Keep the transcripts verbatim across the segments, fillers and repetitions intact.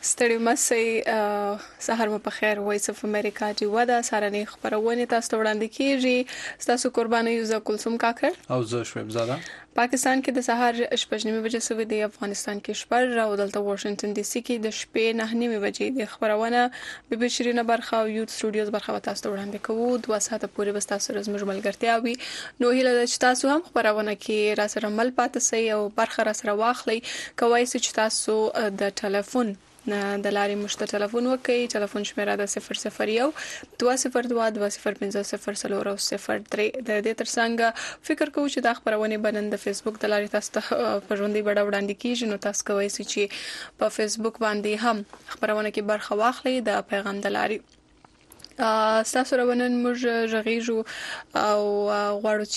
ستړي مسئ سهار مو په خیر. وایس اف امریکا چې ودا سارنې خبرونه تاسو ته وړاندې کیږي. تاسو قرباني یو ز کلثوم کاکر او زه شعیب زاده. پاکستان کې د سهار شپږ نیمه بجې سوي دی، افغانستان کې شپږ او دلته واشنگټن ډي سي کې د شپې نه نیمه بجې د خبرونه به بشرینه برخه او یوت سټوډیوز برخه تاسو ته وړاندې کوو. دوه ساعته پورې بس تاسو سره زموږ ملګرتیا وي. نو هیله ده چې تاسو هم خبرونه کې را سره مل پاتې سئ او برخه را سره واخلئ. کوي چې تاسو د ټلیفون د لارې مشته ټلیفون وکړئ. ټلیفون شمیره د صفر صفر یو دوه صفر دوه دوه صفر پنځه صفر څلور او صفر درې. د دې ترڅنګ فکر کوم چې دا خبرونه بنن د فیسبوک د لارې تاسو ته په ژوندۍ بڼه وړاندې کیږي. نو تاسو کوی چې په فیسبوک باندې هم خبرونه کې برخه واخلئ د پیغام د لارې. تاسو راونن موږ ژغېږو او غواړو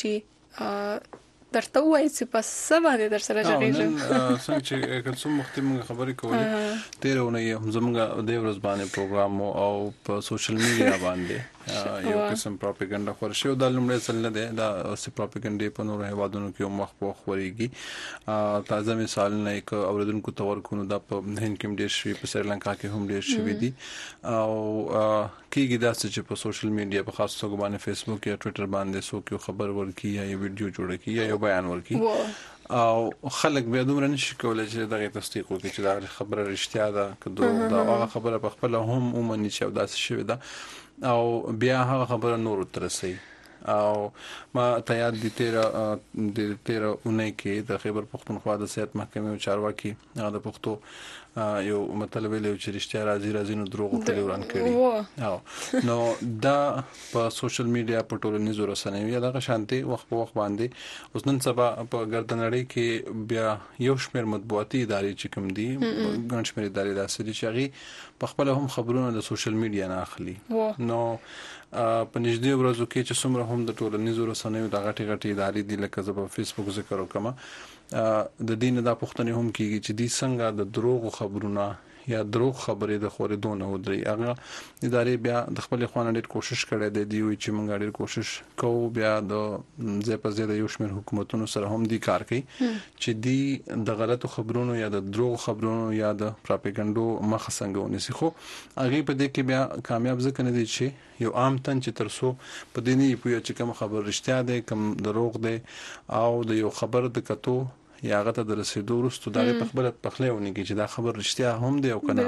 چې درته وایي چې په سبا دې در سره ژغېږو. څنګه چې کلثوم مختي موږ خبرې کولې تیرونه یې زموږ د ورځ باندې پروګرام او په سوشل میډیا باندې یو قسم پروپاګاندا خور شو. د لومړی ځل نه دی دا سی پروپاګاندا په نورو هیوادونو کې مخ په خوريږي. تازه مثال نه یک اوریدونکو تور کو دا په هند کې ډیر شوی، په سریلانکا کې هم ډیر شوی دي او کېږي دا چې په سوشل میډیا په خاص توګه باندې فیسبوک یا ټوئیټر باندې څوک یو خبر ورکي یا یو ویډیو جوړ کړي یا یو بیان ورکي او خلک بیا دومره نشي کولای چې دغه تصدیق وکړي چې دا خبره رښتیا ده که دروغ ده. هغه خبره په خپل هم ومني چې دا څه شوی ده او بیا هغه خبره نور ترسي. او ما ته یاد دي تیر د تیر اونۍ کې د خیبر پختونخوا د صحت محکمې او چارواکي هغه د پښتو یو مطلب ویلو چې رښتیا راځي راځي نو دروغ ته وران کړي. او نو دا په سوشل میډیا په ټولنیزو رسنیو دغه شانتي وخت په وخت باندې اوس نن سبا په ګردنړۍ کې بیا یو شمېر مطبوعاتي ادارې چې کوم دي ګڼ شمېر ادارې داسې دي چې هغه په خپل هم خبرونه د سوشل میډیا نه اخلي. نو په نږدې ورځو کې چې څومره هم د ټولنیزو رسنیو د غټي غټي ادارې دي لکه زه په فیسبوک ذکر وکم د دین دا پوښتنه هم کیږي چې د څنګه د دروغ خبرونه یا دروغ خبرې د خورېدو نه ودري. هغه ادارې بیا د خپل خوانه ډېر کوشش کړي دي دی وی چې موږ ډېر کوشش کوو بیا د زه په زیاده یو شمېر حکومتونو سره هم دی کار کوي چې دی د غلطو خبرونو یا د دروغ خبرونو یا د پروپاګاندا مخه څنګه ونیسي. خو هغه په دې کې بیا کامیاب ځکه نه دي چې یو عام تن چې ترسو په دې نه پوهه چې کوم خبر رښتیا ده کوم دروغ ده او د یو خبر د کتو یا هغه ته د رسیدو وروسته دا په خپل پخله ونی کې چې دا خبر رښتیا هم دی او کنه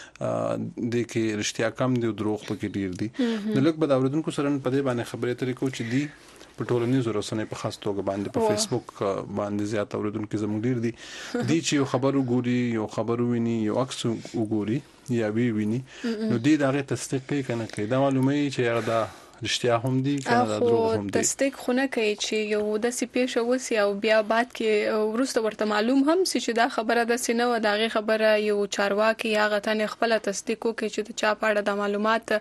د کې رښتیا کم دی او دروغ پکې ډیر دي. نو لکه به د اوریدونکو سره په دې باندې خبرې ترې کو چې دی په ټولنیزو رسنیو په خاص توګه باندې په فیسبوک باندې زیات اوریدونکو زموږ ډیر دي دي چې یو خبر وګوري یو خبر وویني یو عکس وګوري یا وی ویني نو دی دا غي تصدیق کوي کنه کوي دا معلومه چې هغه دا رښتیا هم دي کنه دا دروغ هم دي. تصدیق خونه کوي چې یو د سی پیښه وسی او بیا بعد کې ورسته ورته معلوم هم سي چې دا خبره د سینه و دغه خبره یو چارواکي هغه تنه خپل تصدیق کوي چې د چا پاړه د معلومات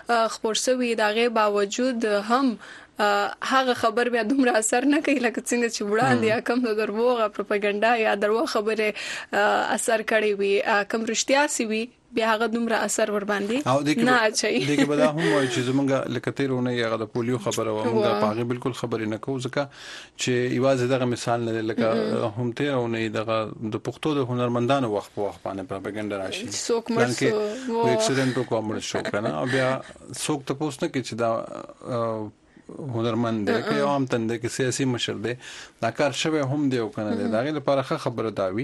خبر سوي دغه باوجود هم هغه خبر بیا دومره اثر نه کوي لکه څنګه چې وړاندې کوم د دروغ پروپاګاندا یا دروغ خبره اثر کړی وي کوم رښتیا سی وي بیا هغه دومره اثر ور باندې نه اچي. دغه به دا هم وایي چې زمونږ لکه تیرونه هغه د پولیو خبره و موږ په هغه بالکل خبرې نه کوو ځکه چې ایواز دغه مثال نه لکه هم تیرونه دغه د پښتو د هنرمندانو وخت په وخت باندې پروپاګاندا راشي څوک مرسو و اکسیډنټ کومل شو کنه او بیا څوک ته پوښتنه کوي چې دا هنرمند دی که عام تند کې سیاسي مشر دی دا کار شوی هم دی او کنه دی دا غي لپاره خبره داوي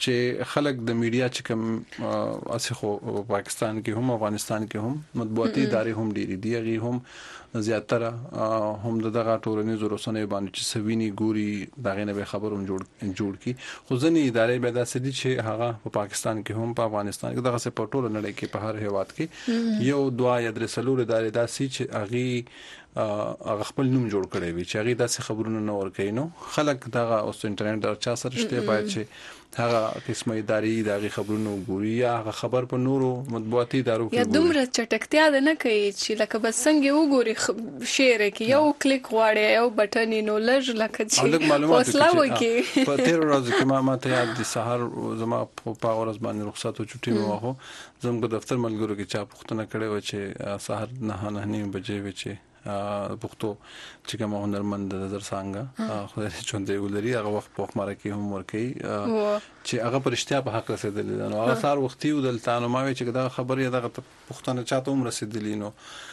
چې خلک د میډیا چې کوم اسخو پاکستان کې هم افغانستان کې هم مطبوعاتي ادارې هم ډېری دي هغه هم زیاتره هم دغه ټولنیزو رسنیو باندې چې سویني ګوري دغه نه خبروم جوړ جوړ کی خو ځنی ادارې به داسې دي چې هغه په پاکستان کې هم په افغانستان کې دغه څه په ټوله نړۍ کې په هر هیواد کې یو دوا یا درې سلور ادارې داسې چې هغه هغه خپل نوم جوړ کړی وي چې هغه داسې خبرونه نه ورکوي. نو خلک دغه اوس انټرنیټ در چا سره شته باید چې هغه قسمه ادارې دغه خبرونه وګوري یا هغه خبر په نورو مطبوعاتي ادارو کې یا دومره چټکتیا ده نه کوي چې لکه بس څنګه وګوري شیر کې یو کلیک غواړي یو بټن نو لږ لکه چې حوصله وکړي. په تیر ورځ کې ما ماته یاد دي سحر زما په ورځ باندې رخصت او چټي مو واخو زموږ دفتر ملګرو کې چا پوښتنه کړې و چې سحر نه نه نیمه بجې و چې پښتو چې کوم هنرمند د نظر څنګه خو چوندې ولري هغه وخت په خمره کې هم ورکي چې هغه پرشتیا په حق رسیدلی نو هغه سار وختي ودلته نو ما وی چې دا خبرې دغه پښتنه چاته هم رسیدلی نو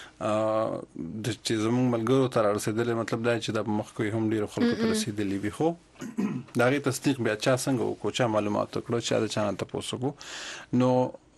د چې زموږ ملګرو تر رسیدلی مطلب دا چې د مخ کوي هم ډیر خلکو ته رسیدلی وي خو دا غي تصدیق بیا چا څنګه وکړو چا معلومات کړو چې دا چانه تاسو کو نو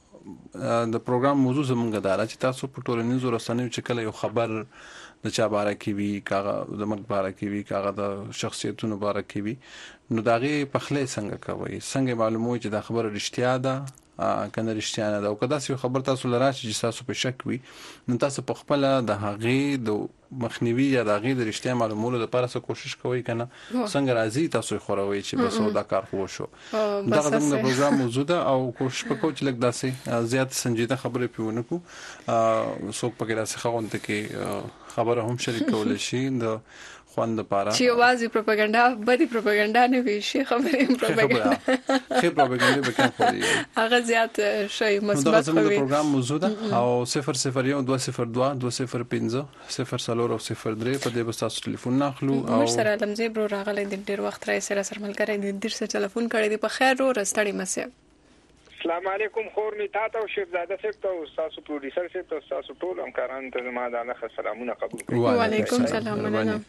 د پروګرام موضوع زمونږ دا چې تاسو په ټولنیزو رسنیو چې کله یو خبر د چا باره کې وي کاغه د ملک باره کې وي کاغه د شخصیتونو باره کې وي نو داغه په خله څنګه کوي څنګه معلوموي چې دا خبره رښتیا ده کنه رښتیا نه ده او کدا څه خبر تاسو لراشي چې تاسو په شک وي نو تاسو په خپل د هغه د مخنیوي یا د هغه د رښتیا معلومولو لپاره څه کوشش کوئ کنه څنګه راځي تاسو خوروي چې بس دا کار خو شو دا زموږ پروګرام موضوع ده او کوشش وکړو چې لږ داسې زیات سنجیده خبرې پیونه کو څوک پکې راځي خوند کې خبره هم شریکول شي د خوند لپاره چې وازي پروپاګاندا بدی پروپاګاندا نه وي شي خبرې پروپاګاندا خې پروپاګاندا به کوم خوري هغه زیات شي مثبت خوي دا پروګرام موضوع ده او صفر صفر یو دوه صفر دوه دوه صفر پنځه صفر څلور او صفر درې په دې بس تاسو ټلیفون ناخلو او موږ سره لمزي برو راغلی د ډیر وخت راځي سره سره ملګری د ډیر سره ټلیفون کړی دی په خیر رو رستړی مسه السلام علیکم خور می تاسو او شهزاده صاحب ته تاسو پروډوسر صاحب ته تاسو ټول همکاران ته ما د الله سلامونه قبول کړئ وعلیکم السلام مننه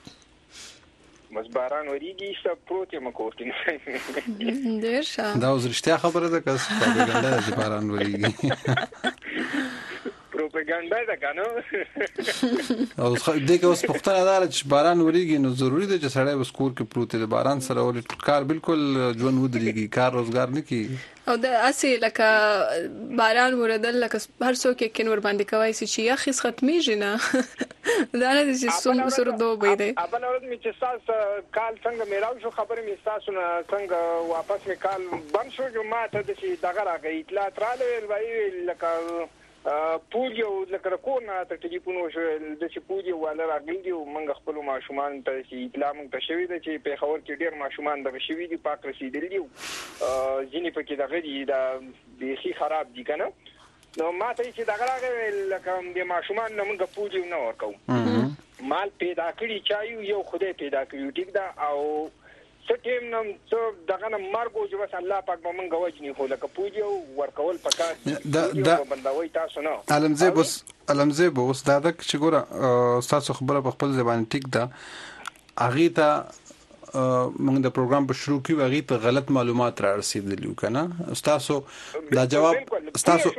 مس باران وریږي چې پروت یم کوټین ډیر ښه دا اوس رښتیا خبره ده که پروپاګاندا چې باران وریږي پروپاګاندا ده کنه او دغه اوس پښتنه دار چې باران وریږي نو ضروری ده چې سړی وسکور کې پروت دی باران سره ولې کار بالکل ژوند ودرېږي کار روزګار نه کیږي او د اسی لکه باران وردل لکه هر څوک کې کین ور باندې کوي چې یا خیس ختميږي نه دا نه چې سوم سره دوه وي دی اول اورد می چې تاسو کال څنګه میراو شو خبره می تاسو څنګه واپس می کال بند شو چې ما ته د شي دغه راغی اطلاع تراله وی لکه پولیو لکه کوونه ته ټلیفون وشو د شي پولیو ولا راغلی دی موږ خپل ماشومان ته شي اطلاع موږ ته شوی دی چې په خبر کې ډیر ماشومان د شوی دی پاک رسیدلی دی ځینې پکې دغه دی د بیخي خراب دي کنه نو ما ته چې دغه راغلی لکه د ماشومان نه موږ پولیو نه ورکو مال پیدا کړی چایو یو خدای پیدا کړی ټیک دا او ټیم نم څو دغه مرګ او چې بس الله پاک به مونږ وجني خو لکه پوجو ورکول پکار دا بندوي تاسو نه علمزه بس علمزه بس دا د چې ګوره تاسو خبره په خپل زبان ټیک ده اغه ته موږ د پروګرام په شروع کې اغه ته غلط معلومات را رسیدلی کنه تاسو دا جواب تاسو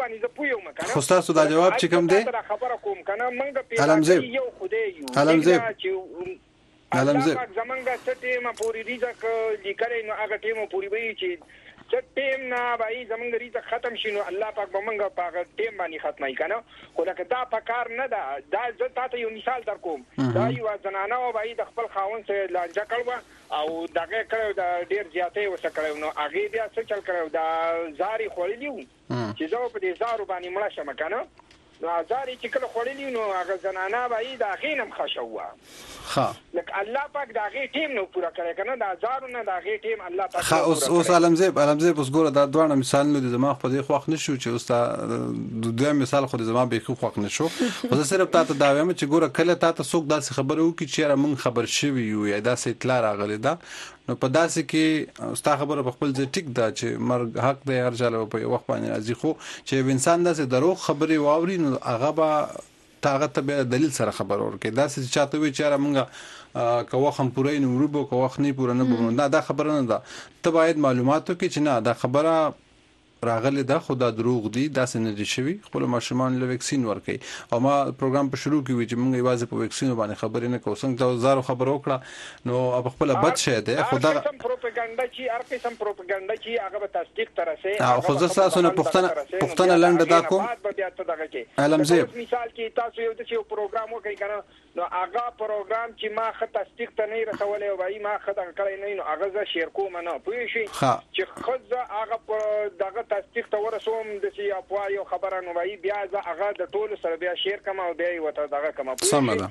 خو تاسو دا جواب چې کوم دی خبره کوم کنه مونږ په یو خدای یو علمزه علمزه زمونږه ټیم پوری ریزک لیکلې نو هغه ټیم پوری وی چې چې ټیم نه وای زمونږ ریزک ختم شینو الله پاک بمنګه پاک ټیم باندې ختمای کنه خو لکه دا پکار نه ده دا زه تاسو یو مثال در کوم دا یو زنانه وای د خپل خاون سره لانجه کړو او دغه کړو د ډیر زیاتې وسکړو نو هغه بیا څه چل کړو دا زاري خورلیو چې زه په دې زارو باندې مړ شم کنه نو زاري چې کله خورلی نو هغه زنانه وای دا غینم خشوا ها لکه الله پاک دا غي ټیم نو پورا کړی کنه دا زارو نه دا غي ټیم الله پاک ها اوس اوس علمزه علمزه بس ګوره دا دوه مثال نو د زما خو دې خوښ نشو چې اوس دا دوه مثال خو د زما به خوښ نشو خو زه صرف تاسو دا وایم چې ګوره کله تاسو څوک داسې خبرو کی چې را مونږ خبر شوی یو یا داسې اطلاع راغلی دا نو په داسې کې ستا خبره په خپل ځای ټیک ده چې مرګ حق دی هر چاله په وخت باندې راځي خو چې انسان داسې دروغ خبرې واوري نو هغه به تاغه ته دلیل سره خبر ورکړي داسې چاته وی چې را مونږه کوه هم پورې نو روبو کوه خني پورې نه بمون دا دا خبره نه ده ته باید معلوماتو کې چې نه دا خبره راغلی دا خدا دروغ دي داسې نه دي شوی خپل ماشومان له ویکسین ورکړي او ما پروګرام په شروع کې وی چې مونږ یوازې په ویکسین باندې خبرې نه کوو څنګه دا زارو خبر وکړه نو په خپل بد شه ده خدا سم پروپاګاندا چې هر قسم پروپاګاندا چې هغه به تصدیق ترسه او خو زه تاسو نه پښتنه پښتنه لنډه دا کوم علمزه مثال کې تاسو یو د یو پروګرام وکړئ کنه نو هغه پروګرام چې ما خه تصدیق ته نه رسولې وای ما خه دا کړی نه نو هغه زه شیر کوم نه پوه شئ چې خزه هغه دغه تصدیق ته ورسوم د چې اپوال یو خبره نو وای بیا زه هغه د ټول سره بیا شیر کوم او بیا وته دغه کوم سم ده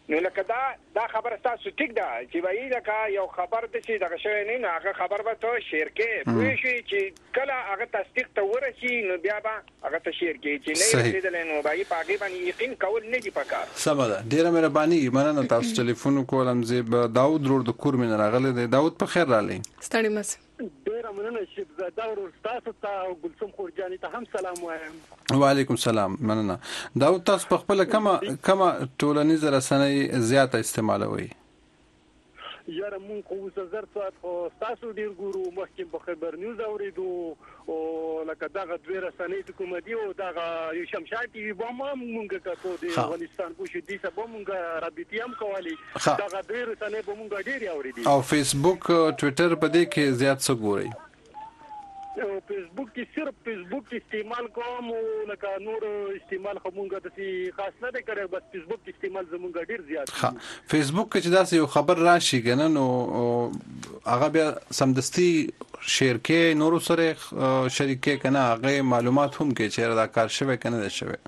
نو لکه دا دا خبره تاسو ټیک ده چې وایي لکه یو خبر د چې دغه شوی نه نه هغه خبر به ته شیر کې پوه شي چې کله هغه تصدیق ته ورسي نو بیا به هغه ته شیر کې چې نه رسیدل نو باید پاګې باندې یقین کول نه دي پکار. سم ده، ډیره مهرباني. مننه. تاسو ټلیفون کولم زه داوود روډ د کور مې راغله دی. داوود په خیر رالی. ستړي مس ډیره مننه چې دا ورور تاسو ته او ګلسم خورجاني ته هم سلام وایم. وعلیکم السلام. مننه. داوود تاسو په خپل کما کما ټولنیز رسنۍ زیاته استعمالوي؟ یاره مونږ خو اوس زر ساعت خو تاسو ډیر ګورو، مخکې په خبر نیوز اوریدو او لکه دغه دوه رسنۍ د کومدي او دغه یو شمشاد ټي وي بم مونږ کتو د افغانستان په شو دي سبا مونږ رابطي هم کوالي دغه دوه رسنۍ به مونږ ډیر اوریدي. او فیسبوک ټوئیټر په دې کې زیات څه ګوري؟ او فیسبوک کې صرف فیسبوک استعمال کوم او لکه نور استعمال کومګه د سي خاص نه کړي، بس فیسبوک استعمال زمونږ ډیر زیات. ها فیسبوک کې چې دا یو خبر راشي کنه نو هغه بیا سمدستي شیر کې نور سره شریک کې کنه هغه معلومات هم کې چې دا کار شوی کنه ده شوی.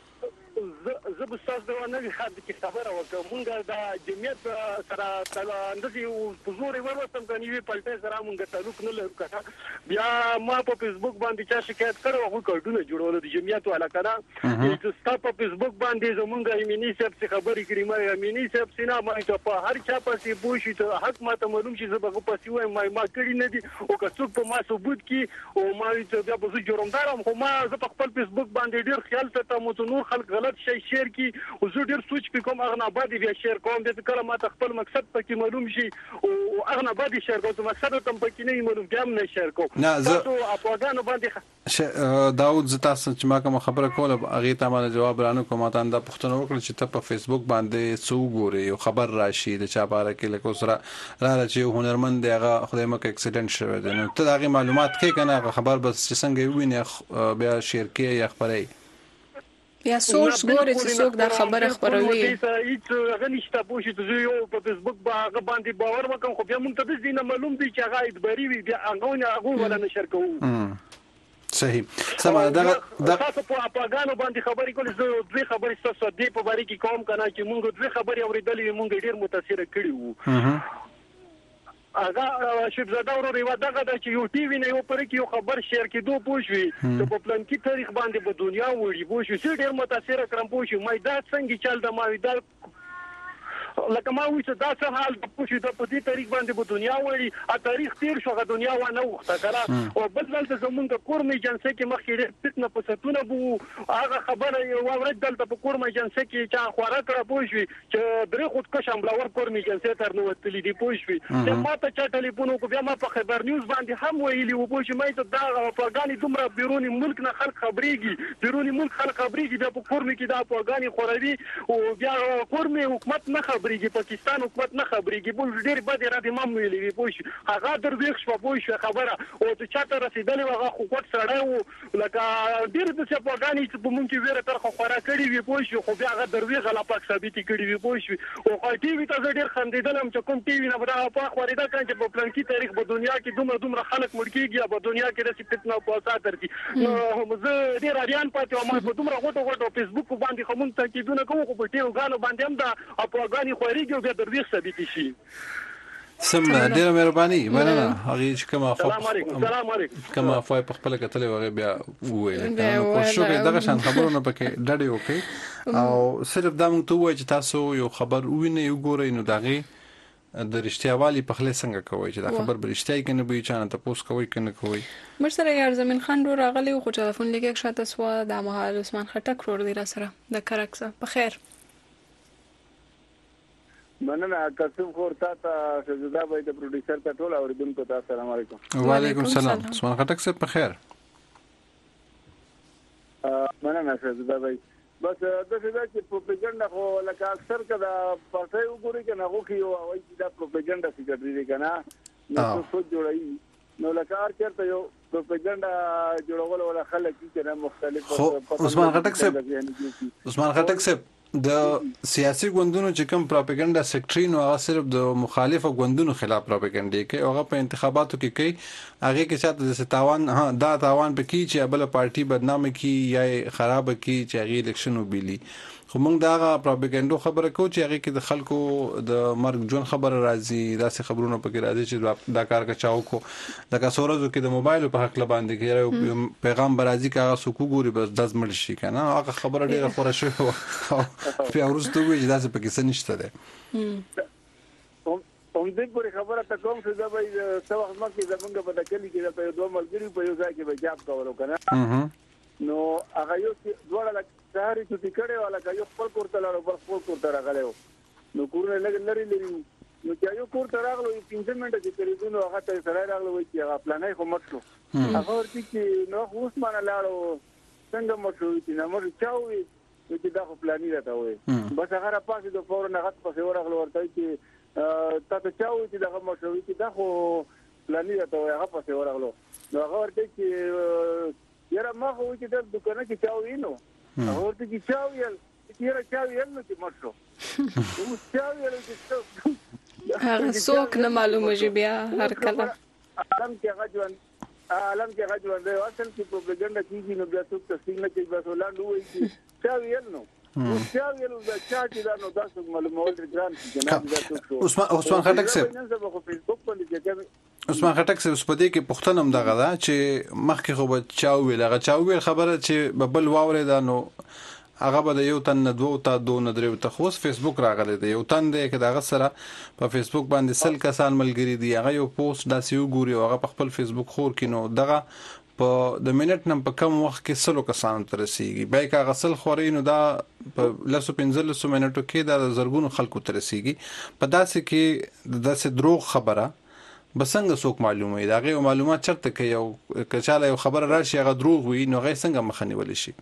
زه به تاسو ته نه خاطر کې خبره وکړم. مونږ د جمعیت سره تعالی اندازې په زور ورسم کني وی پلټه سره مونږ تعلق نه لرو کړه. بیا ما په فیسبوک باندې چا شکایت کړو هغه کارډونه جوړول د جمعیت والا کړه چې تاسو په فیسبوک باندې زمونږ ایمنی صاحب څخه خبرې کړې، ما ایمنی صاحب سینا ما ته په هر چا پسې بوشي ته حق ما ته معلوم شي زه به پسې وایم ما ما کړی نه دي او که څوک په ما ثبوت کی او ما ته بیا به جوړمدارم. خو ما زه په خپل فیسبوک باندې ډیر خیال ساتم چې نور خلک غلط شي شیر کی او زه ډیر سوچ کوم هغه نه باندې بیا شیر کوم د کله ما ته خپل مقصد پکې معلوم شي او هغه نه باندې شیر کوم مقصد ته پکې نه معلوم یم نه شیر کوم. تاسو اپوګانو باندې داود ز تاسو چې ما کوم خبره کوله هغه ته ما جواب رانه کوم ته دا پښتنه وکړه چې ته په فیسبوک باندې څو ګوري یو خبر راشي د چا باره کې لکه سره را چې هنرمند هغه خدای مکه اکسیډنټ شوی دی نو ته هغه معلومات کې کنه خبر بس چې څنګه ویني بیا شیر کې یا خبري یا سورس ګوري چې څوک دا خبره خبروي. هیڅ هغه نشته پوه شي ته یو په فیسبوک باندې باور وکم خو بیا مونږ ته د دې معلوم دي چې هغه ادبري وي بیا هغه نه هغه ولا نشر کوو. صحیح. سمه دا دا تاسو په اپاګانو باندې خبرې کولې زه دوی خبرې تاسو دې په باره کې کوم کنه چې مونږ دوی خبرې اوریدلې مونږ ډیر متاثر کړي وو. هغه شپزاده ورو ریوا دغه د چې یو ټي وی نه یو پر کې یو خبر شیر کې دوه پوښوي چې په پلان کې تاریخ باندې په دنیا وړي پوښي چې ډیر متاثر کړم پوښي مې دا څنګه چل د ما دا لکه ما وې چې دا څه حال د پوښي د په دې تاریخ باندې په دنیا وړي ا تاریخ تیر شو غو دنیا و نه وخته کړه او بدل ته زمونږ کورمې جنسه کې مخکې ډېر فتنه پسټونه بو هغه خبره یو ورځ دلته په کورمې جنسه کې چا خوره کړه پوښي چې درې خود کو شاملور کورمې جنسه تر نو وتلې دی پوښي چې ما ته چا ټلیفون کو بیا ما په خبر نیوز باندې هم ویلي و پوښي مې ته دا پاګانی دومره بیرونی ملک نه خلک خبريږي بیرونی ملک خلک خبريږي بیا په کورمې کې دا پاګانی خوروي او بیا کورمې حکومت نه خبريږي پاکستان حکومت نه خبريږي بل ډېر بد را دي مم ویلي پوښي هغه در ویښ شو پوښي خبره او ته چاته رسیدلې هغه حکومت سره و لکه ډېر د څه پاګانی چې په مونږ کې ویره تر خو خورا کړی وي پوښي خو بیا هغه در ویښ لا پاک ثابت کړی وي پوښي او خو ټي وي ته ډېر خندیدلم چې کوم ټي وي نه بدا په خوريدا کړي چې په پلان کې تاریخ په دنیا کې دومره دومره خلک مړ کیږي په دنیا کې رسې فتنه او فساد درځي نو زه ډېر اړین پاتې او ما په دومره غوټو غوټو فیسبوک باندې کوم تاکیدونه کوم خو په ټیو غانو باندې هم دا اپوګانی خوريږي بیا درويخ ثابت شي. سم ډیره مهرباني مننه هغه چې کومه السلام علیکم السلام علیکم کومه فای په خپل کتلې وغه بیا وویل نو کوشش دغه شان خبرونه پکې ډډې وکي او صرف دا موږ ته وایي چې تاسو یو خبر وینئ یو ګورئ نو دغه د رښتیاوالي په خله څنګه کوي چې دا خبر برښتیا کنه به چانه تاسو کوي کنه کوي. مرسره یار زمين خان رو راغلی خو ټلیفون لګیک شاته سو د مهال عثمان خټک ور دی را سره د کرکسه په خیر مننه قسم خور تا ته شهزاده بھائی د پروډوسر ته ټول اوریدونکو ته السلام علیکم. وعلیکم السلام. عثمان خټک صاحب په خیر. مننه شهزاده بھائی بس د څه چې پروپاګاندا خو لکه اکثر کدا پټه وګوري کنه خو یو وایي چې دا پروپاګاندا سیکرټری دی کنه نو څه جوړایي نو لکه هر چیرته یو پروپاګاندا جوړول ولا خلک چې نه مختلف عثمان خټک صاحب عثمان خټک صاحب د سیاسي ګوندونو چې کوم پروپاګاندا سیکټری نو هغه صرف د مخالفو ګوندونو خلاف پروپاګاندا کوي هغه په انتخاباتو کې کوي هغه کې چاته د تاوان ها دا تاوان پکې چې بل پارټي بدنامه کی یا خراب کی چې هغه الیکشن وبېلی خو موږ دا پروپاګاندا خبره کوو چې هغه کې د خلکو د مرګ جون خبره راځي داسې خبرونه پکې راځي چې دا کار کچاو کو د کسورزو کې د موبایل په حق لباندې کې پیغام برازي کاغه سکو ګوري بس داس مړ شي کنه هغه خبره ډیره خوره شوی په اورستو وی چې داسې پکې څه نشته ده هم دې پورې خبره ته کوم چې دا به څو وخت مخکې زمونږ په دکلي کې په دوه ملګری په یو ځای کې به جاب کولو کنه نو هغه یو دوړه لکه سهاري چټي کړي ولا یو خپل کورته لاره بل خپل کورته راغلو نو کورونه لګ لري لري نو چې یو کورته راغلو پنځه منټه چې تلویزیون هغه ته سره راغلو وایي چې هغه پلانې خو مټلو هغه ورته چې نو اوس مان لاړو څنګه مټلو چې نو مر چاوي چې دا خو پلانې راته وایي بس هغه را پاسې د فورن هغه په ورغلو ورته چې تاسو چاوي چې دا مټلو چې دا خو پلانې راته وایي هغه په ورغلو نو هغه ورته چې یاره ما خو چې د دکانه کې چاوي نو هغه ورته چې چاوي چې یاره چاوي نو چې مټلو نو چاوي چې هغه څوک نه معلومه شي بیا هر کله علم کې هغه ځوان علم کې هغه ځوان دی اصل کې پروپاګاندا کیږي نو بیا څوک تصدیق نه کوي بس ولاندو وایي چې چاوي نو نو چاوي نو دا چا چې دا نو تاسو معلومول ګران چې جناب دا څوک عثمان عثمان خټک صاحب عثمان خټک صاحب سپدې کې پښتون هم دغه دا چې مخکې خو به چاوي لغه چاوي خبره چې ببل واورې دا نو هغه به د یو تن نه دوه تا دوه نه درو ته خو فیسبوک راغلی دی یو تن دی کې دغه سره په فیسبوک باندې سل کسان ملګری دي هغه یو پوسټ داسې یو ګوري هغه په خپل فیسبوک خور کینو دغه په د منټ نم په کم وخت کې سلو کسان تر رسیږي بای کا غسل خورینو دا په لسو پنځل سو منټو کې دا زرګونو خلکو تر رسیږي په داسې کې داسې دروغ خبره بسنګ څوک معلومه دا غي معلومات چرته کوي او کچاله یو خبر راشي هغه دروغ وي نو غي څنګه مخنی ول شي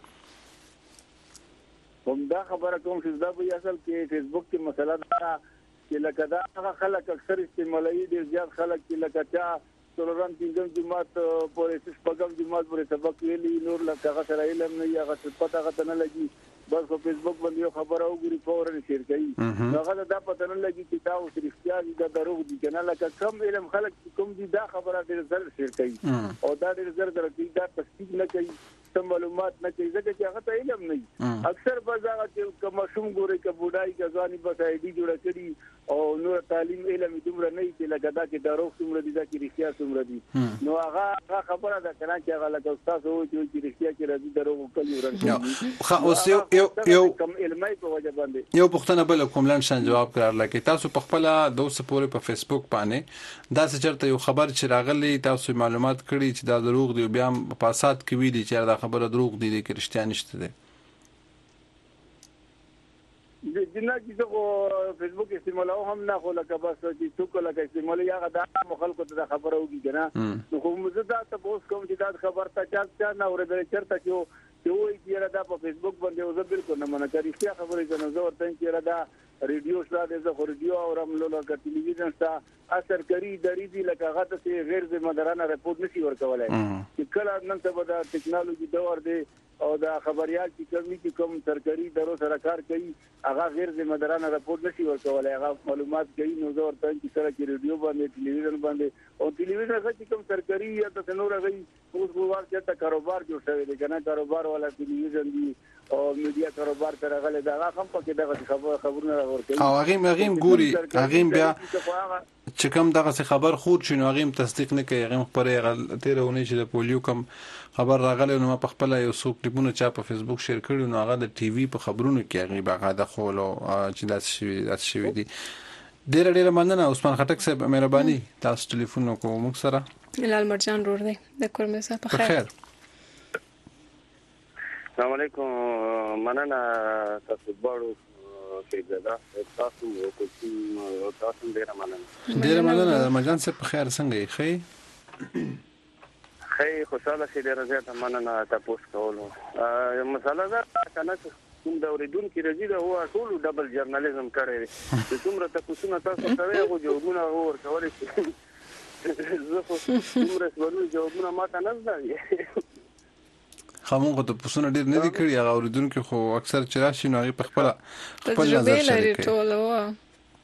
کوم دا خبره کوم چې دا به اصل کې فیسبوک کې مسله ده چې لکه دا هغه خلک اکثر استعمالوي دي زیات خلک چې لکه چا څلورم پنځم جماعت پورې شپږم جماعت پورې سبق ویلي نور لکه هغه سره علم نه هغه پته هغه نه لګي بس په فیسبوک باندې خبره وګوري فورن شیر کوي هغه دا پته نه لګي چې دا اوس رښتیا دي دا دروغ دي کنه لکه کم علم خلک کوم دي دا خبره ډېر زر شیر کوي او دا ډېر زر درته دا تصدیق نه کوي څه معلومات نه کوي ځکه چې هغه ته علم نه اکثر په ځای کې کوم شوم ګوري ک بډای ک ځواني بس آی ډي جوړ کړي او نور تعلیم علم دومره نه چې لکه دا کې دروغ څومره دي دا کې رښتیا څومره دي نو هغه خبره ده کنه چې هغه لکه استاد وو چې رښتیا کې راځي دروغ کلی ورنه خو اوس یو یو کم علمي په وجه باندې یو پښتنه بل کوم لنشن جواب کړل لکه تاسو په خپل دوه پورې په فیسبوک باندې دا څه چرته یو خبر چې راغلی تاسو معلومات کړی چې دا دروغ دی بیا په پاسات کې ویلي چې دا خبره دروغ دی کې رښتیا نشته ده د جنا چې زه فیسبوک استعمالو هم نه خو لکه بس چې څوک لکه استعمالي هغه دا مخالفت ته خبره وږي کنه نو خو موږ دا ته پوس کوم چې دا خبر ته چا چا نه اورېدل چرته چې چې وایي چې دا په فیسبوک باندې زه بالکل نه منع کوي چې خبرې کنه زه ورته چې دا ریډیو شته د زه ریډیو او رملو لکه ټلویزیون شته اثر کوي درې دي لکه هغه ته غیر ذمہ دارانه رپورټ نشي ورکولای چې کله نن څه به د ټیکنالوژي دور دی او دا خبريال چې کوم چې کوم سرکاري درو سره کار کوي هغه غیر ذمہ دارانه رپورټ نشي ورکولای هغه معلومات کوي نو زه ورته چې سره کې ریډیو باندې ټلویزیون باندې او ټلویزیون هغه چې کوم سرکاري یا د نور هغه اوس ګوار چې تا کاروبار جوړ شوی دی کنه کاروبار والا ټلویزیون دی او میډیا کاروبار تر هغه دا هغه هم پکې دغه خبر خبرونه ورکوي او هغه مغیم ګوري هغه بیا چې کوم دغه خبر خور شنو هغه تصدیق نه کوي هغه خبره تیرونه چې د پولیو کوم خبر راغلی نو په خپل یو څو کلیپونه چا په فیسبوک شیر کړي نو هغه د ټي وي په خبرونو کې هغه باغاده خولو چې داس شوی داس شوی دي ډېر ډېر مننه عثمان خټک صاحب مهرباني تاسو ټلیفون کوو موږ سره لال مرجان رور دی د کورمه صاحب په خیر السلام علیکم مننه تاسو بارو فیضا تاسو کوم تاسو ډیر مننه ډیر مننه مرجان صاحب په خیر څنګه یې خی خی خوشاله شې ډیر زیاته مننه تاسو کولو مسله ده کنه کوم د اوریدونکو رضی ده هو ټول ډبل جرنالیزم کوي چې څومره تاسو نه تاسو کوي هغه جوابونه ورکول شي زه خو څومره ورو جوابونه ماته نه زده خاموغه ته پسونه ډیر نه دي کړی هغه اوریدونکو خو اکثر چې راشي نو هغه په خپل خپل نظر شریک کوي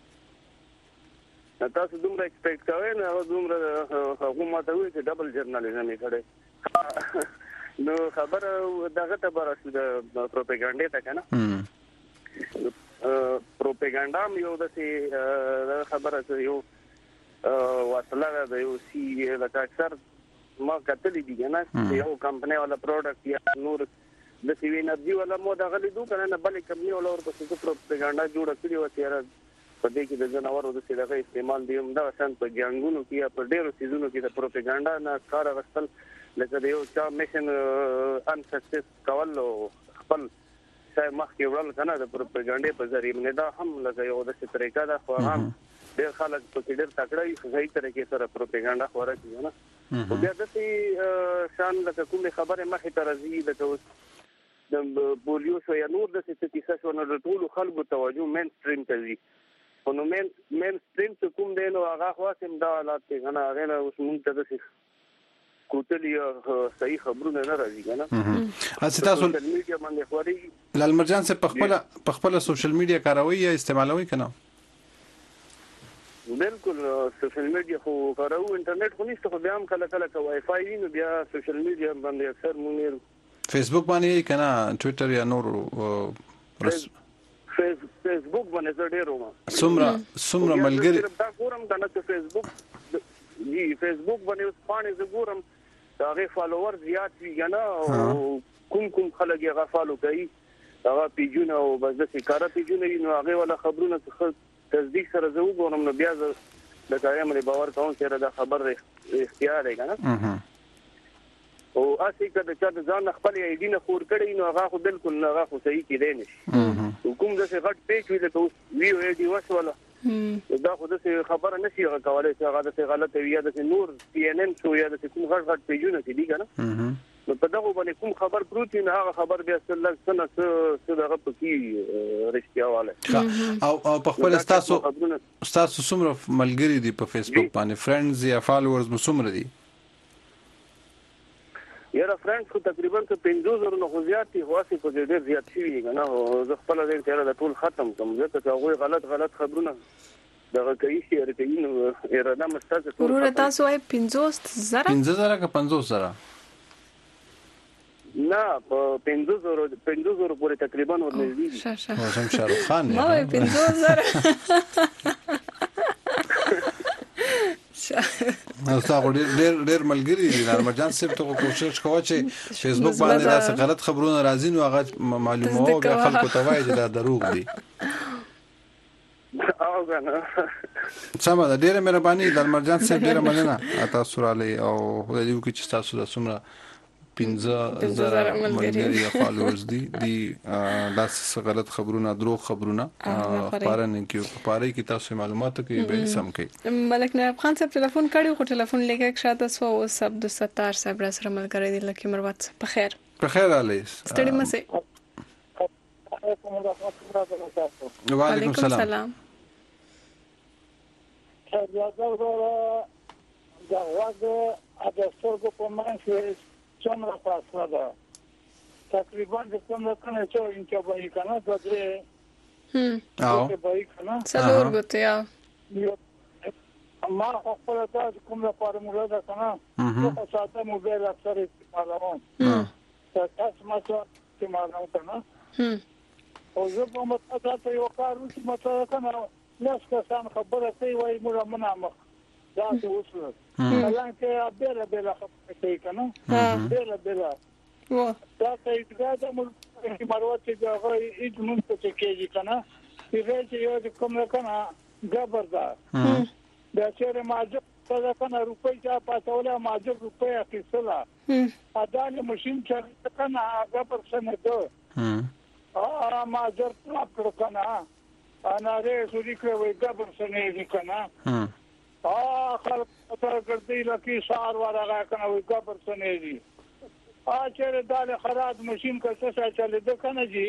تاسو دومره ایکسپیکټ کوئ نه هغه دومره هغه ماته وایي چې ډبل جرنالیزم یې کړی نو خبره دغه ته برسو د پروپاګاندا ته کنه پروپاګاندا یو د خبره یو وسله د یو سی د اکثر ما کتل دي نه یو کمپنی ولا پروډکټ یا نور د سی وی انرژي ولا مو د غلي دوه کنه بل کمپنی ولا ورته څه پروپاګاندا جوړ کړی و تیار په دې کې د جناورو د سیدغه استعمال دی دا شان په جنگونو کې په ډیرو سيزونو کې د پروپاګاندا نه کار غستل لکه یو چا میشن ان سکسس کول خپل ځای مخکې ورل کنه د پروپاګاندا په ذریعہ نه دا هم لکه یو د طریقه دا خو هم ډیر خلک په کې ډیر تکړه یې صحیح طریقې سره پروپاګاندا خورا کوي نه او بیا د دې شان لکه کوم خبره مخې ته راځي د د بولیو شو یا نور د څه کیسه شو نه ټول خلکو توجه مین سټریم ته وي نو مین مین سټریم څه کوم دی نو هغه خاصم دا حالات څنګه هغه نه اوس مونږ ته د کوتلې صحیح خبرونه نه راځي کنه اسی تاسو سوشل میډیا باندې خوري لالمرجان سے پخپل پخپل سوشل میډیا کاروي یا استعمالوي کنه بالکل سوشل میډیا خو کارو انټرنیټ خو نشته خو بیا هم کله کله وای فای نو بیا سوشل میډیا باندې اکثر مونږ فیسبوک باندې کنه ټوئیټر یا نور فیسبوک باندې زه ډېر وم سمرا سمرا ملګری دا ګورم دا نه فیسبوک دی فیسبوک باندې باندې زه ګورم دا غي فالوور زیات وی کنه او کوم کوم خلک یې غفالو کوي هغه پیجونه او بس د سکاره پیجونه نو هغه ولا خبرونه څه تصدیق سره زه وګورم نو بیا زه د قائم لري باور کوم چې دا خبر اختیار دی کنه او اسی کده چې ځان خپل ایډی نه خور کړی نو هغه خو بالکل نه هغه خو صحیح کېدی نشي کوم د څه غټ پیج وی له ویو ایډی وسوله دا خو د څه خبره نشي کولای چې هغه د غلطه وی یا د نور سی ان ان شو یا د کوم غټ غټ پیجونه کې دي کنه نو په دغه باندې کوم خبر پروت نه هغه خبر بیا سره سره څه دغه پکې رښتیا واله او او په خپل تاسو تاسو څومره ملګری دي په فیسبوک باندې فرندز یا فالوورز مو څومره دي یاره فرندز خو تقریبا ته پنځوس زره نه زیات دي خو اسی په ډېر زیات شي کنه زه خپل دې ته د ټول ختم کوم ځکه چې هغه غلط غلط خبرونه دغه کوي چې ارته نو اراده مستاسه ورور تاسو وايي پنځوس زره پنځوس زره که پنځوس زره نه په پنځوس زره پنځوس زره پورې تقریبا ورنږدې شه او سم شاروخ خان ما وايي پنځوس زره نو تاسو ډېر ډېر ملګری دي لالمرجان صاحب ته کوشش کوه چې فیسبوک باندې دا غلط خبرونه راځي نو هغه معلومه او بیا خلکو ته وایي چې دا دروغ دي او غنه سمه ده ډېر مهرباني لالمرجان صاحب ډېر مننه تاسو را لې او خدای دې وکړي چې تاسو د سمره پنځه زره ملګری یا فالوورز دي دي دا څه غلط خبرونه دروغ خبرونه خبرونه کې خبرې کې تاسو معلومات کې به سم کوي ملک نایب خان صاحب ټلیفون کړی خو ټلیفون لګه شاته سو او سب د ستار صاحب را سره ملګری دي لکه مروت په خیر په خیر علي ستړي مسه وعلیکم السلام دا واغ اجازه کو په منځ څومره فاصله ده تقریبا د کوم کنه چې انچا باندې کنه د درې هم او په باندې کنه څلور غوته یا ما خپل تاسو کوم لپاره موږ دا کنه په ساته موبایل اکثر استعمالوم تاسو ما څه استعمالوم کنه هم او زه په مطلب ته یو کار وکړم مطلب کنه لاس کسان خبره کوي وای موږ منامه دا څه وسله الان کې بیره بیره خبره کوي کنه بیره بیره و دا ته دا موږ مروت چې هغه هیڅ مونږ ته کېږي کنه چې یو کوم کنه جبر ده دا چې ماجب څه کنه روپۍ چا پاتوله ماجب روپۍ اخیستله ادا ماشين چې کنه هغه پر څنګه ده ا ماجب پلاک کنه انا رې سوري کوي جبر څنګه کنه ا خلک ته ګرځي لکه سار ورغه کنه وي جبر څنګه دي ا چې داله خراب ماشين کڅه څه چلے ده کنه جی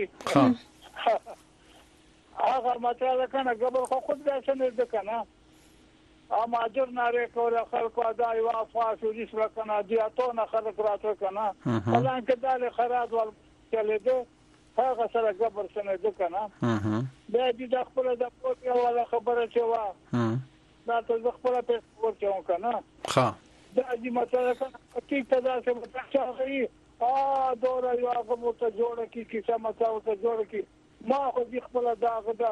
هغه ماته کنه جبر خو خود دا څنګه ده کنه ا ماجر ناره کوله خلکو ادا یو افاسو دي سره کنه دي اته نه خلک راته کنه الان کې داله خراب ول چلے ده هغه سره جبر څنګه ده کنه به دې د خپل د پوهه ولا خبره چوا دا ته خپل په ورچو کنه ها دا دې ماته کنه کی ته دا څه متچا غي ا دورا یو هغه مو ته جوړ کی کیسه ماته ته جوړ کی ما خو دې خپل دا غدا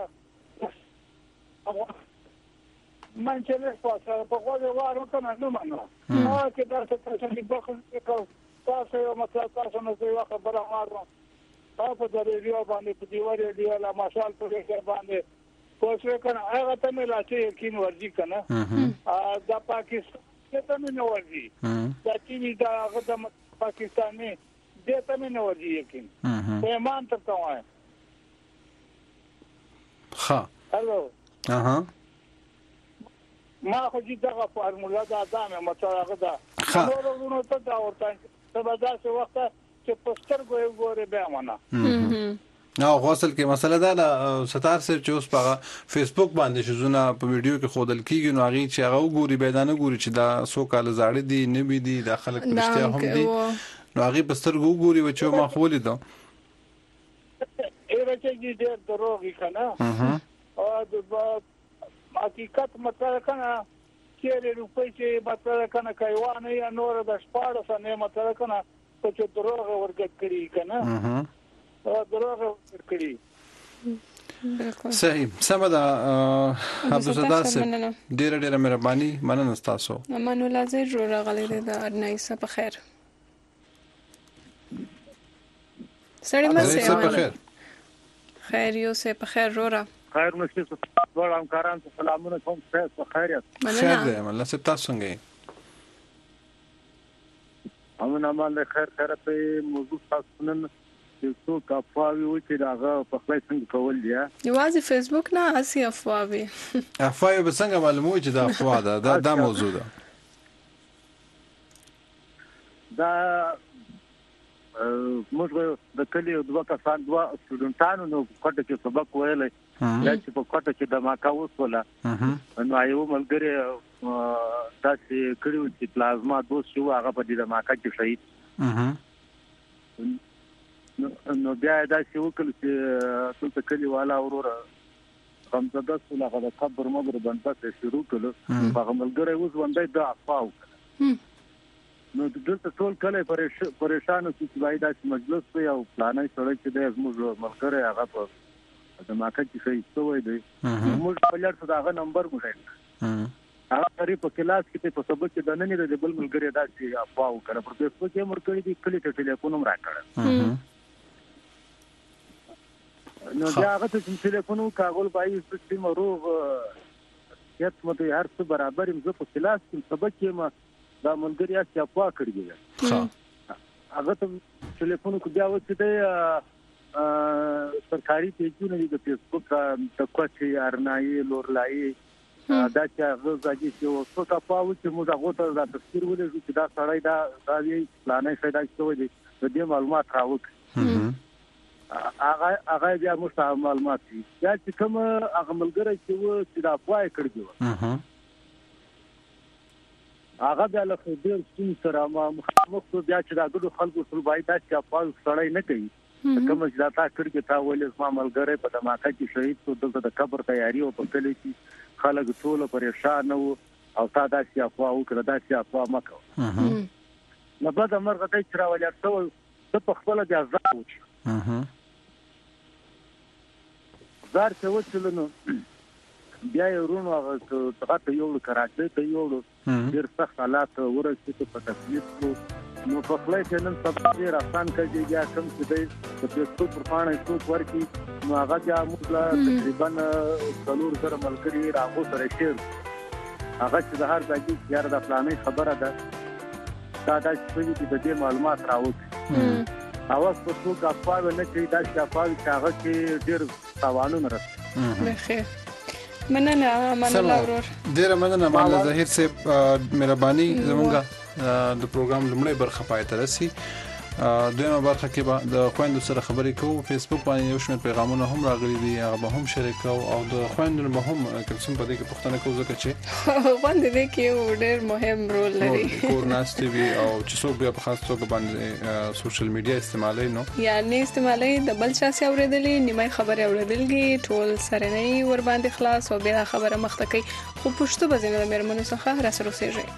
من چې له پاسه په غوږ واره کنه نو منو ما چې دا څه چې بخښ وکړ تاسو یو مطلب تاسو نو یو خبره مارو تاسو د ریډیو باندې په دیوال ریډیو لا ماشال په کې باندې پوښتنه کنه هغه ته مې لا چې یقین ورځي کنه دا پاکستان ته مې نو ورځي دا چې دا هغه د پاکستاني دې ته مې نو ورځي یقین په ایمان ته کوه ها هالو اها ما خو دې دا فارمولا دا دامه مطلب دا نو ته دا ورته سبا دا څه وخت چې پوسټر ګورې ګورې به معنا نو غوسل کې مسله دا ستار سره چې اوس په فیسبوک باندې شزونه په ویډیو کې خودل کیږي نو هغه چې هغه وګوري به دا نه ګوري چې دا سو کال زاړه دي نه بي دي د خلک پرشته هم دي نو هغه بستر وګوري و چې ما خولې دا ایره چې دې دروغی کنه او د حقیقت مطلب کنه چې روپۍ چې مطلب کنه کایوانه یا نور د شپاړه سنه مطلب کنه چې دروغ ورګت کړی کنه دروغ ورکړي صحیح سم ده عبدالستار صاحب ډیر ډیر مهرباني مننه تاسو امان الله زیر رو راغلی دی د ارنایسه په خیر سړی مسه په خیر خیر یو سه په خیر رورا خیر مسه ټول همکاران ته سلامونه کوم خیر په خیریت خیر دی الله سه تاسو څنګه امون امان خیر خیر په موضوع تاسو نن څو کافاوي و چې داغه په خپل څنګه کول دی یوازې فیسبوک نه اسی افواوي افواوي به څنګه معلوموي چې دا افوا ده دا دا موضوع ده دا موږ د کلی دوه کسان دوه سټوډنټانو نو کوټه کې سبق ویلې دا چې په کوټه کې د ماکا وسوله نو یو ملګری تاسو کړیو چې پلازما دوه شو هغه په دې د ماکا کې شهید نو بیا دا چې وکړل چې ټول کلی والا وروره همزده سره هغه خبر مګر باندې شروع کړو هغه ملګری اوس باندې دا افاو نو دلته ټول کله پریشان چې وای دا مجلس یو پلانای سره چې د موږ ملګری هغه په د ماکه کې شي څوې دی موږ په لړ څه هغه نمبر مو هغه پرې په کلاس کې په سبق کې د نن د بل ملګری دا چې افاو کړ پر فیسبوک کې مرکړي دي کلی ته ټلیفون هم راکړ نو بیا هغه ته چې ټلیفون کاغول پای چې مروغ یت مته هر څه برابر هم زه په کلاس کې سبق کې ما دا ملګری چې افوا کړی دی هغه ته ټلیفون کو بیا و چې د سرکاري پیجونه د فیسبوک د کوچي ارنایي لورلای دا چې هغه ځای چې اوسه تاسو چې موږ هغه ته دا تفسیر ولې چې دا سړی دا دا وی پلانې شاید چې وي د دې معلومات راوک هغه هغه بیا موږ معلومات دي چې کوم هغه ملګری چې و چې دا پوای کړی و هغه بیا له دې څین سره ما مخامخ بیا چې دا ټول خلکو سره بای دا چې په سړی نه کوي کوم چې دا تا کړی تا ولې ما ملګری په دماکه کې شهید شو دلته د قبر تیاری او په کلی کې خلک ټول پریشان وو او تا دا چې افوا وکړه دا چې افوا مکو نو بعد مرغه ته چې راولې ټول څه په خپل د ازاد وچ زار څه وچلنو بیا یو رونو هغه ته یو کراچۍ ته یو ډیر سخت حالات ورسېږي په تکلیف نو په خپل کې نن سبا ډیر آسان کېږي یا کوم چې د فیسبوک پر باندې څوک ورکی نو هغه بیا موږ تقریبا څلور سره ملګری راغو سره شیر هغه چې د هر ځای یار د پلانې خبره ده دا د سپېږي د دې معلومات راوځي اواز په څو غفار نه کوي دا چې غفار هغه کې ډیر تاوانونه راځي مننه مننه ورور ډیر مننه مالا ظاهر صاحب مهرباني زمونږه د پروګرام لمړی برخه پای ته رسي دویمه برخه کې به د خويندو سره خبرې کوو فیسبوک باندې یو شمېر پیغامونه هم راغلي دي هغه به هم شریکو او د خويندو به هم کوم په دې کې پوښتنه کوو ځکه چې باندې دې کې ډېر مهم رول لري کور ناشته وي او چې څوک بیا په خاص توګه باندې سوشل میډیا استعمالوي نو یعنی استعمالوي د بل چا سي اوریدلې نیمه خبره اوریدلګي ټول سره نه ور باندې خلاص او بیا خبره مخته کوي خو پښتو بزنه د مېرمنو څخه را سره وسېږي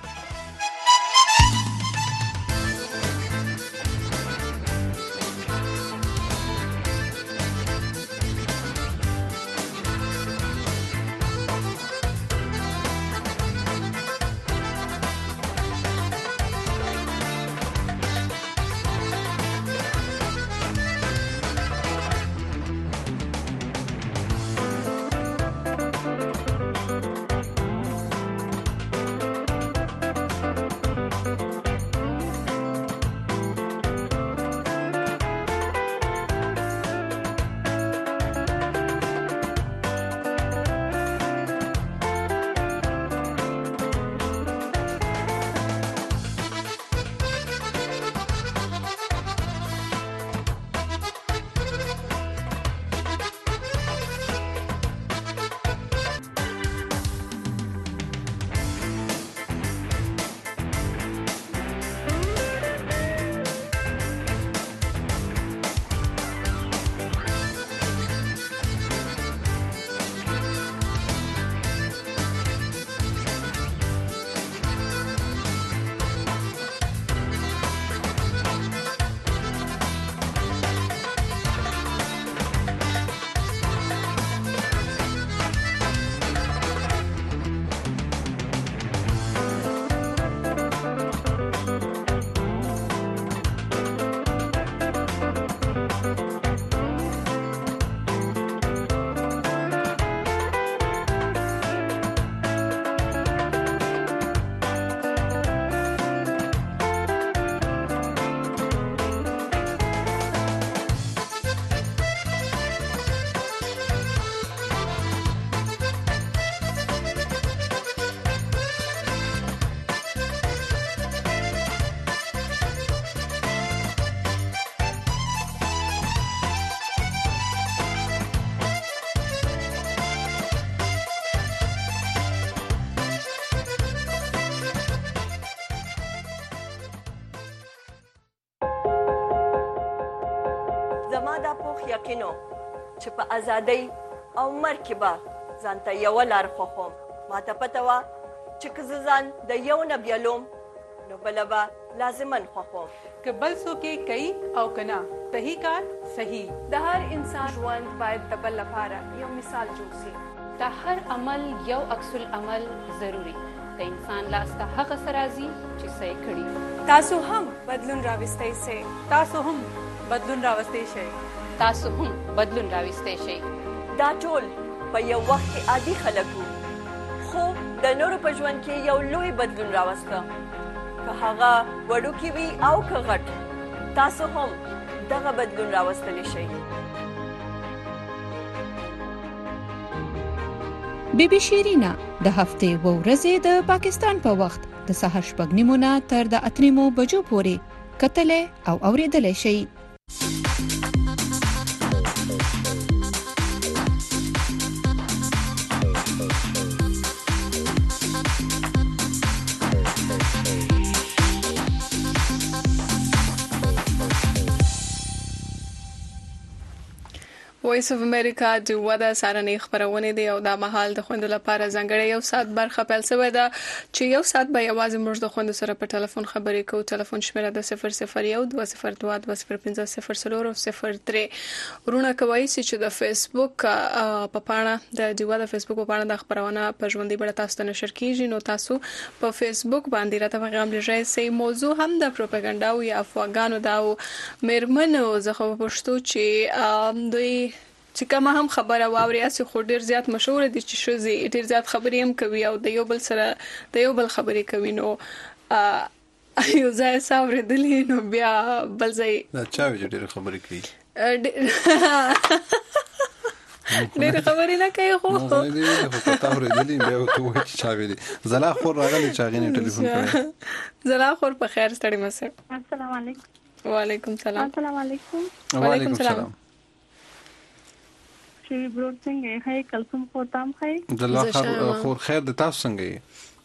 دا پوخ یقینو چې په ازادۍ او مرګ کې به ځان ته یوه لار خوښوم. ما ته پته وه چې که زه ځان د یو نه بیلوم نو بله به لازماً خوښوم. که بل څوک یې کوي او که نه صحیح کار صحیح. د هر انسان ژوند باید د بل لپاره یو مثال جوړ شي. د هر عمل یو عکس العمل ضروري. د انسان لاس ته هغه څه راځي چې څه یې کړي. تاسو هم بدلون راوستی شئ. تاسو هم بدلون راوستی شئ. تاسو هم بدلون راوستی شئ. دا ټول په یو وخت کې عادي خلک وو، خو د نورو په ژوند کې یو لوی بدلون راوسته. که هغه وړوکی وي او که غټ، تاسو هم دغه بدلون راوستلی شئ. بی بی شیرینا د هفتې و ورځې د پاکستان په وخت د سهار شپږ نیمو نه تر د اته نیمو بجو پورې کتلې او اورېدلې شئ. وایس اف امریکا د ودا سارنې خبرونه دی او د مهال د خوند لپاره ځنګړی یو ساعت برخه پیل شوې ده چې یو ساعت به یوازې موږ د خوند سره په ټلیفون خبرې کوو. ټلیفون شمیره د صفر صفر یو دوه صفر دوه دوه صفر پنځه صفر څلور او صفر درې. ورونه کوي چې د فیسبوک په پاڼه د دیوا د فیسبوک په پاڼه د خبرونه په ژوندۍ بڼه تاسو ته نشر کیږي، نو تاسو په فیسبوک باندې راته پیغام لږه سي موضوع هم د پروپاګاندا او یا افواګانو دا مېرمنو زخه پښتو چې دوی چې کومه هم خبره واوري اسی خو ډیر زیات مشهور دي چې شوزي ډیر زیات خبرې هم کوي او د یو بل سره د یو بل خبرې کوي. نو یو ځای ساورې دلی نو بیا بل ځای دا چا وی ډیر خبرې کوي ډیر خبرې نه کوي خو نو دې خو پتا ورې دلی بیا ته وای چې چا وی زلا خور راغلی چې غینې ټلیفون کړی. زلا خور په خیر ستړي مسه. السلام علیکم. وعلیکم السلام. السلام علیکم. وعلیکم السلام. شي برور څنګه یې؟ هاي کلثوم خور تام خای. زلا خور خیر د تاسو څنګه یې؟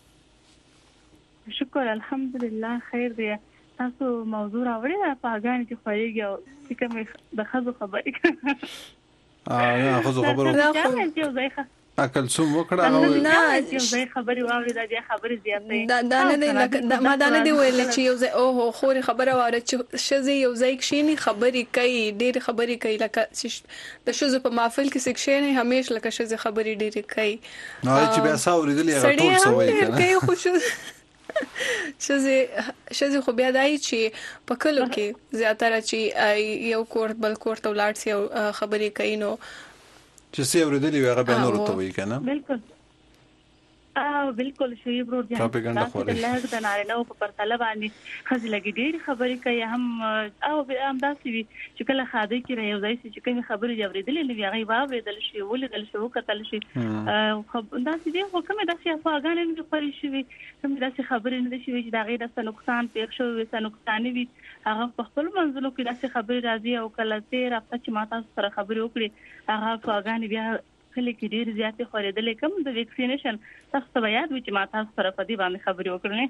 شکر الحمدلله خیر دی. تاسو موضوع راوړی دا پاګان چې خوېږي او چې کوم د خزو خبرې کوي. اه نه خزو خبرو اکل څوم وکړه او نه یو ځای خبرې واوري دا بیا خبرې زیاتې دا دا نه دی ما دا نه دی ویل چې یو ځای او خوري خبره واره چې شزي یو ځای کښینی خبرې کوي ډېر خبرې کوي لکه د شزو په محفل کې سکشن همیش لکه شزي خبرې ډېر کوي. نو چې بیا ساوري دلی هغه ټول سوي کنه خوش شزي شزي خو بیا دای چې په کلو کې زیاتره چې یو کورت بل کورت ولاړ سي خبرې کوي نو چې سی اوریدلی هغه به نور ته وی کنه. بالکل اه بالکل شي برو جان پروپاګاندا خوري الله د نارینه او په پرتله باندې خزي لګي ډېری خبرې کوي هم او هم داسې وي چې کله خاده کې رايو ځای چې کوم خبرې اوریدلې نه وي هغه واوریدل شي ولې شي وکتل شي خو داسې دي خو کومه داسې افغانان نه خوري شي کومه داسې خبرې نه شي چې دا غیر د نقصان پیښ شوی وي نقصان وي هغه په خپل منځلو کې داسې خبرې راځي او کله تیر هفته چې ما تاسو سره خبرې وکړې هغه افغان بیا کله کې ډېر زیاتې خورېدلې کوم د ویکسینیشن تاسو ته یاد و چې ما تاسو سره په دې باندې خبرې وکړې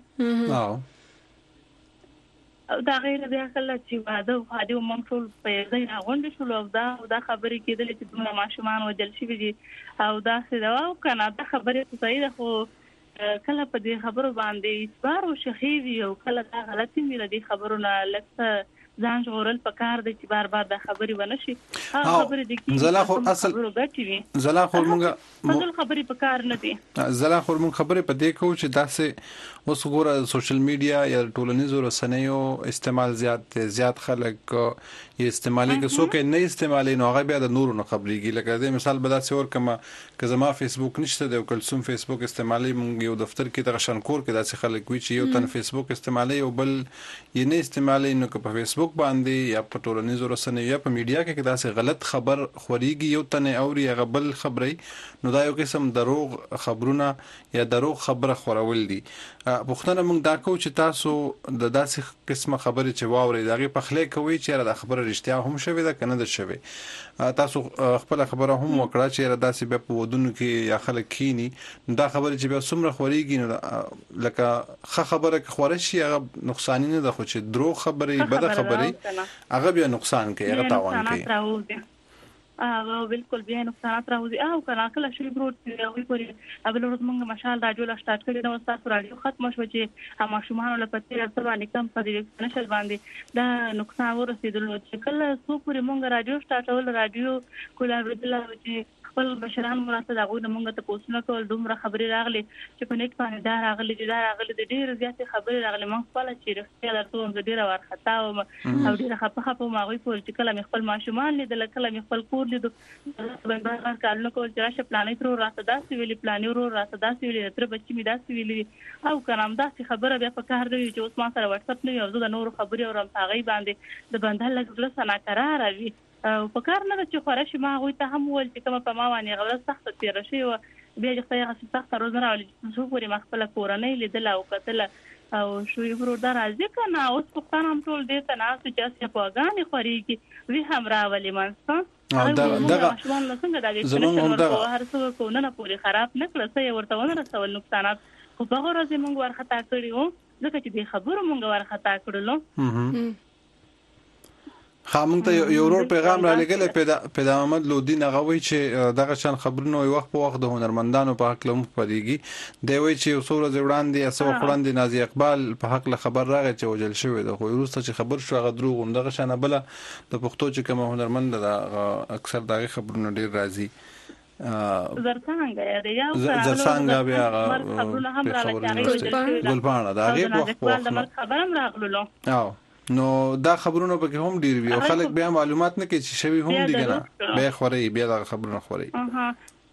او دا غیر بیا کله چې واده او خاده مم ټول په ځای راغونډ شول او دا دا خبرې کېدلې چې دوه ماشومان وجل شي دي او دا څه دا او کنه دا خبرې صحیح ده خو کله په دې خبرو باندې اعتبار او شخیوي او کله دا غلطي مې لدی خبرونه لکه ځان جوړل پکار دي چې بار بار دا خبرې ونشي هغه خبرې دي چې زلا خو اصل زلا خو موږ اصل خبرې پکار نه دي زلا خو موږ خبرې په دې کوو چې داسې اوس ګوره سوشل میډیا یا ټولنیزو رسنیو استعمال زیات زیات خلک یې استعمالي که څوک نه استعمالي نو هغه بیا د نورو نه خبريږي. لکه د مثال به داسې ور کما که زما فیسبوک نشته د کلثوم فیسبوک استعمالي مونږ یو دفتر کې د شنکور کې داسې خلک وي چې یو تن فیسبوک استعمالي او بل یې نه استعمالي نو که په فیسبوک باندې یا په ټولنیزو رسنیو یا په میډیا کې داسې غلط خبر خوريږي یو تن اوري هغه بل خبري نو دا یو قسم دروغ خبرونه یا دروغ خبره خورول دي. پښتنه موږ دا کوو چې تاسو د داسې قسمه خبرې چې واوري دغه په خلې کوي چې دا خبره رښتیا هم شوي ده کنه ده شوي تاسو خپل خبره هم وکړه چې داسې به په ودونو کې یا خلک کینی دا خبره چې بیا څومره خوريږي نو لکه ښه خبره کې خورشي هغه نقصان نه ده خو چې درو خبرې بده خبرې هغه بیا نقصان کوي هغه تاوان کوي هغه بالکل بیا نقصانات راوځي او کله کله شي بروت وي پوری ابل ورځ موږ مشال راجو لا سٹارټ کړی نو تاسو راډیو ختم شو چې هم شومان له پتی سره باندې کم پدې نشل باندې دا نقصان ورسېدل چې کله سو پوری موږ راډیو سٹارټ ول راډیو کولا ورته چې خپل بشران مراته دغه د موږ ته پوښتنه کول دومره خبري راغلي چې په نیټ باندې دا راغلي چې دا راغلي د ډیر زیاتې خبري راغلي موږ خپل چې رښتیا درته هم ډیر ورختا او او ډیر خپه خپه ماغوي کول چې کله خپل ماشومان لیدل کله خپل کور لیدل باندې کارونه کول چې راشه پلانې تر راته داسې ویلي پلانې ورو راته داسې ویلي تر بچی می داسې ویلي او کلام داسې خبره بیا په کار دی چې اوس ما سره واتس اپ نه یو زه د نور خبري اورم هغه باندې د بندل لګل سنا قرار وي او په کار نه چې خورش ما غوي ته هم ول چې کوم په ما باندې غوړ سخت تیر شي او بیا چې هغه سخت روز نه راولي زه پوری مخبل کورنۍ لیدل او قتل او شو یو ورو در راځي کنه اوس په خان هم ټول دې ته نه چې چې په غانې خوريږي وی هم راولي منستان دا دغه مشوان له څنګه دا وی هر څه کو نه پوری خراب نه کړ څه ورته ونه رسول نقصانات خو په غوړ ځې موږ ورختا کړیو ځکه چې دې خبرو موږ ورختا کړلو خامن ته یو ورور پیغام را لګل پیدا محمد لودین غوي چې دغه شان خبرونه وخت په وخت د هنرمندانو په حق لوم پدېږي دی وی چې وسوره زوړاندې اسو خړاندې نازي اقبال په حق له خبر راغی چې وجل شوی د خو وروسته چې خبر شو غ دروغ دغه شان بل د پښتو چې کوم هنرمند د اکثر دغه خبرونه ډیر راځي زرڅانګه دی یو زرڅانګه بیا خبرونه هم را لګي ګلپاڼه دا غي په وخت خبرم راغلو او نو دا خبرونه به هم ډیر وي او خلک بیا معلومات نه کوي چې شوی هم دي کنه به خوري بیا دا خبرونه خوري اها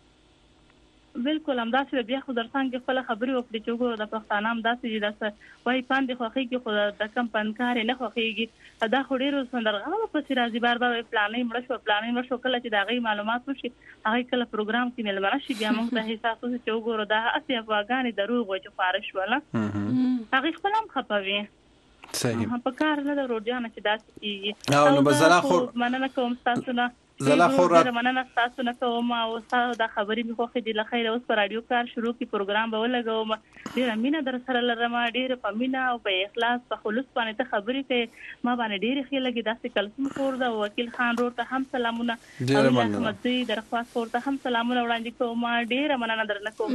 بالکل هم داسې بیا خو درڅنګ خپل خبري وکړي چې وګوره د پښتانه هم داسې داسې وای پاندې خوخي کې خو د کم پنکار نه خوخيږي دا خو ډیرو سندرغه په سي راځي بار بار پلانې مړ شو پلانې مړ شو کله چې دا غي معلومات وشي هغه کله پروګرام کې ملمره شي بیا موږ ته احساس وشي چې وګوره دا اسی افغاني دروغ و چې فارش ولا هغه خپل هم خپوي صحیح په کار نه د روډیانه چې داسې کیږي او نو بزلا خو مننه کوم تاسو نه زلا خو را مننه تاسو نه کوم او تاسو د خبرې مخ خو دې لخیر اوس پر رادیو کار شروع کی پروګرام به ولګوم ډیر مینه در سره لرم ډیر په مینه او په اخلاص په خلوص باندې ته خبرې کوي ما باندې ډیر خې لګي داسې کلسم خور دا وکیل خان ورته هم سلامونه ډیر مننه احمد دې درخواست ورته هم سلامونه وړاندې کوم ډیر مننه درنه کوم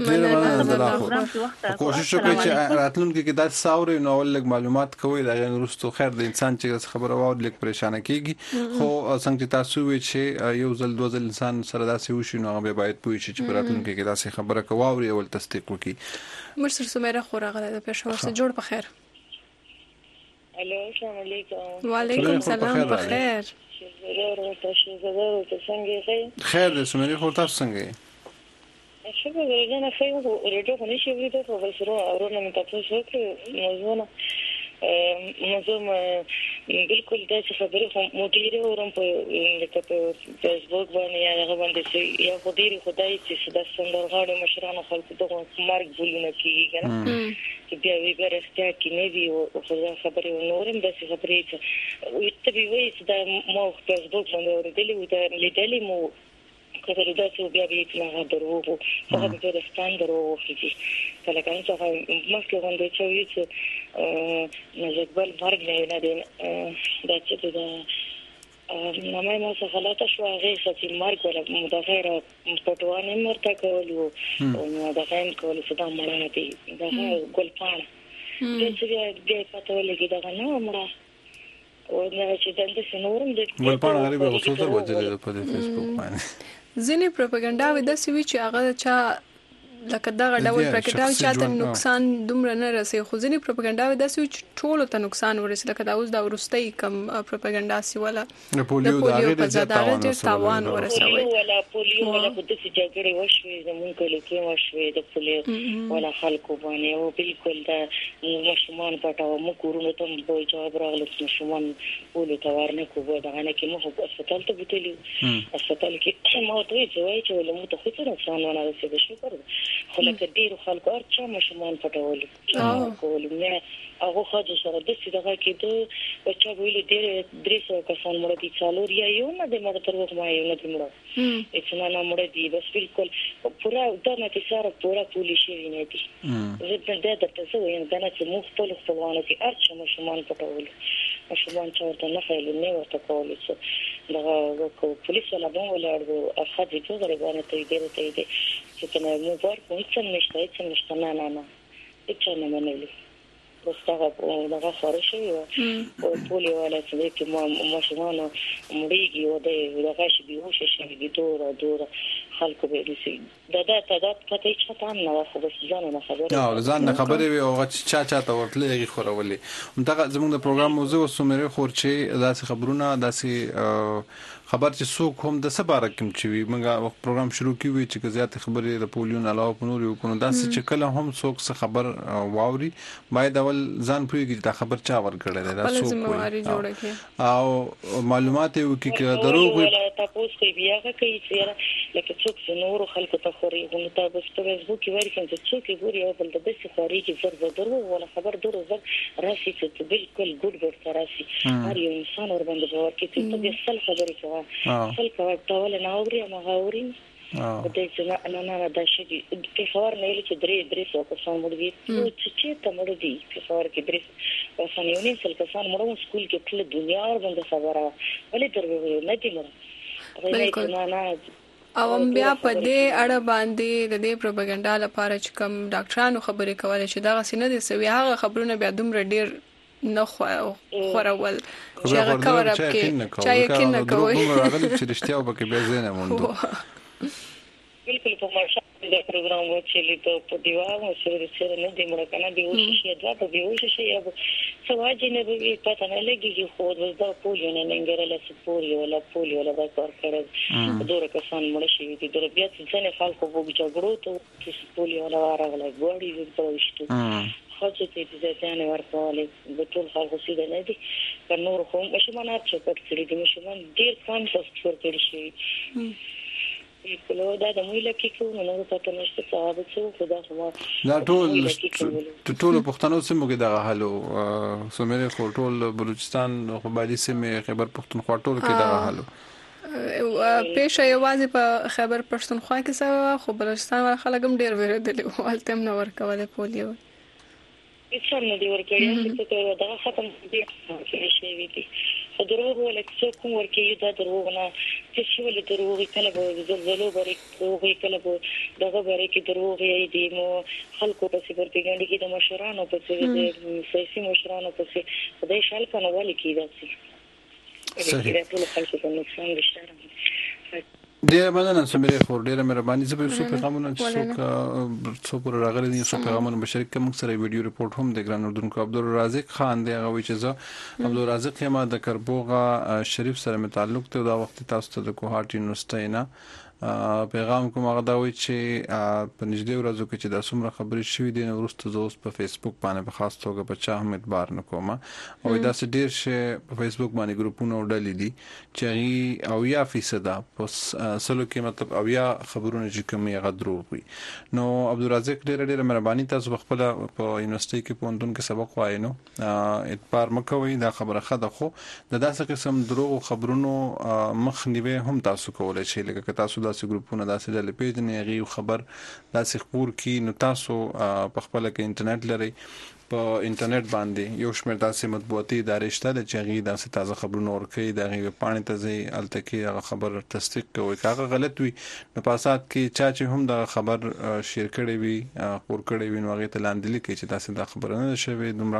کوشش وکړئ چې راتلونکي کې دا ساوري نو ولګ معلومات کوي دا ورستو خیر د انسان چې خبره واور لیک پریشان کیږي خو څنګه تاسو وی چې یو ځل دوه ځل انسان سره داسې وشي نو هغه باید پوه شي چې براتونکو کې داسې خبره کوي او تصدیق وکړي مرسر سمیرا خوراغله د پېښور سره جوړ په خیر الو السلام علیکم وعلیکم السلام په خیر خیر دې سمیرا خو تاسو څنګه یې شپه ورګنه خیر او ریډیو خو نشي ویډیو په وسرو اورونه مې تاسو کې موضوع موضوع بالکل دا چې خبرې خو مدیر اورم په لکه په فیسبوک باندې یا هغه باندې چې یا خدای خدای چې د سندرغاړو مشرانو خلکو دغه مرګ بولونه کیږي کنه چې بیا وی ګرځیا کې نه دی او خبرې نورم د خبرې چې وي ته وی چې د مو فیسبوک باندې ورته لیدلې لیدلې مو کله دا چې بیا به نه دروغ هغه به د ستاندر او خېږي کله کله چې مسله باندې چې وی چې نجبل مرګ نه نه دی دا چې دا نو مې مو څه غلطه شو هغه چې مرګ ولا مدافعه پټوانه مرته کولو او دا څنګه کولو چې دا مړه دي دا ګلپاڼه چې دې پته ولګي دا نه مړه او نه چې دلته سنورم دې ګلپاڼه غریبه اوسه ته وځي په فیسبوک باندې ځینې پروپاګاندا وي د سوي چې هغه چا لکه دا ډول پروپاګاندا چې چاته نقصان دومره نه رسي خو ځینې پروپاګاندا وي د سوي چې ټول ته نقصان ورسي لکه دا اوس دا ورستۍ کم پروپاګاندا سی ولا د پولیو د هغه د تاوان ورسوي ولا پولیو ولا د څه جګړې وشوي زمونږ کله کې وشوي د پولیو ولا خلکو باندې او بالکل دا مشمون پټاو مو کورونه ته به جواب راغلی مشمون ولې توار نه کوو دا نه کې مو په هسپتال ته بوتلی هسپتال کې مو ته وایي چې ولې مو ته خو څه نقصان ونه رسېږي شکر خو لکه ډیر خلکو ارچا مشمان پټول کول نه هغه خاصه سره د څه دغه کې د بچا ویل ډیر درې سو کسان مړ دي څالور یا یو نه د مړ تر وخت ما یو نه دي مړ اڅ نه نه مړ دي بس بالکل پورا د نه تساره پورا پولیس یې نه دي زه د دې ته څه وایم دا نه چې مختلف خپلوانو کې ارچا مشمان پټول مشمان څورته نه خېل نه ورته کول څه دغه پولیس ولا به ولر اخذ دې غره باندې ته دې ته دې چې کنه مو ورکو هیڅ نشته هیڅ نشته نه نه نه هیڅ نه منلي واستغرب دغه خارشي او پولیو ولا څه کې ما ماشومان مړیږي او دغه شي بيهوش شي دي دور دور خلکو به دي دا دا دا پته چې تام نه واخو بس ځان نه خبره او ځان نه خبره وي او چا چا ته ورتلې خورولې دغه زموږ د پروګرام موضوع سومره خورچی داسې خبرونه داسې خبر چې څوک هم د سبا رقم چې وي موږ پروګرام شروع کیوي چې زیات خبرې د پولیو علاوه په نور یو کو داسې چې کله هم څوک څه خبر واوري باید اول ځان پوهیږي دا خبر چا ورکړل دا څوک او معلومات یو کې دروغ وي تاسو خو بیا کوي چې لکه څوک نور خلکو ته خوري نو تاسو په فیسبوک کې وایي چې څوک ګوري او بل د دې خوري کې زر زر دروغ ولا خبر دروغ زر راشي چې بالکل ګډ ګډ راشي هر یو انسان ور باندې باور کوي چې په دې سل خبرې کوي سل کوي ټول نه اوري ما اوري د دې چې نه نه دا شي په خبر نه لې چې درې درې څو کسان مړ دي چې چې ته مړ دي په خبر کې درې کسان یو نه سل کسان مړ سکول کې ټول دنیا ور باندې خبره ولې تر نه دي مړ بالکل نه نه او بیا په دې اړه باندې د دې پروپاګاندا لپاره چې کوم ډاکټرانو خبرې کولې چې دا غسینه دي سوي هغه خبرونه بیا دومره ډیر نه خورول چې هغه کور اپ کې چا یقین نه کوي راغلی چې رښتیا وبکه بیا زنه مونږ بالکل په مارشا د پروګرام و چې لیدو په دیوالو سره سره نه دی مړ کنه دی او شي دا ته دی او شي یا سواجی نه به پته نه لګي خو دا پولیو نه لنګرل سپوري ولا پولیو ولا دا کار کړل دوه کسان مړ شي دي د بیا څنګه خلکو وګ جګړو ته پولیو ولا راغله ګوډي د پوښتنه خاصه چې د ځان ورکولې د ټول خلکو سیده نه دي په نور خو مشمانات چې پټ کړی دي مشمان ډیر کم څه څور کړی شي کله دا د موږ لکه کوم نه پته نشته صاحب څو خدا خو دا ټول ټول پښتنو سیمو کې دغه حالو سومره ټول بلوچستان خو باندې سیمه خیبر پښتونخوا ټول کې دغه حالو پېښه یوازې په خیبر پښتونخوا کې سره خو بلوچستان ول خلک هم ډیر ورېدل او هلته هم نو ورکواله پولیو هیڅ نه دی ورکړی چې دا ختم دي چې شي وي دي دروغ ولا څوک ورکې دا دروغ نه چې شی ول دروغ کله به زلزلو بری کوی کله به دغه بری کې دروغ یې دي مو خلکو په سیبر پیګنډ کې د مشرانو په څیر د سیاسي مشرانو په څیر خدای شال کنه ولې کېداسي صحیح ټول خلکو ته نقصان رسېږي ډیر مننه سمره خور ډیر مهرباني زه به څو پیغامونه څوک څو پر راغلي دي څو پیغامونه بشریک کوم سره ویډیو ریپورت هم د ګران اردن کو عبدالرازق خان دی هغه چې زه عبدالرازق یم د کربوغا شریف سره متعلق ته دا وخت تاسو ته د کوهاټ یونیورسيټي نه پیغام کوم هغه دا وی چې په نږدې ورځو کې چې د څومره خبرې شوې دي نو ورسته زوس په فیسبوک باندې په خاص توګه په چا هم اعتبار نکوم او دا څه ډیر شي په فیسبوک باندې ګروپونه ډلې دي چې او یا فیصد په سلو کې مطلب او یا خبرونه چې کوم یې غدرو وي نو عبدالرازق ډیر ډیر مهرباني تاسو خپل په یونیورسيټي کې پوندون کې سبق وایي نو اعتبار مکوئ دا خبره خده خو د داسې قسم دروغ خبرونو مخنیوي هم تاسو کولای شئ لکه تاسو داسې ګروپونه داسې ډلې پیژنې غي خبر داسې خبر کی نو تاسو په خپل کې انټرنیټ لري په انټرنیټ باندې یو شمېر داسې مطبوعاتي ادارې شته چې غي داسې تازه خبرونه ورکوي د غي پاڼې ته ځي التکی هغه خبر تصدیق کوي هغه غلط وي نو پاسات کې چا چې هم د خبر شیر کړي وي خبر کړي وي نو هغه ته لاندې لیکي چې تاسو د خبرونه نشوي دومره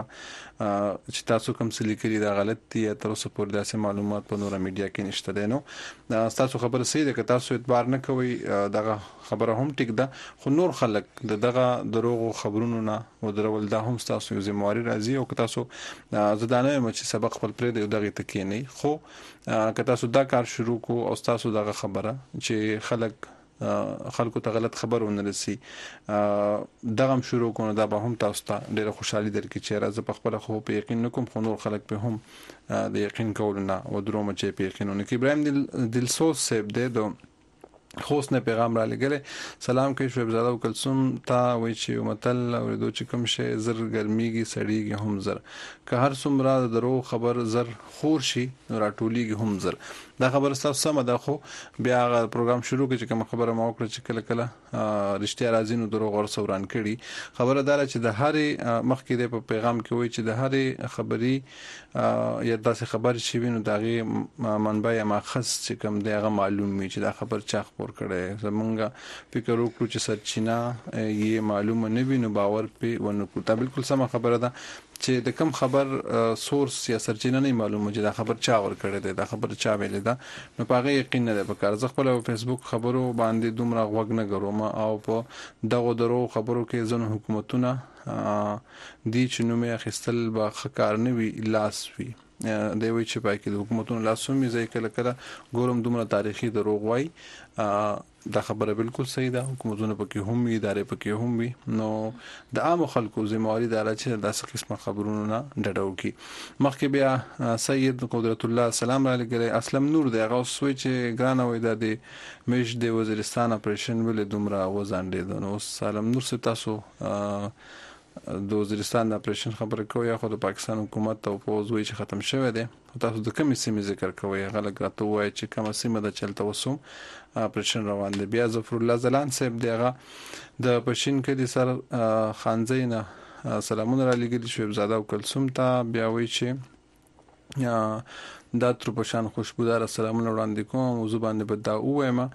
چې تاسو کوم څه لیکلي دا غلط دي تر اوسه پورې داسې معلومات په نور میډیا کې نشته دي نو تاسو خبره صحیح ده که تاسو اعتبار نه کوئ دغه خبره هم ټیک ده خو نور خلک دغه دروغ خبرونو نه ودرول دا هم تاسو یو ذمہواری راځي او که تاسو زدانه مچ سبق خپل پرې د دغه تکې نه خو که تاسو دا کار شروع کو او تاسو دغه خبره چې خلک خلکو ته غلط خبر ونرسي دغه شروع کو دا به هم تاسو ته ډیره خوشحالي درکې چې راز په خپل خو په یقین نکوم خو نور خلک په هم د یقین کول نه او درومه چې په یقینونه کې ابراهيم دل دلسوز صاحب د خوست نه پیغام را لګلې سلام کوي شعیب زاده او کلثوم تا وای چې متل اوریدو چې کوم شی زر ګرميږي سړیږي هم زر که هر څومره درو خبر زر خور شي نو راټوليږي هم زر دا خبر تاسو سم ده خو بیا پروګرام شروع کې چې کوم خبره ما وکړه چې کله کله رښتیا راځي نو درو غور سوران کړي خبره دار چې د هرې مخکې د پیغام کې وای چې د هرې خبري یا داسې خبر شي وینو دغه منبع یا ماخذ چې کوم دغه معلوم وي چې دا خبر چا خبر کړي زمونږ فکر وکړو چې سرچینه یې معلومه نه وي نو باور په ونکړو دا بالکل سم خبره ده چې د کوم خبر سورس یا سرچینه نه معلومه چې دا خبر چا ور کړی دی دا خبر چا ویل دا نو پاغه یقین نه ده په کار ځ خپل فیسبوک خبرو باندې دومره غوږ نه غروم او په دغه درو خبرو کې ځن حکومتونه دي چې نو مې اخیستل با خکار نه وی لاس وی دی وی چې پای کې د حکومتونو لاسومي ځای کله کله ګورم دومره تاریخي دروغ وای دا خبره بالکل صحیح ده حکومتونه پکې هم وي ادارې پکې هم وي نو د عام خلکو ذمہواری ده چې داسې قسمه خبرونه نه ډډو کی مخکې بیا سید قدرت الله سلام علیکم اسلم نور دی هغه سوي چې ګرانه وای د مش د وزیرستان اپریشن ول دومره وزاندې نو سلام نور ست تاسو د وزیرستان د اپریشن خبره کوي خو د پاکستان حکومت او پوز وی چې ختم شوه دی تاسو د کومې سیمې ذکر کوي غلط راته وای چې کومه سیمه د چلته وسوم اپریشن روان دی بیا ظفر الله زلان صاحب دیغه د پښین کې د سر خانزینا سلامونه را لګی شعیب زاده او کلثوم ته بیا وی چې یا د تر پښان خوشبودار سلامونه وړاندې کوم موضوع باندې بدا وایم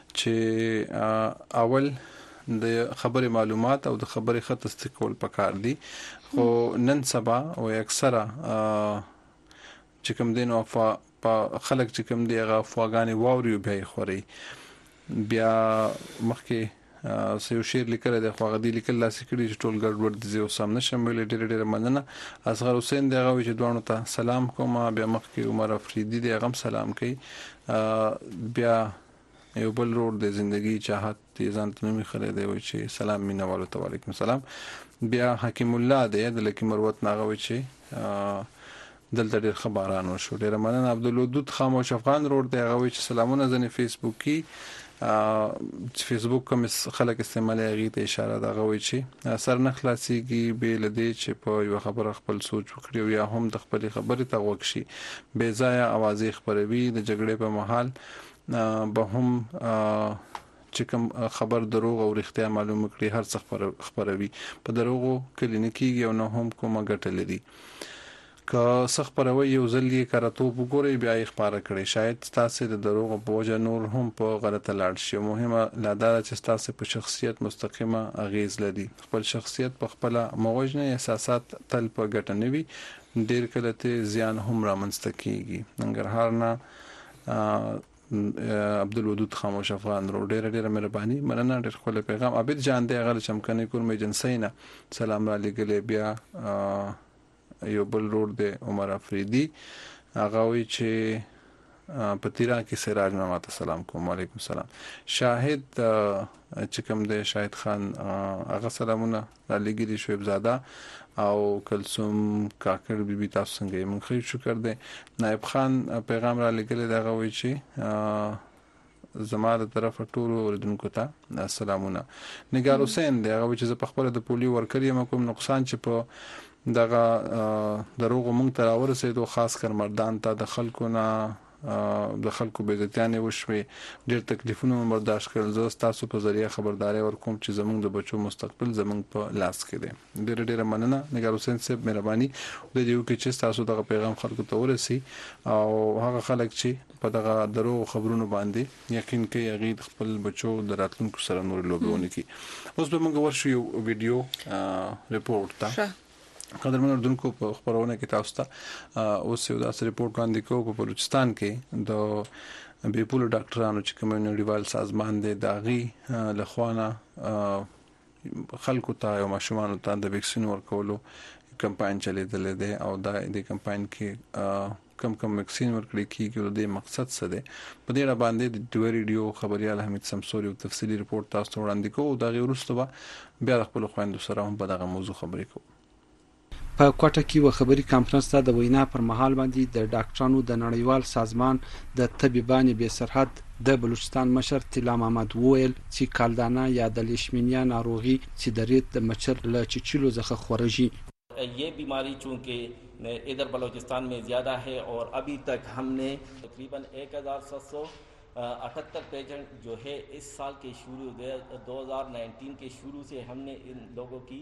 چې اول د خبري معلومات او د خبري خط استقبال پکار دي خو نن سبا او اکثره چې کوم دین او په خلک چې کوم دی هغه فواګانی واوري به خوري بیا مخکې سيو شیر لیکل د خواغدي لیکل لاسې کړي چې ټول ګډوډ دي او سم نشم ویل ډېر ډېر مننه اصغر حسین دغه چې دوانو ته سلام کوم بیا مخکې عمر افریدي دغه سلام کوي بیا یو بل روډ د ژوندۍ چاحت ځان ته مې خره دی وای چې سلام مینوالو ته وعلیکم السلام بیا حکیم الله دی د لکی مروت ناغه وای چې دلته ډېر خبرانو شو ډېر مننه عبدالودود خاموش افغان روډ دی هغه وای چې سلامونه ځنه فیسبوکي فیسبوک کوم خلک استعمالي غي ته اشاره دا غوي چې سر نه خلاصيږي به لدی چې په یو خبره خپل سوچ وکړي یا هم د خپل خبرې ته وکشي بے ځای اوازې خبروي د جګړې په محل به هم چې کوم خبر دروغ او رښتیا معلوم کړي هر څه خبروي په دروغو کلینیکي او نه هم کومه ګټه لري که څخ پروي یو ځل یې کاراتو وګوري بیا یې خبره کړي شاید تاسو د دروغ په وجه نور هم په غلطه لاړ شي مهمه لاده چې تاسو په شخصیت مستقیمه اغیز لري خپل شخصیت په خپل موجنه احساسات تل په ګټه نوي ډیر کله ته زیان هم رامنځته کیږي ننګرهار نه عبدالودود خاموش افغان رو ډیر ډیر مهرباني مننه ډیر خپل پیغام عبد جان دی غل چمکنه کور مې جنسینا سلام علیکم بیا یو بل روډ دی عمر افریدي هغه وی چې پتیرا کې سراج محمد سلام کوم علیکم السلام شاهد چې کوم دی شاهد خان هغه سلامونه علیګری شعیب زاده او کلثوم کاکر بیبي تاسو څنګه مونږ خیر شکر دی نائب خان پیغام را لګل دا غوي چې زماده طرف ټولو اوردونکو ته سلامونه نگار حسین دی هغه چې په خپل د پولیو ورکړی مکم نقصان چې په دغه دروغ مونږ ته راورسېدو خاص کر مردان ته د خلکو نه د خلکو بیزتیانه وشوي ډېر تکلیفونه برداشت کړل زه تاسو په ذریعہ خبرداري ورکوم چې زمونږ د بچو مستقبل زمونږ په لاس کې دی ډېر ډېر مننه نگار حسین صاحب مهرباني د دې یو کې چې تاسو دغه پیغام خلکو ته ورسي او هغه خلک چې په دغه درو خبرونو باندې یقین کوي هغه خپل بچو د راتلونکو سره نور لوبونه کوي اوس به موږ ورشو یو ویډیو ریپورت ته قدرمن اردوونکو په خبرونه کې تاسو ته اوس یو داسې ریپورت وړاندې کوم په بلوچستان کې د بیپولو ډاکټرانو چې کمیونټیوال سازمان دی داغي لخوانه خلکو ته او ماشومان ته د ویکسین ورکولو کمپاین چلیدل دی او دا د کمپاین کې کم کم ویکسین ورکړي کیږي د مقصد څه دی په دې اړه باندې د دوه ریډیو خبريال حمید سمسوري او تفصيلي ریپورت تاسو وړاندې کوو دا غوښتنه بیا خپل خويندو سره هم په دغه موضوع خبرې کوو په کوټه کې و خبري کانفرنس ته د وینا پر مهال باندې د ډاکټرانو د نړیوال سازمان د طبيبان بې سرحد د بلوچستان مشر طلا محمد وویل چې کالدانه یا د لیشمینیا ناروغي چې د ریت د مچر له چچلو څخه خورجي. ये बीमारी चूँकि इधर बलूचिस्तान में ज़्यादा है और अभी तक हमने तकरीबन एक हज़ार सात सौ अठहत्तर पेशेंट जो है इस साल के शुरू दो हज़ार उन्नीस के शुरू से हमने इन लोगों की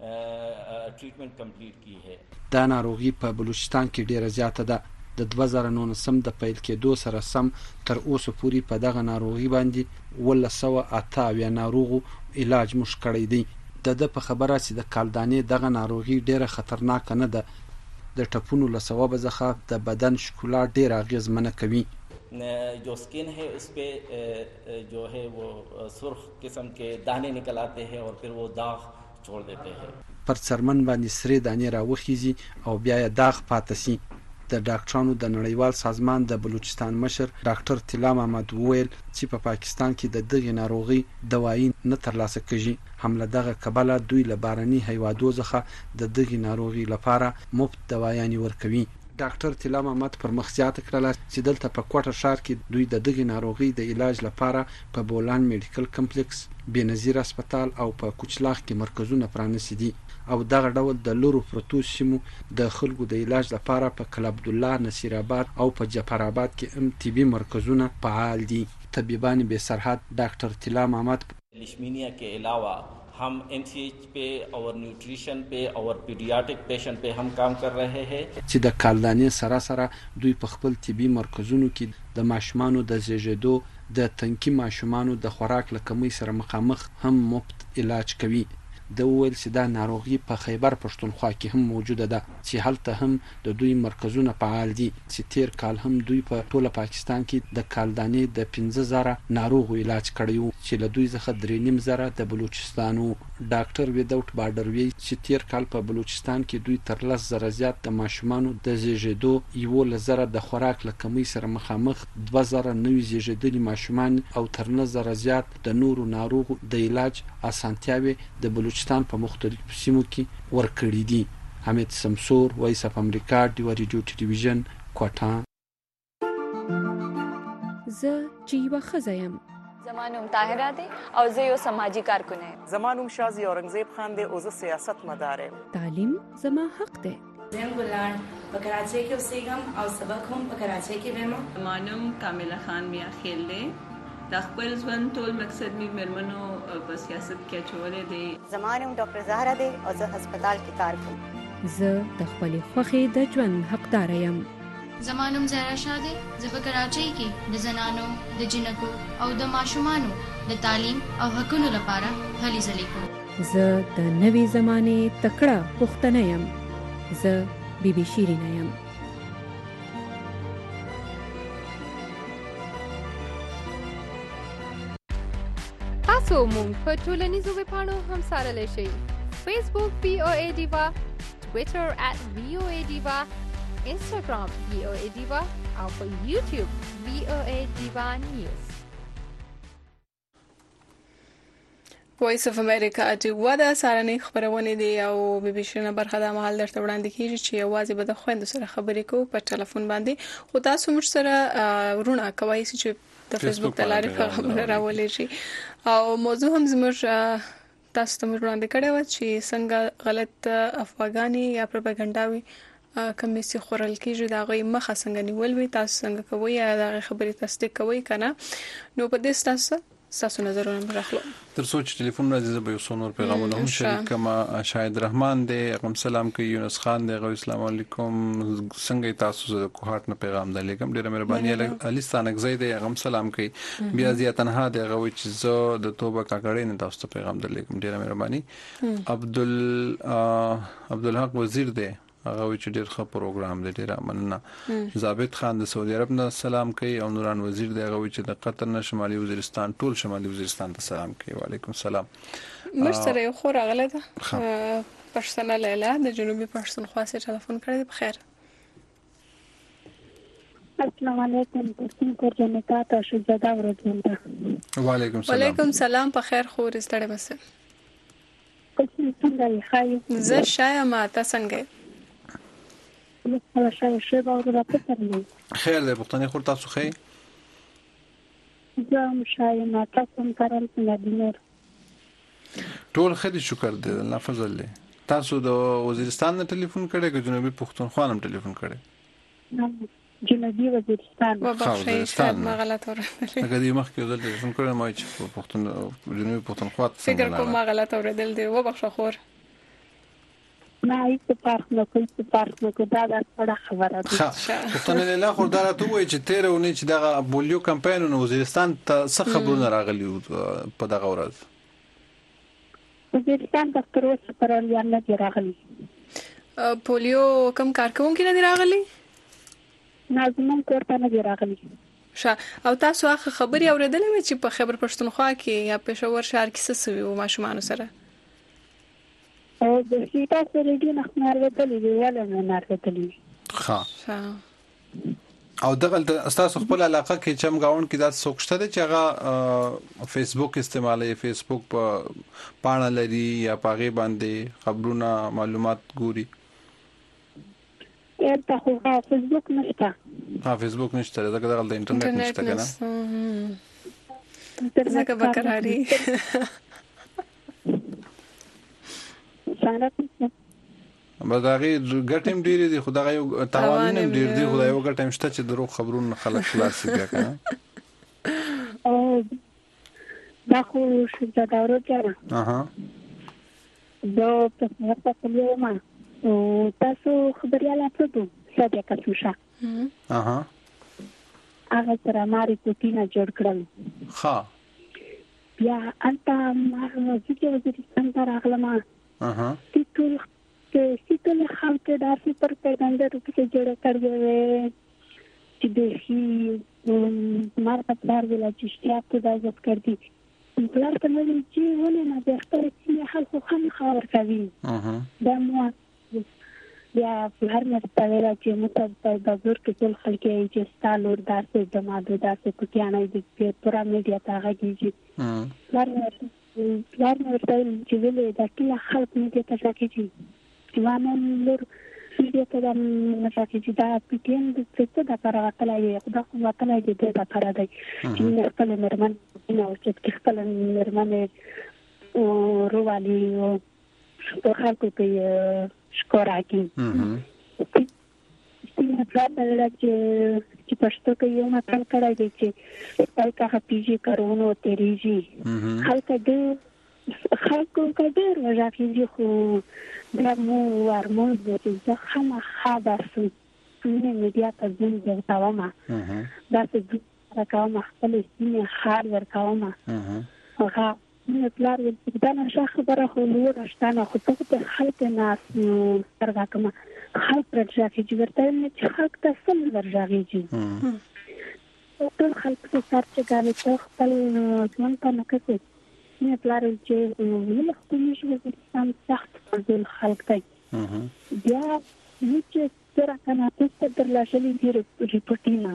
ट्रीटमेंट कंप्लीट की है. دا ناروغي په بلوچستان کې ډیره زیاته ده. د دوه زره نولسم د پیل کېدو سره سم تر اوسه پورې په دغه ناروغي باندې ولس سوه اته اویا ناروغو علاج مش کړی دی. د د په خبره چې د کالدانې دغه ناروغي ډیره خطرناک نه ده. د ټپونو له سببه ځخه د بدن ښکلا ډیره اغیزمنه کوي. जो स्किन है उस पे जो है वो सुर्ख किस्म के दाने निकल आते हैं और फिर वो दाग छोड़ देते हैं. پر څرمن باندې سری دانې راوخیږي او بیا یې داغ پاتې شي. د ډاکټرانو د نړیوال سازمان د بلوچستان مشر ډاکټر طلا محمد وویل چې په پاکستان کې د دغه ناروغي دوايي نه ترلاسه کیږي. هم له دغه کبله دوی له بارني هیوادو څخه د دغه ناروغي لپاره مفت دوايانې ورکوي. ډاکټر طلا محمد پر مخ زیاته کړله چې دلته په کوټه ښار کې دوی د دغه ناروغي د علاج لپاره په بولان میډیکل کمپلیکس، بنظیر هسپتال او په کوچلاخ کې مرکزونه پرانیستي دي او دغه ډول د لورو پروتو سیمو د خلکو د علاج لپاره په کلب عبدالله، نصیر آباد او په جعفر آباد کې ام ټي بي مرکزونه فعال دي. طبيبان بے سرحد ډاکټر طلا محمد لیشمینیا के अलावा हम एन सी एच पे और न्यूट्रिशन पे और पीडियाट्रिक पेशेंट पे हम काम कर रहे हैं. چې د کالدانې سره سره دوی په خپل طبي مرکزونو کې د ماشومانو د زیږیدو، د تنکي ماشومانو د خوراک له کمی سره مخامخ هم مفت علاج کوي. د ویل چې دا ناروغي په خیبر پښتونخوا کې هم موجوده ده چې هلته هم د دوی مرکزونه فعال دي چې تیر کال هم دوی په ټوله پاکستان کې د کالدانې د پنځه زره ناروغو علاج کړی وو چې له دوی څخه درې نیم زره د بلوچستان وو. ډاکټر ویداوت بارډر وی چې تیر کال په بلوچستان کې دوی تر لس زره زیات د ماشومانو د زیږیدو، یو زره د خوراک له کمی سره مخامخ، دوه زره نوي زیږیدلي ماشومان او تر نه زره زیات د نورو ناروغو د علاج اسانتیاوې د بلوچستان په مختلفو سیمو کې ورکړي دي. حمید سمسور، وایس اف امریکا، ډیو ریډیو ټلویزیون، کوټا. زه جیوا خزایم. زمانوم طاهره دی او زه یو سماجی کارکون یم. زمانوم شازی اورنګزیب خان دی او زه سیاست مدار یم. تعلیم زما حق دی. زم ګلان په کراچۍ کې اوسېږم او سبق هم په کراچۍ کې وایم. زمانوم کامله خان میا خیل دی. د خپل ژوند ټول مقصد می مرمنو په سیاست کې چولې دی. زمانوم ډاکټر زهرا دی او زه هسپتال کې کار کوم. زه د خپل خوخي د ژوند حقدار یم. زمانوم زهرا شاه دی. زه په کراچۍ کې د زنانو، د جنکو او د ماشومانو د تعلیم او حقوقو لپاره هلې ځلې کوم. زه د نوې زمانه تکړه پښتنه یم. زه بیبي شیرینه یم. تاسو مونږ په ټولنیزو ویبپاڼو هم سره شئ. فیسبوک وی او ای ډیوا، ټویټر ات وی او ای ډیوا، انستګرام وی او ای ډیوا او په یوټیوب وی او ای ډیوا نیوز. وایس اف امریکا ډیوا د سارنې خبرونه دی او بي بي شنه برخه د محل درته وړاندې کیږي چې یوازې به د خويند سره خبرې کوو په ټلیفون باندې. خو تاسو موږ سره ورونه کوي چې د فیسبوک د لارې په خبره راولې شي او موضوع هم زموږ تاسو ته وړاندې کړی و چې څنګه غلط افواګانی یا پروپاګاندا کومې سي خورل کیږي دا غي مخه څنګه نیول وي، تاسو څنګه کوي یا دا خبرې تصدیق کوي کنه. نو په دې تاسو تاسو نظرونه راخلو. تر سوچ ټلیفون راځي زه به یو څو نور پیغامونه هم شریک کما. شاهد رحمان دی، غم سلام کوي. یونس خان دی، غو السلام علیکم، څنګه تاسو زه کوهات نه پیغام درلیکم، ډیره مهرباني. علي ستانک زید دی، غم سلام کوي. بیا زیات تنها دی، غو چې زه د توبه کاکړې نه تاسو ته پیغام درلیکم، ډیره مهرباني. عبدل عبدالحق وزیر دی، هغه چې ډېر ښه پروګرام دی، ډېر مننه. ضابط خان د سعودي عرب نه سلام کوي او نوران وزیر دی، هغه چې د قطر نه شمالي وزیرستان ټول شمالي وزیرستان ته سلام کوي. وعلیکم السلام. مرسته یو خو راغله ده پښتنه لیلا د جنوبي پښتونخوا سره ټلیفون کړی. بخیر. السلام علیکم. پښتون کور جنتا تاسو زدا ورته. وعلیکم السلام. وعلیکم السلام. په خیر خو رستړې بس. څنګه یې خای؟ زه شایم، تاسو څنګه؟ له شای شبا او را پترنی خیر ده پښتنې خور تاسو خی زه شای ما تاسو کارم مدینه ټول خدي شکر دې الله فضل له تاسو د وزیرستان نه ټلیفون کړی که جنوبي پښتونخوا نه ټلیفون کړی جنوبي وزیرستان وزیرستان ما غلط اوریدل هغه دې مخکې ودل ټلیفون کړی ما چې پښتون جنوبي پښتونخوا فکر کوم ما غلط اوریدل دی و بخښه خور نه هیڅ فرق نه کوي څه فرق نه کوي دا د خبره ده پښتون له خور دا راته وایي چې تیر ونی چې دغه بولیو کمپاین نو وزیرستان ته څه خبرونه راغلي په دغه ورځ وزیرستان د تروس پر اړیان نه راغلي پولیو کم کارکونکو نه راغلي نازمن کوړه نه راغلي شا او تاسو هغه خبري اوریدلې چې په خبر پښتونخوا کې یا پېښور شهر کې څه سوي او ماشومان سره او د سیتا سره دې نه ناروتلې ولا نه ناروتلې ها او دغه تاسو خپل علاقه کې چمګاون کې دا سوکشته ده چې هغه فیسبوک استعمالي فیسبوک په پاڼه لري یا پاغه باندې خبرونه معلومات ګوري اې ته خو فیسبوک نشته ها فیسبوک نشته دا دغه د انټرنیټ نشته کنه ځکه بکراري څنګه بغاغي ګټم ډیر دي خدای یو تاوان نه ډیر دي خدای یو ګټم شته چې درو خبرونه خلک خلاص بیا کنه او دا خو شته دا ورته اها دا په هغه په یوه او تاسو خبرياله څه ساده کڅوشه اها هغه سره ماري کوټینه جوړ کړل ها بیا انت ما چې وزیرستان ته راغلم اها ټول چې ټول خلک داسې پر پیغمبر کې جوړ کړی چې د هی مارته پلار ویل چې شتیا ته د عزت کړی پلار ته مې چې ولې نه د خپل چې خلکو خام خبر کوي اها دا مو بیا پلار مې ته ویل چې مته د زور کې ټول خلک یې چې ستالور داسې د ماده داسې کوټیانه دي چې پورا میډیا ته راځي پلار مې پلار مې ورته چې ویل دا ټول خلک میډیا ته راځي وانه نور دې ته د مشاکل چې دا پټین د څه د پرواته لای خدا خو واته لای دې د پاره دی چې خپل مرمن نو چې خپل مرمن او روالي او په خلکو کې شکر اکی ستینه پلاټه چې چې پښتو کې یو مطلب کړای دی چې پلکه هپیږي کارونو تیریږي خلک دې خلکو کډر وځي خو دا مو ورمون دې چې خامہ خاصه څنګه میډیا ته ځین ورتاومه دا چې راکاوم خپل سینې خار ورکاومه هغه نو پلار دې دا نه خبره خو نور شتانه خو ته خلک ناس ترګه کما خلک راځي چې ورته نه چې خلک ته سم ورځي ټول خلک څه سره غالي ته خپل ځوان په نکته نه پلار چې ویل خو نشي وزیرستان سخت فضل خلک ته بیا چې تر کنه تاسو در لاشلې دی ریپورټینا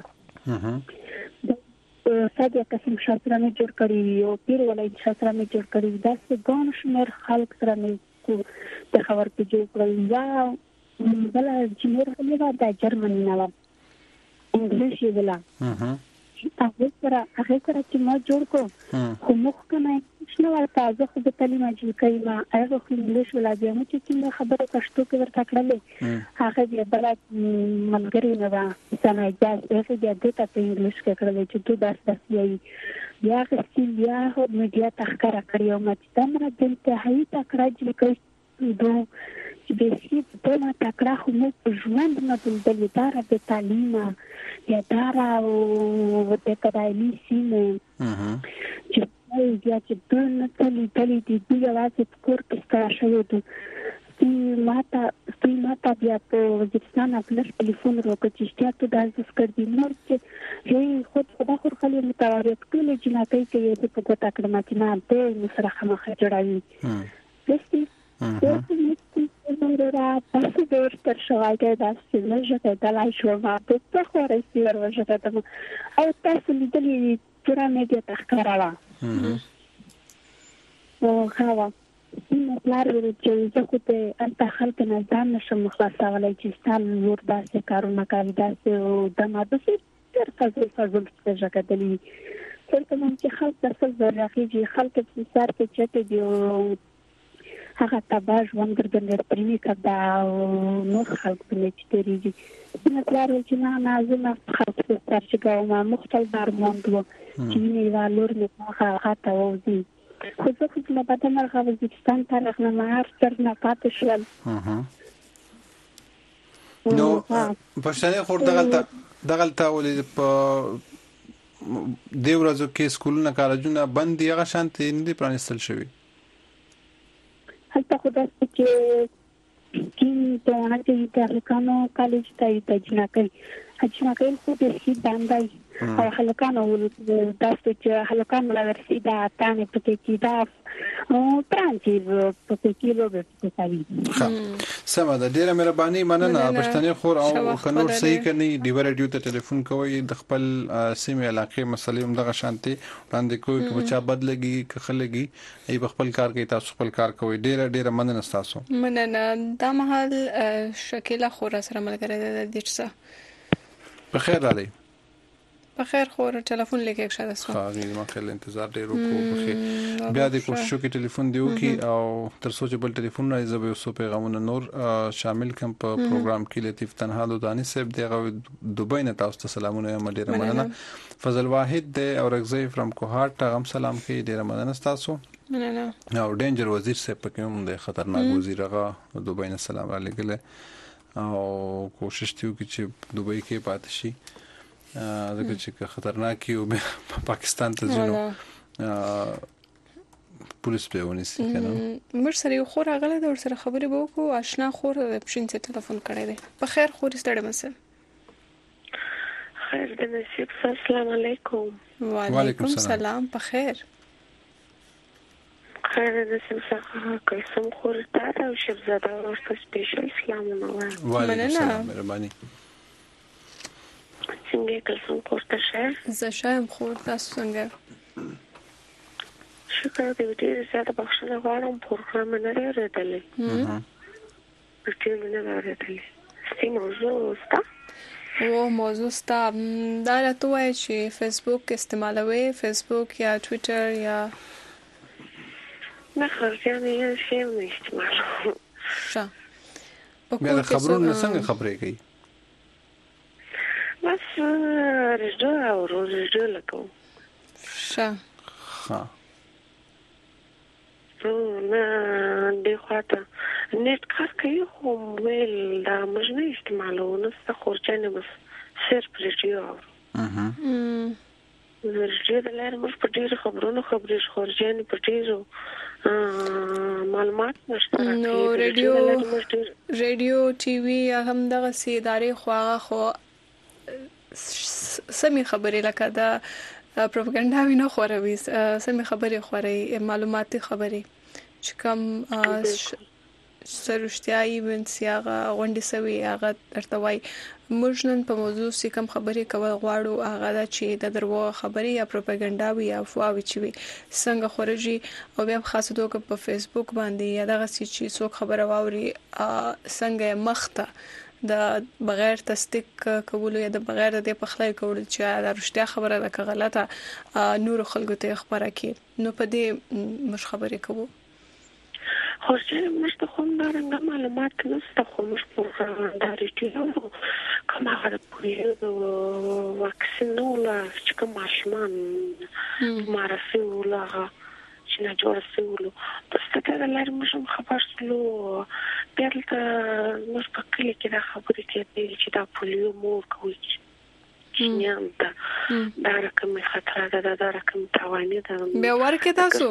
ساده قسم شاسترانه جوړ کړی او پیر ولای شاسترانه جوړ کړی دا څه ګون شمیر خلک سره مې کو د خبر په جوړ کړی یا بل جمهور له دا جرمني نه و انګلیش یې ولا هغه سره هغه سره چې ما جوړ کو خو مخ کنه شنو ورته زه خو د تعلیم اجل کوي ما هغه خو انګلیش ولا دی مو چې خبره پښتو کې ورته کړلې هغه دې بل ملګری نه دا څنګه اجازه دې دې ته انګلیش کې کړلې چې تو داس داس یې بیا چې بیا هو میډیا تخکر کړی او مته تمره دې ته هي تکړه چې کوي دوه چې به شي په ما تکړه خو مو ژوند نه دلته دار د تعلیم یا دار او د کډایلی سینه چې بیا چې دنه تلې تلې دې بیا واسه کور کې ستاسو ته چې ماته چې ماته بیا په وزیرستان خپل ټلیفون وکړ چې ستاسو د ځس کړ دي نور چې هي خود خدا خور خالي متوارث کړل چې نه کوي چې په کوټه کې ماته نه به سره خمخه جوړایي دستي نورا تاسو د ورتر شوای کې دا چې ته د لای شو ما په خورې سیر ورته او تاسو لیدلې چې را مې دې تخکراله او هوا نو پلار چې زه خو ته انت خلک نه ځان نشم خلاصولای چې ستاسو لور داسې کارونه کوي داسې د ماده څه تر فضل فضل څه کېدلی څنګه مونږ چې خلک د څه راخیږي خلک په سر کې چته دی هغه تباج وندرګن پرېمي کدا نو خلک په نچتريږي نو پلار چې نه نازنه خلک په سر چې ګاوما مختل دار مونږ چې نه والور نه هغه ته وځي خو زه خو نه پته نه راغلی وزبکستان تاریخ نه مار تر نه پاتې شول نو پښتنې خور دغلته دغلته ولې په دی ورځو کې سکولونه کالجونه بند دي هغه شانتي نه دي پرانستل شوی هلته خو داسې چې کیم ته ونه چې د هلکانو کالج ته ته جنکۍ جنکۍ خو د شي باندې او هلکانو داسې چې هلکانو لا ورسي دا تانه پکې کې دا او پرانچې پکې کې لوګ کوي سمه ده ډیره مهرباني مننه پښتنې خور او کنور صحیح کني ډیو رادیو ته ټلیفون کوي د خپل سیمه علاقې مسلې هم دغه شانتي وړاندې کوي چې بچا بدلږي کخلږي ای خپل کار کوي تاسو خپل کار کوي ډیره ډیره مننه تاسو مننه دا مهال شکیلا خور سره ملګری د دې څه بخیر علي بخیر خور ټلیفون لیکه شاده سو ها غي ما خل انتظار ډیرو کو بخیر بیا د کوشش وکي ټلیفون دیو کی او تر سوچ بل ټلیفون راځي به اوسو پیغامونه نور شامل کم په پروګرام کې لطیف تنها دانی صاحب دغه دوبۍ نه تاسو ته سلامونه ډیره مننه فضل واحد د اورغزی فرام کوهات غم سلام کوي ډیره مننه تاسو مننه او ډینجر وزیر صاحب پکې هم د خطرناک وزیر هغه دوبۍ نه سلام را لګل او کوشش دیو کی چې دوبۍ کې پاتې شي دغه چې خطرناک یو پاکستان ته ځنو پولیس په ونیسي کنه مر سره یو خور غله د ور سره خبرې وکړو آشنا خور د پښین ته ټلیفون کړی دی په خیر خور ستړي مسه خیر د نصیب السلام علیکم وعلیکم السلام په خیر خیر د نصیب څخه کوم خور ته او شهزاده ورته سپیشل سلام نو وعلیکم السلام مهرباني څنګه کلسم پورته شه زه شایم خور تاسو څنګه شکر دې ډېر زیاته بخښنه غواړم پروګرام نه لري دلې ها ډېر نه لري دلې څه موضوع ستا او موضوع ستا دا راته وایي چې فیسبوک استعمالوي فیسبوک یا ټوئیټر یا نه خرجانه یې شی نه استعمالوي ښه بیا خبرونه څنګه خبرې کوي بس رجوع او رجوع لکو ښه ها نه د خاطر نت کار کوي خو ویل دا موږ نه استعمالو نو څه خورچنه بس صرف رجوع اها رجوع د لار موږ په ډیرو خبرونو خبرې خورچنه په ډیرو معلومات نشته نو رادیو رادیو ټي وي هم دغه سي ادارې خواغه خو سمې خبرې لکه دا پروپاګاندا وینو خوروي سمې خبرې خوري معلوماتي خبرې چې کوم سرشتيایي ونسیاغه غونډې سوي هغه ارتوي موږ نن په موضوع سي کوم خبرې کول غواړو هغه دا چې د درو خبرې یا پروپاګاندا وي یا افواوي چې وي څنګه خورجي او بیا خاصه توګه په فیسبوک باندې یا دغه چې څوک خبره واوري څنګه مخته د بغیر تصدیق کول یا د بغیر د پخلای کول چې دا رښتیا خبره ده که غلطه نور خلکو ته خبره کی نو په دې مش خبرې کوو خو چې موږ ته کوم ډول معلومات نشته خو موږ پروګرام دارو کوم هغه پوهیږو واکسین ولا چې کوم ماشومان معرفي ولا چې نه جوړ سوي بس ته دا لار موږ خبر سلو بیا ته موږ په کلی کې دا خبرې کوي چې دا پولیو مور کوي چې نه دا دا رقم خطر ده دا رقم توانې ده بیا ورکه تاسو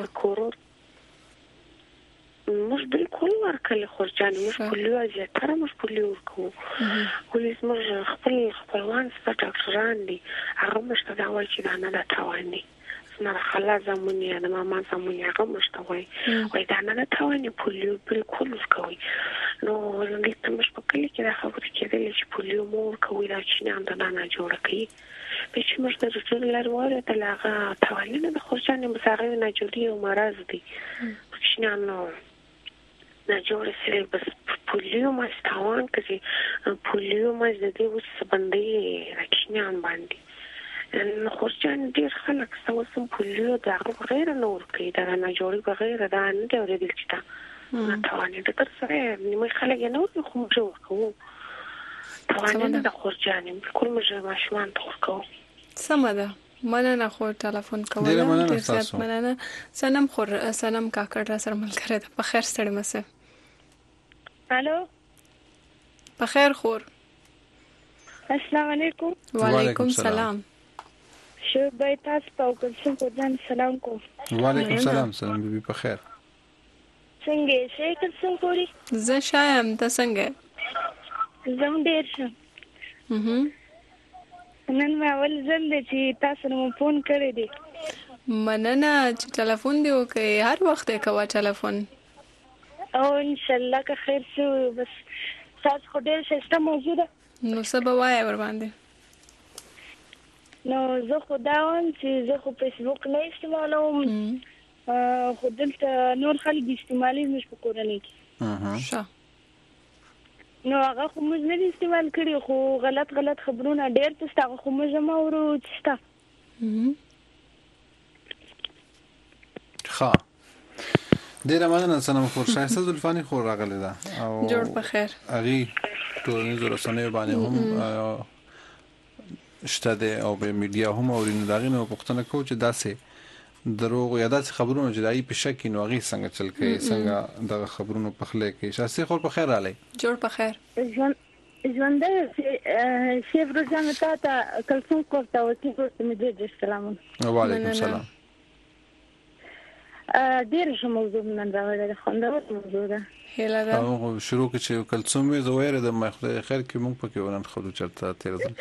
موږ بالکل ورکل خورجان موږ پولیو زیاتره موږ پولیو ورکو ولې موږ خپل خپلوان څخه ډاکټران دي هغه موږ ته دا وایي چې دا نه ده توانې نه خلا زمونی د ماما زمونی هغه مشتوي وای دا نه توانې پولیو بالکل ورکوي نو لږ مش په کلی کې دا خبره کېدل چې پولیو مور کوي دا چې نه اند نه جوړ کوي به چې موږ د رسول الله وره ته لاغه توانې نه خورجان مساغې نه جوړي او مرز دي چې نه نو نه جوړ سره بس پولیو ما ستاوان کړي پولیو ما د دې اوس باندې راکښنان باندې نو خورجان ډیر خلک سوسم پولیو دا غیر نور کوي دا نه جوړي بغیر دا نه دی ورېدل چې تا نه توانې د تر سره نیمه خلک نه نور خو جوړ کوو توانې د خورجان بالکل مجه ماشومان تخکو سمه ده مننه خو ټلیفون کوله ډیر زیات مننه سلام خور سلام کاکړ را سره ملګری ده په خیر ستړي مسه الو په خیر خور السلام علیکم وعلیکم السلام شو بای تاسو په کوم کو ځان سلام کو وعلیکم السلام سلام بیبي په خیر څنګه شې کوم کوری زه شایم ته څنګه زم ډیر شم mhm نن ما ول زم دې چې تاسو نو فون کړی دی مننه چې ټلیفون دی وکي هر وخت کوه ټلیفون او ان شاء الله که خیر شو بس تاسو خو ډیر ښه موجوده نو سبا وای ور باندې نو زه خو دا وایم چې زه خو فیسبوک نه استعمالوم خو دلته نور خلک استعمالي مش په کورنۍ کې ښه نو هغه خو موږ نه استعمال کړي خو غلط غلط خبرونه ډېر تاسو خو موږ ما ورو چستا ښه ډیر مننه سلام خور شایسته زلفانی خور راغلی دا او جوړ په خیر اغي ټولنیزو رسنیو باندې هم شته ده او په میډیا هم اورینو داغه نو پښتنه کو چې داسې دروغ یا داسې خبرونه چې دای په شک نو غي څنګه چل کوي څنګه د خبرونو په خله کې شاسي خور په خیر علي جوړ په خیر ژوند ژوند شیف روزان ته تا کلسون کوته او چې ورته مې دې سلام وعلیکم السلام ډیر ښه موضوع نن راوړل خوندور موضوع ده هله ده او شروع کې چې کلسوم وي زویر د مخدای خیر کې مونږ پکې ورن خلو چرته تیر ځل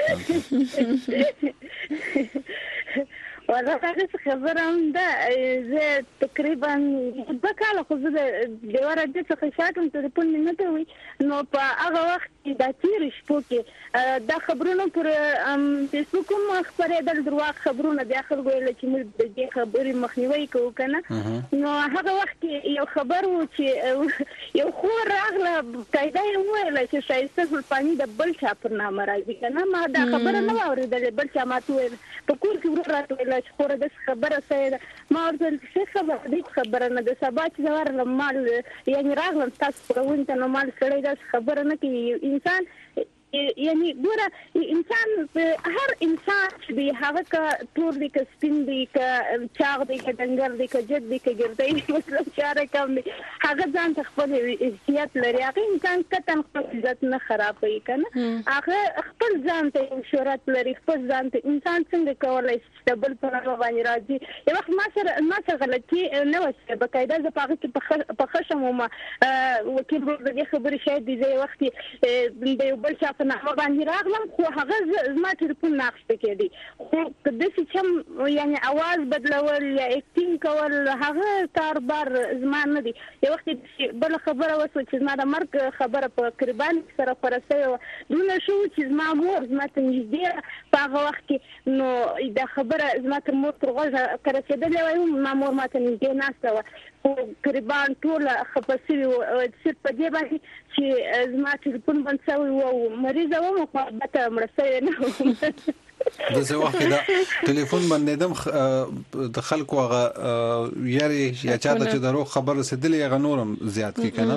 والله تاسو خبرم ده زه تقریبا د کاله خو زه د ډیوره د څه خشاتم ته په منته وي نو په هغه وخت د تیر شپو کې د خبرونو پر فیسبوک هم خبرېدل درواغ خبرونه د اخر ویل چې موږ د دې خبرې مخنیوي کوو کنه نو هغه وخت یو خبر و چې یو خو راغله قاعده یې ویل چې شایسته سلطانی د بل چا پر نامه راځي کنه ما دا خبره نه اوریدل بل چا ماته ویل په کور کې ورته راټول چې خور د خبره سره ما ورته څه خبره دې خبره نه د سبا چې زور مال یعنی راغلم تاسو پرونته نو مال سره د خبره نه کوي انسان یعنی ګوره انسان هر انسان چې هغه کا تور دي ک سپین دي ک چاغ دي ک ډنګر دي ک جد دي ک ګردې مطلب چاره کم دي هغه ځان خپل احتیاط لري هغه انسان کتن خپل عزت نه خرابوي کنه هغه خپل ځان ته شهرت لري خپل ځان ته انسان څنګه کولای شي بل په لور باندې راځي یو وخت ما سره ما سره غلطي نه وسه بقاعده ز پاغه په خشم ما وکیل ورته خبرې شاید دې وخت د یو بل چا نه باندې راغلم خو هغه زما ټلیفون ناقص کېدی خو د څه چې یعنی आवाज بدلول یا اکټینګ کول هغه کاربار زما نه دی یو وخت بل خبره وسو چې زما د مرګ خبره په قربان سره فرسته دونه شو چې زما مور زما ته نږدې په هغه وخت نو دا خبره زما تر مور تر غوږه کرسېدلې وای ما مور ماته نږدې ناسته خو قربان ټول خپسي چې په دې باندې چې زما ټلیفون بند شوی او مریض و مو په بته مرسته نه د څه وخت دا ټلیفون باندې دم د خلکو هغه یاري یا چاته چې درو خبر رسیدلې هغه نورم زیات کی کنه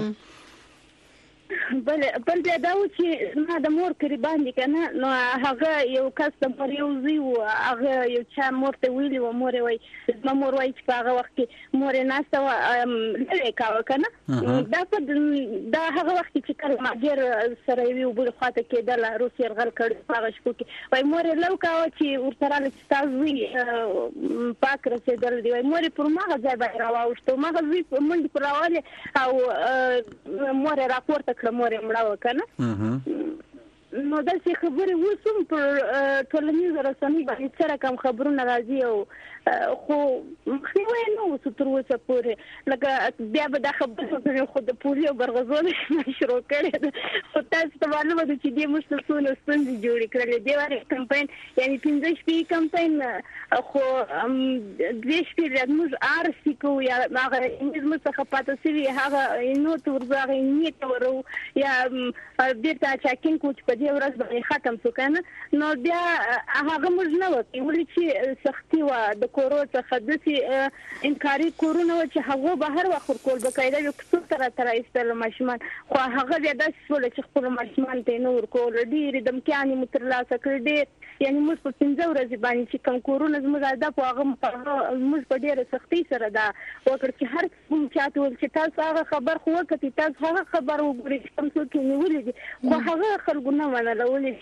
بل بل دا و چې ما د مور قربان دي کنه نو هغه یو کس د مور یو زی او هغه یو چا مور ته ویلی و مور وای د مور وای چې هغه وخت مور ناسته و لې کاوه کنه دا په دا هغه وخت چې کله ما ډیر سره وی وبل خاطه کېدل روسي غل کړ هغه شپه کې وای مور لو کاوه چې ورته له تاسو وی پاک رسیدل دی وای مور پر ما ځای به راوښته ما غوي منډ پر راواله او مور راپورته مور مړه وکنه نو داسې خبرې وسوم پر ټولنیزو رسنیو باندې سره کوم خبرونه راځي او خو مخنیوي نه وسو تر اوسه پورې لکه بیا به دا خبره وکړو خو د پولیو برغزول شروع کړي خو تاسو ته معلومه ده چې دې مشته څونه ستونزې جوړې کړلې دې واره کمپاین یعنی پنځه شپې کمپاین خو دې شپې موږ آر سی کو یا هغه موږ څخه پاتې سوي هغه نو تورځه نیت ورو یا بیرته چاکین کوچ په دې ورځ باندې ختم شو کنه نو بیا هغه موږ نه وتی ولې چې سختي و د کورو څخه دسي انکاري کورونه چې هغه بهر وخور کول بقاعده یو څه تر تر ایستل ماشومان خو هغه بیا د څول چې خپل ماشومان ته نور کول ډیر د امکاني مترلاسه کړ دې یعنی موږ په پنځه ورځې باندې چې کوم کورونه زموږ د په هغه موږ په ډیره سختي سره دا وکړ چې هر کوم چاته ول چې تاسو هغه خبر خو وکړئ تاسو هغه خبر وګورئ کوم څه کې نیولې دي خو هغه خلکو نه منله ولې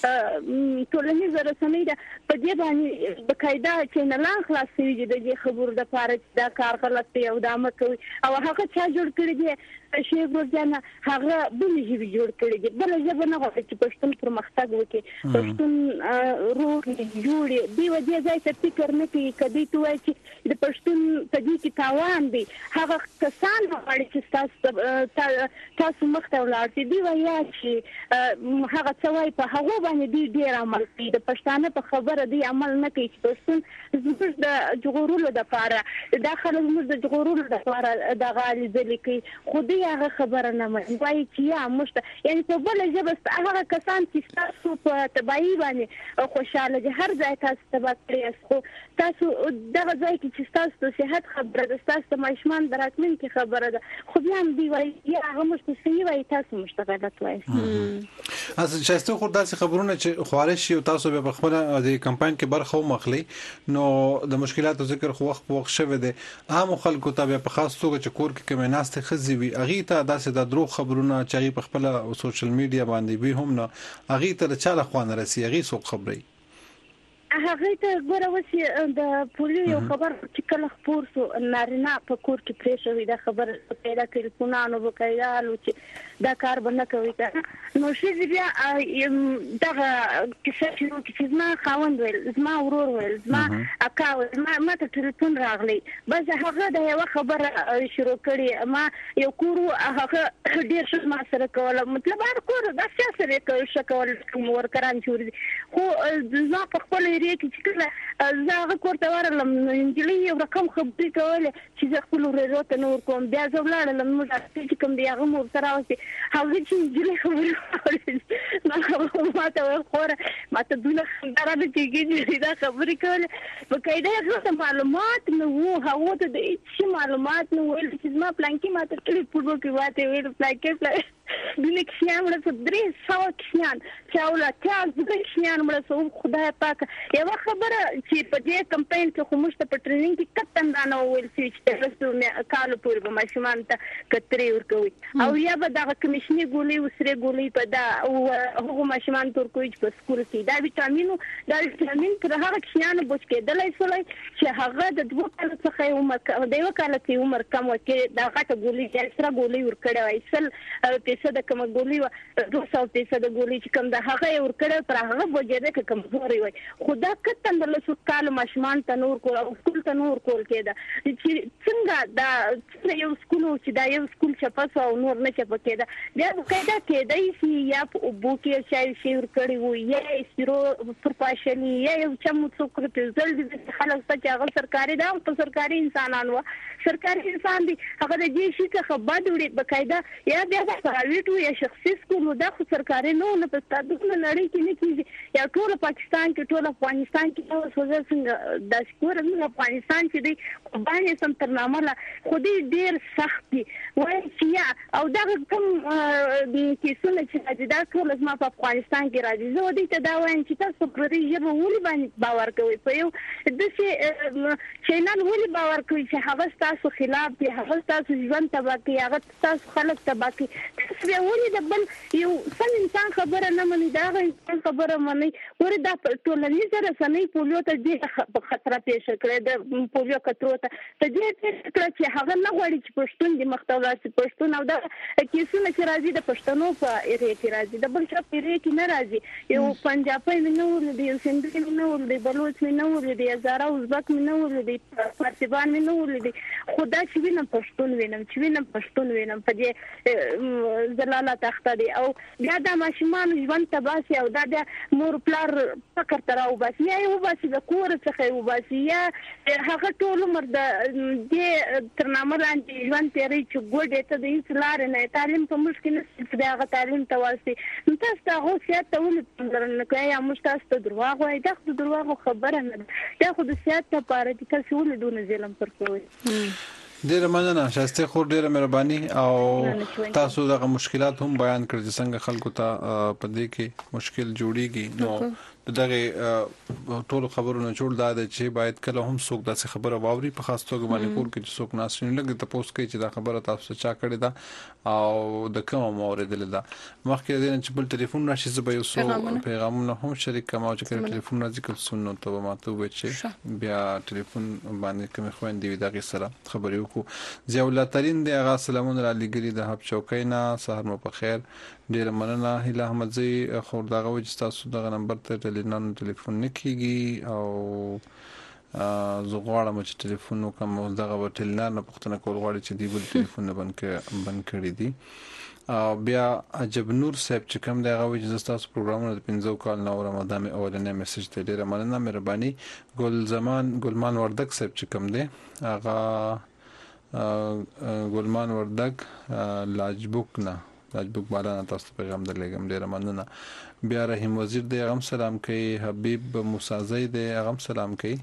چې ټولنیزه رسنۍ ده په دې باندې بقاعده چینلان خلاصوي د دې خبرو د پاره دا کار غلط دی او دا مکوي او هغه چا جوړ کړی دی شیخ ورځنه هغه بل ژبه جوړ کړی دی بل ژبه نه غواړي چې پښتون پرمختګ وکړي پښتون روح جوړي دی ودی ځای ته فکر نه کوي کدی ته وایي چې د پښتون په دې کې تاوان دی هغه کسان غواړي چې تاسو تاسو مخته ولاړ دی وایي چې هغه څه وایي په هغه باندې دی ډیر عمل کوي د پښتانه په خبره دی عمل نه کوي چې پښتون زموږ د جغورولو د لپاره دا خلک زموږ د جغورولو د لپاره د غالي ځل کوي خو دی هغه خبره نه مې وایي چې یا مشته یعنی په بل ژبه هغه کسان چې تاسو په تبعی باندې خوشاله دي هر ځای تاسو تبع کړئ خو تاسو دغه ځای کې چې تاسو ته صحت خبره ده تاسو ماشومان دراتمن کې خبره ده خو بیا هم دی وایي یا هغه مشته صحیح وایي تاسو مشته غلط وایي اصل شایسته خو داسې خبرونه چې خوارش شي او تاسو به خپل د کمپاین کې برخه ومخلي نو د مشکلاتو ذکر خو وخت په وخت شوه دي عام خلکو ته په خاص توګه چې کور کې کمناسته خزي وي اغه ته داسې د دروغ خبرونه چې په خپل سوشل میډیا باندې به هم نه اغه ته چاله خوانه رسي اغه سو خبري هغه ته ګوره وسی د پولیو خبر چې کله خبر سو نارینه په کور کې پرې شوې دا خبر پیدا کړل پونانو وکړه لو چې دا کار باندې کوي دا نو شي بیا دا کیسه چې زما خاوند ویل زما ورور ویل زما اکا ما ماته ټلیفون راغلی بس هغه دا یو خبره شروع کړي ما یو کورو هغه ډیر څه ما سره کوله مطلب هر کور دا څه سره کوي شکول مور کران جوړ خو زما په خپل کې چې کله زه کوړه ورلم انجلي یو رقم خبرې کوله چې زه خپل ورته نور کوم بیا زه ولاړم موږ چې کوم دی هغه مور سره اوسې هغه چې انجلي خبرې ما هغه ماته خوره ماته دونه خبره کېږي دا خبرې کوله بقاعده هغه معلومات نو هغه ته د هیڅ معلومات نو ویل چې ما پلان کې ماته ټول پورو کې واته ویل پلان کې پلان دونه کښیان مړه درې سوه کښیان چاوله چا زه کښیان مړه سو خدای پاک یو خبره چې په دې کمپاین کې خو موږ ته په ټریننګ کې کتن دا نه ویل چې تاسو کال پورې به ماشومان ته کتري ورکوي او یا به دا کمیشني ګولې وسره ګولې په دا او هغه ماشومان تور کوي په سکول کې دا وټامینو دا وټامین پر هغه کښیان بوج کېدلای سولای چې هغه د دوه کال څخه عمر د یو کال کې عمر کم وکړي دا غټه ګولې چې سره ګولې ورکړې وای سل پیسې د کوم ګولې دوه سوه پیسې د ګولې چې کوم د هغه ورکړې پر هغه بوجره کې کمزوري وای خدا کتن د لسو کال ماشومان ته نور کول او سکول ته نور کول کېده چې څنګه دا یو سکول چې دا یو سکول چې پاسو او نور نه چې پکېده بیا قاعده کېدای شي یا په بو کې شای شي ورکړي وو یا سیرو پر پاشنی یا یو چمو څوک په ځل دي خلک چې هغه سرکاري دا په سرکاري انسانانو سرکاري انسان دي هغه د دې شي څخه بد وړي بقاعده یا بیا پرایویټ یا شخصي سکول دا خو سرکاري نه نه په تاسو نړۍ کې نه کیږي یا ټول پاکستان کې ټول افغانستان کې اوس وځي څنګه د شکور موږ افغانستان کې دی باندې سم ترنامه لا خو دې ډیر سخت دي وایي چې او دا کوم د کیسونه چې دا ټول ما په افغانستان کې راځي زه دې ته دا وایم چې تاسو پر دې ژبه ولې باندې باور کوئ په یو د څه چینل ولې باور کوئ چې هغه تاسو خلاف دی هغه تاسو ژوند تباہ کوي هغه تاسو خلک تباہ کوي تاسو بیا ولې د بل یو سم انسان خبره نه مني دا انسان خبره مني ورته د ټولنیز رسنۍ پولیو ته د خطر پیښ کړی د پولیو کترو ته ته دې فکر چې هغه نه غواړي چې پښتون د مختلف پښتون او د کیسونه چې راځي د پښتنو په ایریا کې راځي د بل څه په ایریا کې نه راځي یو پنجابي نه ولدي یو سندري نه ولدي بلوچ نه ولدي هزاره ازبک نه ولدي فارسيبان نه ولدي خدا چې وینم پښتون وینم چې وینم پښتون وینم په دې زلالت اخته دي او بیا د ماشومان ژوند تباسي او د مور پلار فکر تر او بس یا یو بس د کور څخه یو بس یا هغه ټول عمر د دې ترنامه لاندې ژوند تیری چې ګوډه ته د اسلام نه تعلیم په مشکل نه دغه تعلیم تواسي نو تاسو ته هو سیاست ته ولې نه کوي یا موږ تاسو ته دروغ وایي دا خو دروغ خبره نه ده دا خو د سیاست لپاره چې تاسو ولې دونه ظلم پر کوئ ډیره مننه شاسته خور ډیره مهرباني او تاسو دغه مشکلات هم بیان کړئ چې څنګه خلکو ته په دې کې مشکل جوړیږي نو دغه ټول خبرونه جوړ داده چې باید کله هم څوک داسې خبره واوري په خاص توګه باندې کور کې چې څوک ناسین لګي ته پوس کوي چې دا خبره تاسو چا کړې ده او د کوم اوریدل ده مخکې د چې بل ټلیفون راشي زه یو څو پیغامونه هم شریک کوم چې کله ټلیفون راځي کوم سنو ته ماته وې چې بیا ټلیفون باندې کوم خويندې وي دغه سره خبرې وکړو ضیاء الله ترين دی هغه سلامونه را لګري د هب چوکینا سحر مو په خیر ډیر مننه هله احمد زی خور دغه وځ تاسو دغه نمبر ته ټلیفون ټلیفون نکېږي او زه غواړم چې ټلیفون وکم دغه وټلنار نه پښتنه کول غواړي چې دی بل ټلیفون بند کې بند کړی دی او بیا عجب نور صاحب چې کوم دغه وځ تاسو پروګرامونه د پنځو کال نو رمضان اولنې میسج ته ډیر مننه مهرباني ګل زمان ګلمان وردک صاحب چې کوم دی هغه ګلمان وردک لاجبوک نه لاجبوک بالا تاسو پیغام درلګم ډیر مننه بیا رحیم وزیر دی غم سلام کوي حبیب موسی زید دی غم سلام کوي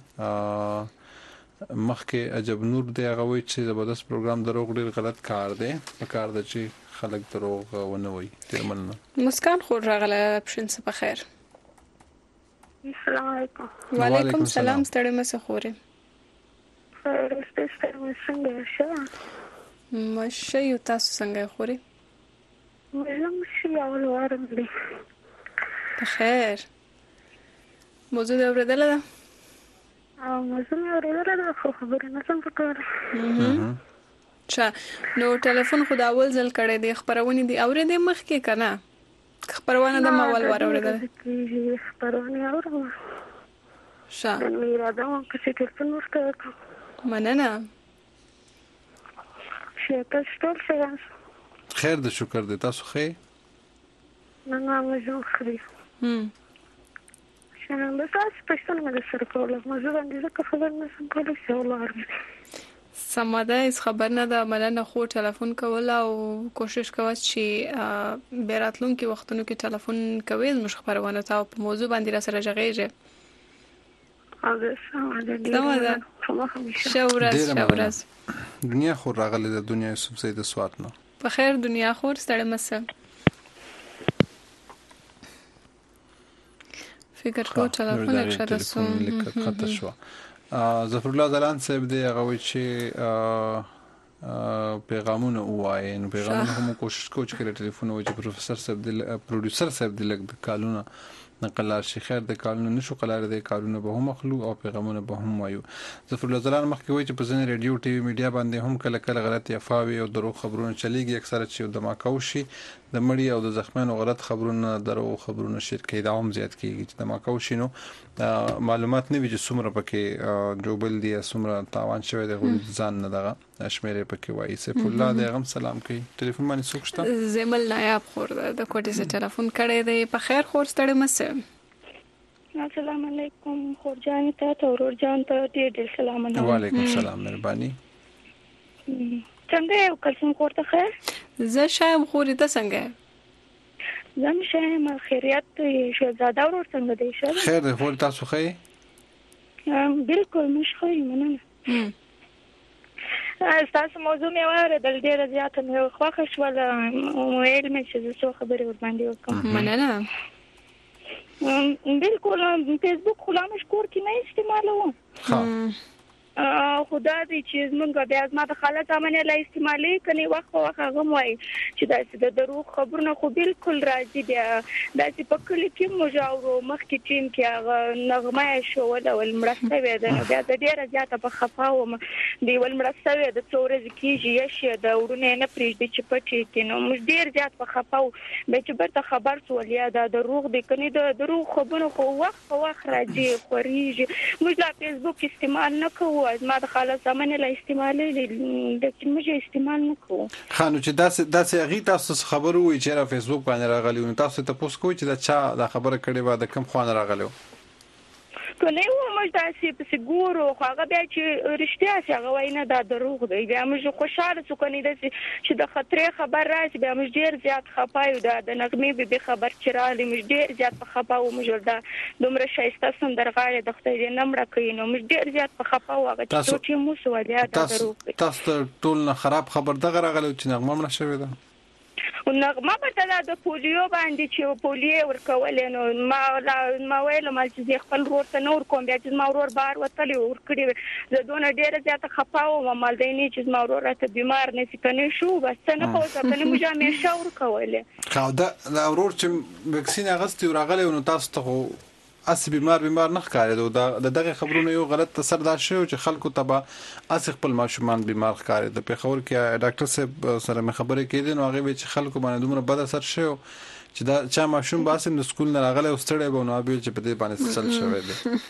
مخکې عجب نور دی هغه وایي چې زبردست پروګرام دروغ ډیر غلط کار دی کار د چې خلک دروغ ونه وایي ډیر مننه مسکان خور راغله اپشن څه په خیر السلام علیکم وعلیکم السلام ستړي مې خورې خیر ستاسو څنګه شه مشه یو تاسو څنګه خورې مزم شي اول وارم دی خیر موضوع د اوریدل ده او موضوع اوریدل ده خو خبرې نه سم پکاره چا نو ټلیفون خو دا اول ځل کړی دی خبرونه دی اورېدې مخ کې کنه خبرونه د ماول ور اوریدل خبرونه اورم شا نو اراده مو چې ټلیفون ورته مننه شکر ستاسو څنګه خیر د شکر د تاسو خیر نه نه مزه خري هم شنو به تاسو په څه نه سره کوله مزه باندې ځکه خبر نه سم کولای شو ولر سماده اس خبر نه ده ملنه خو ټلیفون کول او کوشش کوه چې بیراتلون کې وختونو کې ټلیفون کوي مش خبرونه تاسو په موضوع باندې را سره ژغېږي اوبه سم شورز شورز دنیا خو راغله د دنیا یوسف زید سوات نه په خیر دنیا خور ستړي مسه فکر کو ټلیفون لکه رسوم لکه خط شو ظفر الله زلان صاحب دی هغه چې پیغامونه وایي نو پیغامونه هم کوشش کوو چې ټلیفون وایي چې پروفیسور صاحب دی پروډوسر صاحب دی لکه کالونه نقلار شي خیر د کارونه نشو قلار د کارونه به هم مخلو او پیغامونه به هم وایو ظفر الله زلان مخکې وایي چې په ځینې ریډیو ټي وي میډیا باندې هم کله کله غلط افواوي او دروغ خبرونه چلیږي اکثره چې د ماکاو شي د مړی او د زخمانو غلط خبرونه دروغ خبرونه شیر کوي دا هم زیات کیږي چې د ماکاو شي نو معلومات نه وي چې څومره پکې جوبل دي څومره تاوان شوی دی غوډ ځان نه دغه شمیرې پکې وایي سیف الله د غم سلام کوي ټلیفون باندې څوک شته زمل نایاب خور د کوټې څخه ټلیفون کړی دی په خیر خور ستړي مسه السلام علیکم خورجان ته تورور جان ته ډېر ډېر سلامونه وعلیکم السلام مهرباني څنګه یو کلسم کوړه خیر زه شایم خوري ته څنګه زم شایم خیریت شهزاده ورور څنګه دی شه خیر دی خور تاسو خیر بالکل مش خیر مننه تاسو موضوع مې واورېدل ډېره زیاته مې خوښه شوله ویل مې چې زه څو خبرې ورباندې وکړم مننه بالکل فیسبوک خو لا مشکور کې نه استعمالوم خدا دې چې موږ بیا ما د خاله ځامنه لا استعمالي کني وخت په وخت هغه وای چې دا د دروغ خبرونه خو بالکل راځي بیا داسې په کلی کې مجاورو مخکې ټیم کې هغه نغمه شو ول مرسته وې ده بیا د ډیره زیاته په خفاو دی ول مرسته وې د څورز کېږي یشه د ورونه نه پریږدي چې پټي کې نو موږ ډیر زیات په خفاو به چې برته خبر سول یا د دروغ د کني د دروغ خبرونه خو وخت په وخت راځي خوريږي موږ لا فیسبوک استعمال نه کوو ما د خاله زمانه لا استعمالي د موږ استعمال نه کوو خانو چې داسې داسې هغه تاسو خبرو وي چې را فیسبوک باندې راغلی نو تاسو ته پوس کوی چې دا چا دا خبره کړې و د کم خوان راغلی کنه و موږ تاسو په ګورو خو هغه بیا چې رښتیا شي هغه وینه دا دروغ دی بیا موږ خوشاله شو کني د چې د خطرې خبر راځي بیا موږ ډیر زیات خپایو دا د نغمې به خبر چرالي موږ ډیر زیات په خپاو موږ دا دومره شایسته سندرغاړي د خدای دې نمړه کوي نو موږ ډیر زیات په خپاو هغه چې مو سو ولیا دا دروغ دی تاسو ټول نه خراب خبر دغه راغلی چې نغمه مړه شوې ده او نغمه په تدا د پولیو باندې چې پولیو ورکول نو ما ما ویل ما چې خپل ورور ته نور کوم بیا چې ما ورور بار وتلی ورکړي زه دونه ډیره زیاته خپاو ما مال دی نه چې ما ورور ته بیمار نه سکنه شو بس نه پوهه کنه موږ همیشه ورکول خو دا ورور چې وکسین اغستی ورغلی نو تاسو ته اس بیمار بیمار نه ښکارېدو دا دغه خبرونه یو غلط تاثیر دار شو چې خلکو تبا اس خپل ماشومان بیمار ښکارې د پیښور کې ډاکټر صاحب سره مې خبرې کېدې نو هغه چې خلکو باندې دومره بد اثر شو چې دا چا ماشوم باسم د سکول نه راغلی او ستړی به نو به چې په دې باندې څل شوی دی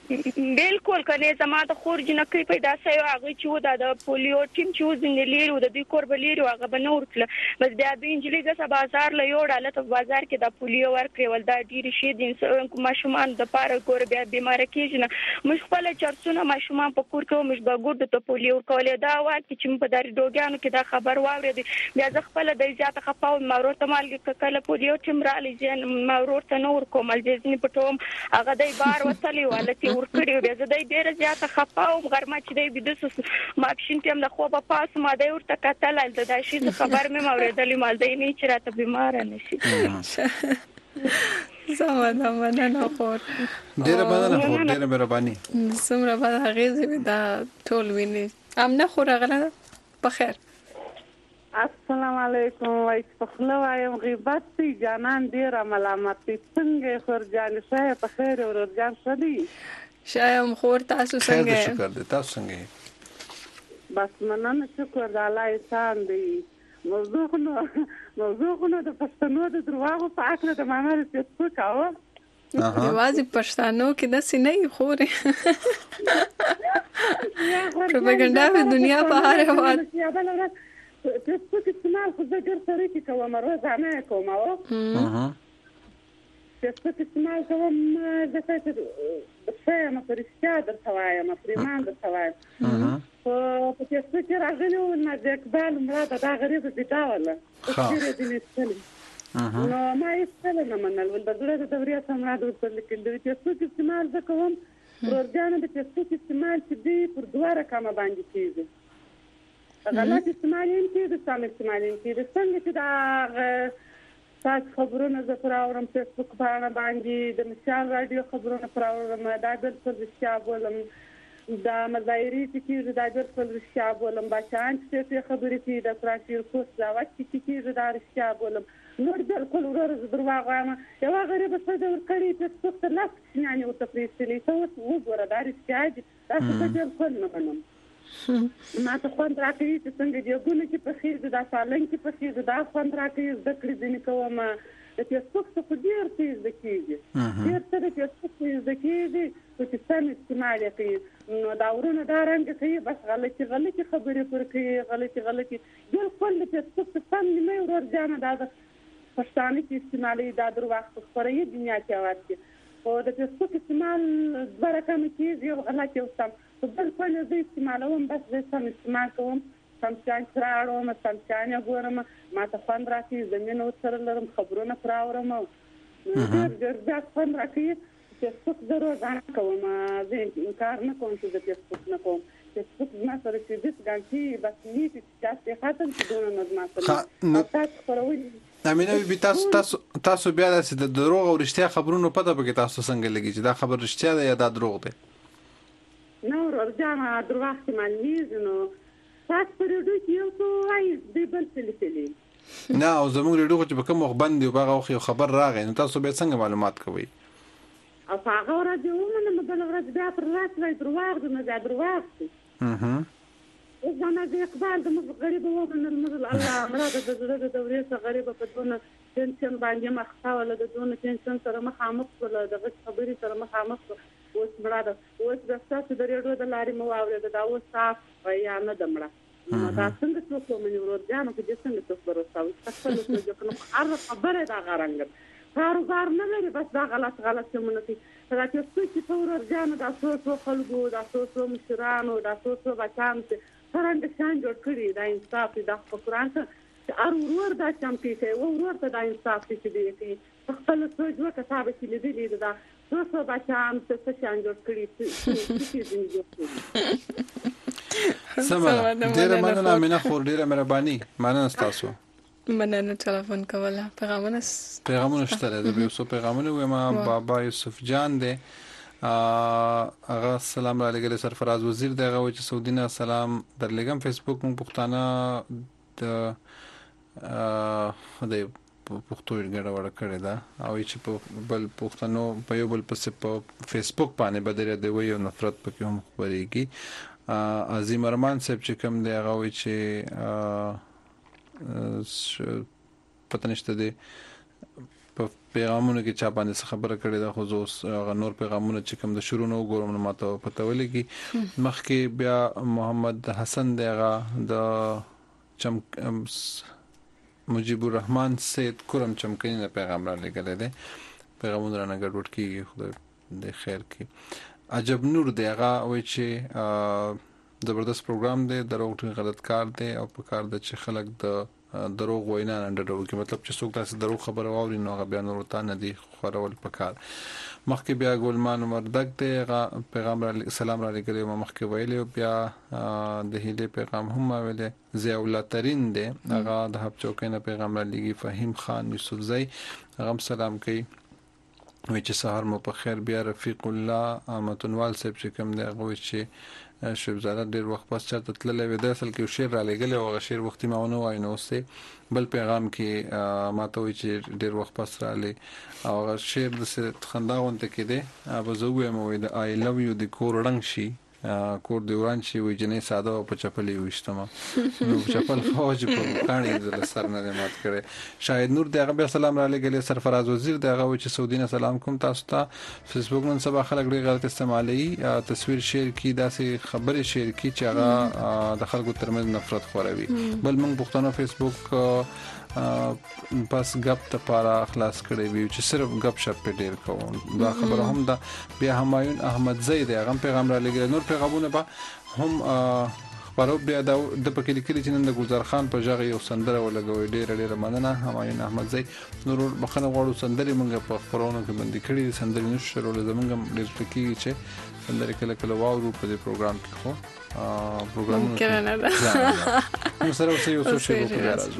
بالکل کنه زما د خور جنکی پیدا شوی هغه چې و د پولیو ټیم چې وزنلیرو د دوی کوربلیرو هغه بنور کله بس بیا د انجلی د بازار له یو ډاله ته بازار کې د پولیو ورکړي ول دا ډیر شي د ماشومان د پاره کور بیا بیمار کېږي نه مش خپل چرڅونه ماشومان په کور کې مش به ګورد ته پولیو کولې دا وایي چې په داري دوګانو کې دا خبر واورېدي بیا ځ خپل د زیاته خپاو مارو ته مال کې کله پولیو ټیم را لې مارو ته نور کومل ځنی پټوم هغه دای بار وصلی ولته ورکړي بیا زه د ډیره زیاته خپاوم غرمه چې دی بده ما پښین ټیم د خو په پاس ما دی ورته کتل د دا شي خبر مې اوریدلې مال دی نه چې راته بیمار نه شي زما مننه خور ډیره مننه خور ډیره مهرباني سمره به غیزه دا ټول ویني امنه خور غلا بخیر السلام علیکم وای په وایم غیبت تی جانان ډیر ملامت څنګه خور جان شه په خیر او ورجان شدي شایم خور تاسو څنګه خیر شکر دې تاسو څنګه بس مننه شکر د الله احسان دی موضوع نو موضوع نو د پښتنو د درواغو په اړه د مامر څه کاوه یوازې پښتنو کې د سینې خورې پروپاګاندا په دنیا په هر حال فیسبوک استعمال خو زه ډېر سره کې کوم روزانه کوم او فیسبوک استعمال کوم ځکه چې څه ما پرېشته درته وایم پرېمان درته وایم خو په فیسبوک کې راغلی و نه د اقبال مړه دا غریب دې داوله ډېر دې نستل نو ما یې څه نه منل ول د دغه دورې سم را دوه لیکل د فیسبوک استعمال زه کوم ورځانه د فیسبوک استعمال چې دی پر دوه رقم باندې کیږي غلط استعمال یې کې د سم استعمال یې کې د څنګه چې دا تاسو خبرونه زه پراورم فیسبوک باندې د مشال رادیو خبرونه پراورم دا بالکل رښتیا بولم دا مظاهرې چې دا بالکل رښتیا بولم بچان چې خبرې کې د پراشیر کوس دا وخت چې دا رښتیا بولم نور بالکل ورته درواغ وایم یو غریب څه د ورکړي فیسبوک ته لاس نه یو تفریسلی ته وګوره دا رښتیا دي تاسو په بالکل نه منم ما ته خوند راکوي چې څنګه دی ګونه کې په خیر د سالن کې په خیر دا خوند راکوي د کړې دني کوم د فیسبوک څخه ډیر تیز د کېږي ډیر څه د فیسبوک تیز د کېږي چې سم استعمال کوي نو دا ورونه دا رنګ کوي بس غلطي غلطي خبرې پر کوي غلطي غلطي بالکل د فیسبوک څخه نه ورځانه دا پښتانه کې استعمالي دا درواغ خبرې دنیا کې واچي او د فیسبوک استعمال دوه رقم کېږي او غلطي او سم بل کله زه استعمالوم بس زه سم استعمال کوم سم چان راړم سم چان ګورم ما ته خوند راکړي زمينه سره لرم خبرونه پراورم ډېر ډېر ځکه خوند راکړي چې څه ضرورت نه کوم زه انکار نه کوم چې د فیسبوک نه کوم فیسبوک ما سره چې دې ګانتي بس نیت چې تاسو خاطر چې دونه نظم سره تاسو خبرونه امینه بي تاسو تاسو تاسو بیا د دروغ او رښتیا خبرونو پته پکې تاسو څنګه لګی چې دا خبر رښتیا ده یا دا دروغ ده نو ورځانه درواخ کې معلومیږي نو تاسو په ریډیو کې یو څه وایي د بل څه لیکلي نه او زموږ ریډیو چې په کوم وخت باندې او هغه خو خبر راغی نو تاسو به څنګه معلومات کوئ او هغه ورځ ومنه بل ورځ بیا پر راس وای درواغ نه بیا درواغ اها اوس انا د اقبال د مز غریب ومنه المزل الله امراض د زړه د دورې څخه غریب په دونه ټینشن باندې مخه ولا د دونه ټینشن سره مخامخ ولا د خبرې سره مخامخ اوس مړه اوس د تاسو د ریډیو د لارې مو اورید دا اوس صاف یا نه دمړه نو دا څنګه څوک مې ورځانو کې څنګه څوک ورساوي تاسو له څه کوم ار خبره دا غرانګ کاروبار نه لري بس دا غلط غلط څه کې دا چې څه په ورځانو دا څو خلکو دا څو مشرانو دا څو بچان څنګه څنګه جوړ کړی دا انصاف دا قرآن ته ار ورور دا چمپی ته ورور ته دا انصاف چې دی کې خپل سوچ وکړه چې لیدلی دا څو څو بچان څه څنګه جوړ کړی څه دې جوړ کړی سمه ډیره مننه مینه خور ډیره مهرباني مننه تاسو مننه ټلیفون کوله پیغامونه پیغامونه شته د یو څو پیغامونه وایم بابا یوسف جان دی اغه السلام علیکم سرفراز وزیر دغه و چې سعودي نه سلام درلګم فیسبوک مون پښتانه د خدای پښتو ګډه وړه کړې ده او چې په بل پښتنو په یو بل پس په فیسبوک باندې بدره دی وی او نفرت پکې هم خبرېږي عظیم ارمان صاحب چې کوم دی هغه وی چې پته نشته دی په پیغامونو کې چا باندې خبره کړې ده خو زه نور پیغامونه چې کوم د شروع نو ګورم نو ماته پته ولګي مخکې بیا محمد حسن دی هغه د چم مجيب الرحمن سید کرم چمکنی نه پیغام را لګل دي پیغامونه نه ګډوډ کیږي خدای دې خیر کړي عجب نور دی هغه وای چې زبردست پروګرام دی دروغ غلط کار دی او په کار د چې خلک د دروغ وینا نه ډډو کې مطلب چې څوک تاسو دروغ خبره واوري نو هغه بیان ورته نه دی خورول پکار مخکې بیا ګلمان عمر دک دی پیغام را سلام را لګل ما مخکې ویلې بیا د هیله پیغام هم ویلې ضیاء الله ترين دی هغه د هب چوکینه پیغام را لګي فهیم خان یوسف زئی هغه سلام کوي وی چې سحر مو په خیر بیا رفیق الله امتنوال صاحب چې کوم دی هغه چې شیب زاده ډیر وخت پس چاته تللې و د اصل کې شعر را لګل او شعر وختي ماونه وای نو سه بل پیغام کې ماته وی چې ډیر وخت پس را لې او شعر د خنداونته کې دی ابو زوې مو د آی لو یو د کورړنګ شي کور دی وران شي وی جنې ساده په چپلې وښتما نو چپل فوج په کاني د سر نه مات کړي شاهد نور دغه به سلام را لګل سرفراز وزیر دغه و چې سعودي نه سلام کوم تاسو ته فیسبوک نن سبا خلک ډیر غلط استعمالي تصویر شیر کی داسې خبره شیر کی چې هغه د خلکو ترمنځ نفرت خوروي بل موږ پښتنو فیسبوک پس غپ ته پارا خلاص کړی وی چې صرف غپ شپ په ډیر کوم دا خبره هم دا بیا همایون احمد زید هغه پیغام را لګل نور پیغامونه به هم خبرو بیا د پکې لیکلي چې نن د ګلزار خان په ژغه یو سندره ولګوي ډیر ډیر مننه همایون احمد زید نور بخنه غواړو سندري موږ په خبرونو کې باندې کړي سندري نشو له زمونږ ډیر پکې چې سندري کله کله واورو په دې پروګرام کې خو پروګرامونه کې نه ده نو سره اوسې یو څه شی وکړو راځو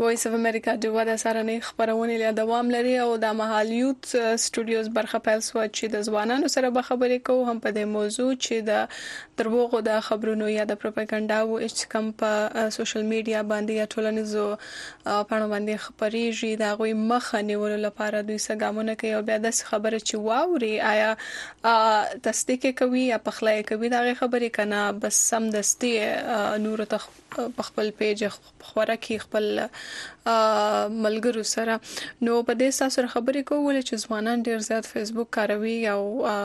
وایس اف امریکا د ودا سرنې خبرونه له دوام لري او د مهال یوت سټوډیوز برخه پیل سو چې د ځوانانو سره به خبرې کوو هم په دې موضوع چې د دروغو د خبرونو یا د پروپاګاندا او چې کوم په سوشل میډیا باندې یا ټولنیزو پاڼو باندې خبرېږي دا غوي مخه نیولو لپاره دوی سګامونه کوي او بیا د خبره چې واوري آیا تصدیق کوي یا پخلای کوي دا خبرې کنه بس سم دستي نور ته خپل پیج خوره کې خپل ملګرو سره نو په دې سره خبرې کول چې ځوانان ډیر زیات فیسبوک کاروي او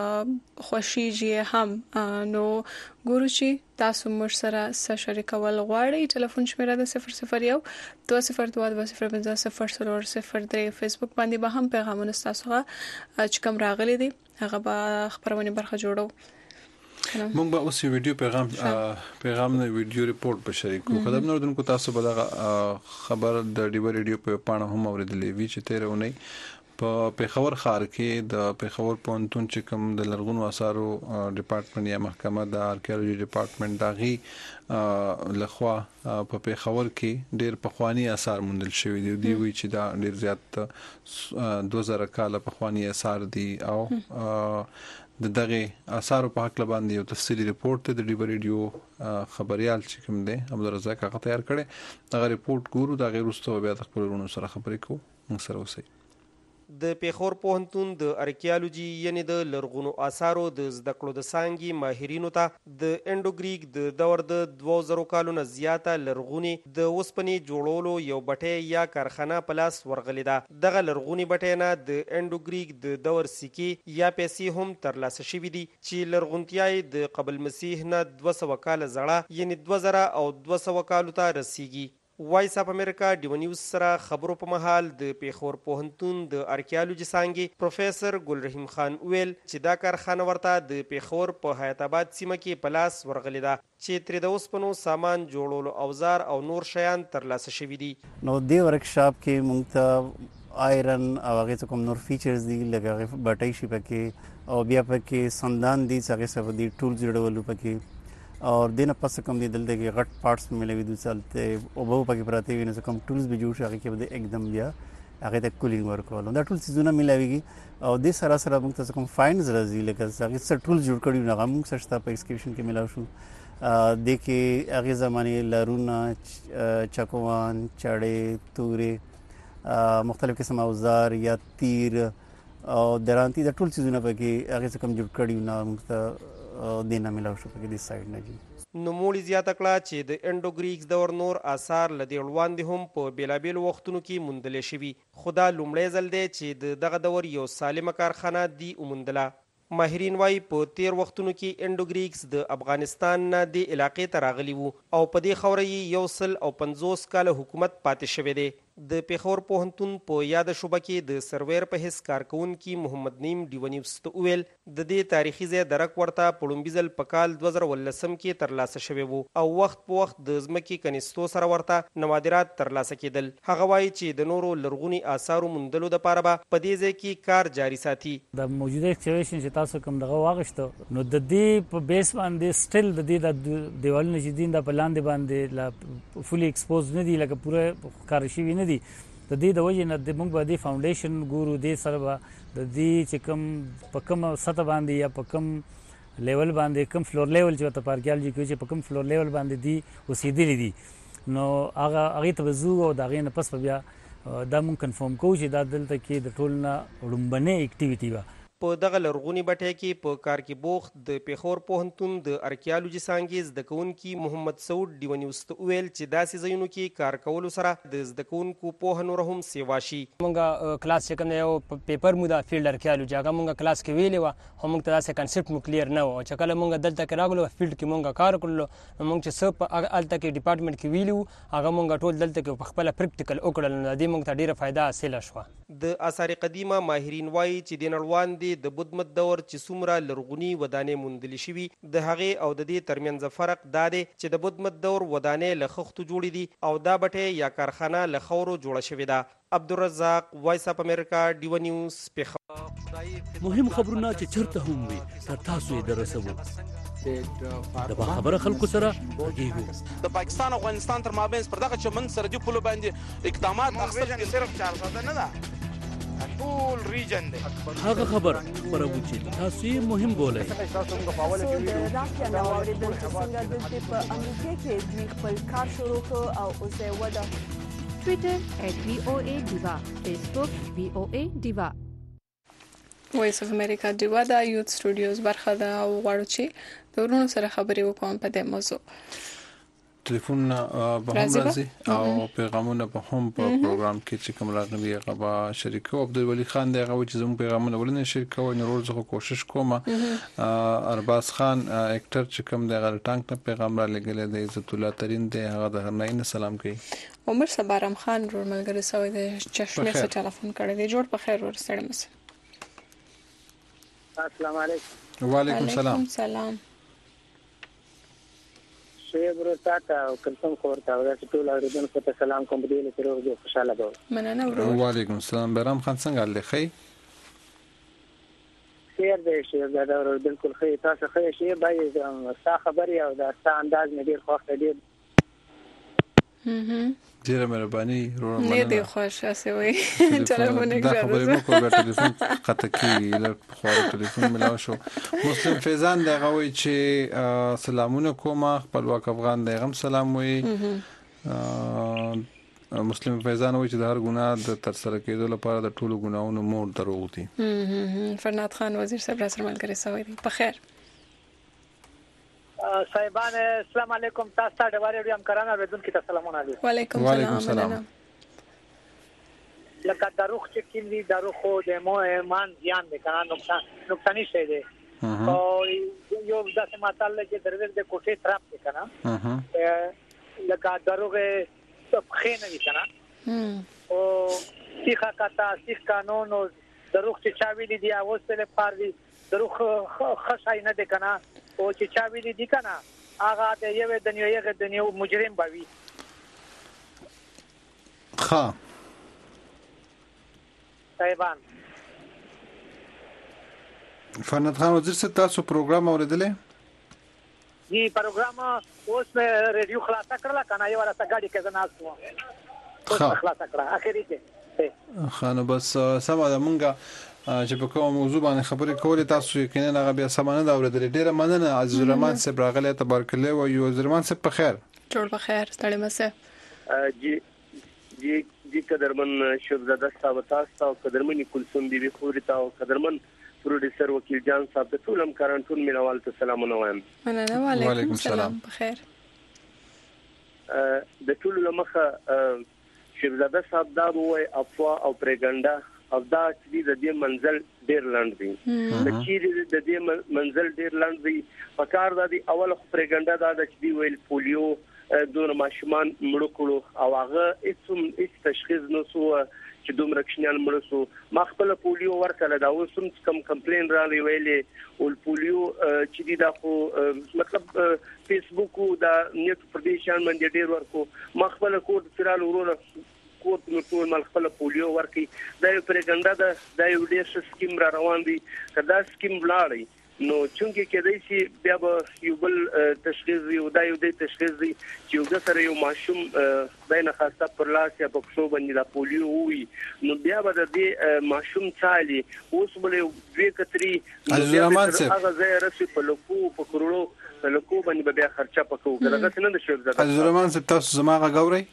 خوشیږي هم نو ګورو چې تاسو مر سره سره شریکول غواړئ ټلیفون شمیره ده صفر صفر یو دوه صفر دوه دوه صفر پنځه صفر صفر صفر درې فیسبوک باندې به هم پیغامونه تاسو چې کوم راغلي دي هغه به خبرونه برخه جوړو مونږ به اوس ویډیو پیغام پیغام نه ویډیو ریپورت به شریکو خدای نور دن کو تاسو به خبر د ډیو ریډیو په پاڼه هم اوریدلې وی چې تیر ونی په پیښور ښار کې د پیښور پونتون چې کوم د لرغونو آثارو ډپارټمنټ یا محکمه د آرکیالوجي ډپارټمنټ داغي لخوا په پیښور کې ډیر پخوانی آثار موندل شوی دي دی وی چې دا ډیر زیات دوه زره کاله پخوانی آثار دي او د دغه آثار په حق باندې یو تفصیلی ریپورت د ډیو ریډیو خبريال چې کوم دی عبدالرزاق هغه تیار کړي دا ریپورت ګورو دا غیر واستو بیا د خبرونو سره خبرې کوو موږ سره اوسئ د پیښور پوهنتون د آرکیالوجي یعنی د لرغونو آثارو د زده کړو د څانګې ماهرینو ته د انډوګریک د دور د دوه زره کالو نه زیاته لرغونی د اوسپنې جوړولو یو بټۍ یا کارخانه په لاس ورغلې ده دغه لرغونی بټۍ نه د انډوګریک د دور سکې یا پیسې هم ترلاسه شوي دي چې لرغونتیا د قبل مسیح نه دوه سوه کاله زړه یعنی دوه زره او دوه سوه کالو ته رسیږي وایس اف امریکا ډیو نیوز سره خبرو په مهال د پیښور پوهنتون د آرکیالوجي څانګې پروفیسور ګلرحیم خان ویل چې دا کارخانه ورته د پیښور په حیات آباد سیمه کې په لاس ورغلې ده چې ترې د اوسپنو سامان جوړولو اوزار او نور شیان ترلاسه شوي دي نو دې ورکشاپ کې موږ ته آیرن او هغه کوم نور فیچرز دي لکه بټۍ شي پکې او بیا پکې سندان دي هغه څه دي ټول جوړولو پکې اور دینه پس کم دی دلته کې غټ پارټس ملوي د چلته او به پکې پراته وي نو کوم ټولز به جوړ شي هغه کې به एकदम بیا هغه ته کولینګ ورکول دا ټول سيزونه ملويږي او د سره سره موږ تاسو کوم فاینز راځي لکه هغه څه ټول جوړ کړی نه موږ سره په ایکسکیوشن کې ملاو شو د کې هغه زمانه لارونه چکوان چړې تورې مختلف قسم اوزار یا تیر او درانتی د ټول سيزونه پکې هغه څه کوم جوړ کړی نه موږ دینه ملاو شو په دې سایډ نه جی نو موړي زیاته کړه چې د انډوګریکس دور نور آثار لدی وړاندې هم په بیلابیل وختونو کې موندل شوي خدا لومړی ځل دی چې دغه دور یو سالمه کارخانه دی وموندله ماهرین وايي په تیر وختونو کې انډوګریکس د افغانستان نه د علاقې ته راغلی وو او په دې خوري یو سل او پنځوس کال حکومت پاتې شوی دی د پیښور پوهنتون په یاد شوبه کې د سرویر په حص کارکونکي محمد نیم ډیو نیوز ته ویل د دې تاریخي ځای درک ورته پړومبي ځل په کال دوه زره ولسم کې ترلاسه شوی وو او وخت په وخت د ځمکې کنيستو سره ورته نوادرات ترلاسه کېدل هغه وایي چې د نورو لرغونی آثارو موندلو لپاره به په دې ځای کې کار جاري ساتي د موجوده ایکسکیویشن چې تاسو کوم دغه واغشتو نو د دې په بیس باندې سټیل د دې د دیوالونو چې دین د بلاندې باندې لا فولي ایکسپوز نه دي لکه پوره کار شي نه دي د دې د وجې نه د موږ به د فاونډیشن ګورو د سره به د دې چې کوم په کوم سطح باندې یا په کوم لیول باندې کوم فلور لیول چې په آرکیالوجي کې چې په کوم فلور لیول باندې دي اوسېدلي دي نو هغه هغه ته وزو او د هغې نه پس بیا دا موږ کنفرم کوو چې دا دلته کې د ټول نه وړومبنۍ اکټیویټي وه په دغه لرغونی بټۍ کې په کار کې بوخت د پیښور پوهنتون د آرکیالوجي څانګې زده کوونکي محمد سعود ډیو نیوز ته ویل چې داسې ځایونو کې کار کولو سره د زده کوونکو پوهه نور هم سیوا شي مونږه کلاس چې کوم یو پیپر مو د فیلډ آرکیالوجي هغه مونږه کلاس کې ویلې وه خو مونږ ته داسې کنسپټ مو کلیر نه و چې کله مونږ دلته کې راغلو فیلډ کې مونږه کار کړلو مونږ چې څه په هلته کې ډپارټمنټ کې ویلي وو هغه مونږ ټول دلته کې په خپله پریکټیکل وکړل نو د دې مونږ ته ډېره فایده حاصله شوه د آثار قدیمه ماهرین وایي چې د نړوان د بدمت دور چې څومره لرغونی ودانې موندلې شوي د هغې او د دې ترمنځ فرق دا دی چې د بدمت دور ودانې له خښتو جوړې دي او دا بټۍ یا کارخانه له خاورو جوړه شوې ده عبدالرزاق وایس اف امریکا ډیو نیوز پیښور مهم خبرونه چې چرته هم وي تر تاسو یې درسوو د با خبره خلکو سره غږیږو د پاکستان او افغانستان تر مابین پر دغه چمن سرحدي پولو باندې اقدامات اخیستل صرف چار ساده نه ده ټول ریجن دی هغه خبر خبرو چې تاسو یې مهم بولئ د رافیا نو اوریدل چې څنګه دلته په امریکا کې دوی خپل کار شروع کړ او اوس یې وده ټویټر ات وی او ای ډیوا فیسبوک وی او ای ډیوا وایس اف امریکا ډیوا د یوت سټوډیوز برخه ده او غواړو چې د ورونو سره خبرې وکوم په دې موضوع ټلیفون به هم راځي او پیغامونه به هم په پروګرام کې چې کوم راغلي هغه به شریکو عبدالولي خان دی هغه چې زموږ پیغامونه ولنه شریکو نو ورځ خو کوشش کوم ارباز خان اکټر چې کوم دی هغه ټانک نه پیغام را لګل دی عزت الله ترين دی هغه د هرناین سلام کوي عمر صبرام خان ور ملګری سوی د چشمه سره ټلیفون کړی دی جوړ په خیر ور سره مس السلام علیکم وعلیکم السلام سلام شیخ ورته تا کوم خبرته دا چې ټول اوریدونکو ته سلام کوم دی چې روغ دي خوشاله به مننه ورو وعلیکم السلام برام خان څنګه حال خی خیر دی شیخ دا ورو بالکل خیر تاسو خیر شی بای ستا خبري او دا ستا انداز مې ډیر خوښ دی ډیره مهرباني ورو مننه نه دی خوښ اسه وي ټلیفون دا خبرې مو کوله ټلیفون قطع کی له خو ټلیفون ملاو شو مسلم فیضان دا غوي چې سلامونه کومه خپلواک افغان دی غم سلام وي مسلم فیضان وایي چې د هر ګناه د تر سره کېدو لپاره د ټولو ګناهونو مور دروغ دي فرناد خان وزیر صاحب را سره ملګری سوی دی په خیر صاحبان السلام علیکم تاسو ته ډوارې ډیم کرانه ورته کې سلامونه علیکم وعلیکم السلام لکه دروغ چې کیندي دروغ خو د مو ایمان ځان د کنه نقصان نقصاني شي دی او یو داسې ماته چې دروغ د کوټې ترپ کنه لکه دروغ خې نه وي کنه او سیخه کاته سیخ قانون او دروغ چې چا ویلي دی اوس په پار دی دروغ خشای نه دی کنه او چې چا ویلي دی کنه هغه د یو د نیو یو د نیو مجرم بوي ها صاحبان فرناد خان وزیر څه تاسو پروګرام اوریدلې جی پروګرام اوس مې ریډیو خلاصه کړل کنه یو راته غاډي کې زناستو اوس خلاصه کړه اخري کې خانو بس سم دا مونږه چې په کوم موضوع باندې خبرې کولې تاسو یقینا هغه بیا سمانه دا اوریدلې ډیره مننه عزیز الرحمن صاحب راغلی تبارکله او یو عزیز الرحمن صاحب په خیر جوړ په خیر ستړي مسه جی جی جی قدرمن شهزاده صاحب تاسو او قدرمن کلثوم بیبي خوري تاسو قدرمن پروډوسر وکیل جان صاحب ته ټول امکاران ټول مینوال ته سلامونه وایم مننه وعلیکم السلام په خیر د ټول لمخه شهزاده صاحب دا وای افوا او پروپاګاندا او دا چې د دې منزل ډیر لاند دی چې د دې منزل ډیر لاند دی پکار دا دی اول پروپاګاندا دا چې دی ویل پولیو دون ماشومان مړ کړو او هغه هیڅ هیڅ تشخیص نه سو چې دومره کښنیان مړ سو ما خپل پولیو ورکړه دا اوس هم کم کمپلین را ویلې او پولیو چې دی دا خو مطلب فیسبوک او دا نیټ پردیشان باندې ډیر ورکو ما خپل کوډ سرال ورونه کوټ نو ټول مل خپل پولیو ورکي دا یو پروپاګاندا دا د یو ډیر سکیم را روان دي کدا سکیم ولاړی نو چونکه کېدای شي بیا به یو بل تشخیص یو دا یو د تشخیص دی چې یو سره یو ماشوم بینه خاصه پر لاس یا په ښو باندې د پولیو وي نو بیا به د دې ماشوم چالي اوس بل یو دوی کتري هغه ځای رسي په لکو په کروڑو په لکو باندې بیا خرچه پکو دغه څنګه د شوب زده عزیز الرحمن صاحب تاسو زماغه غوړی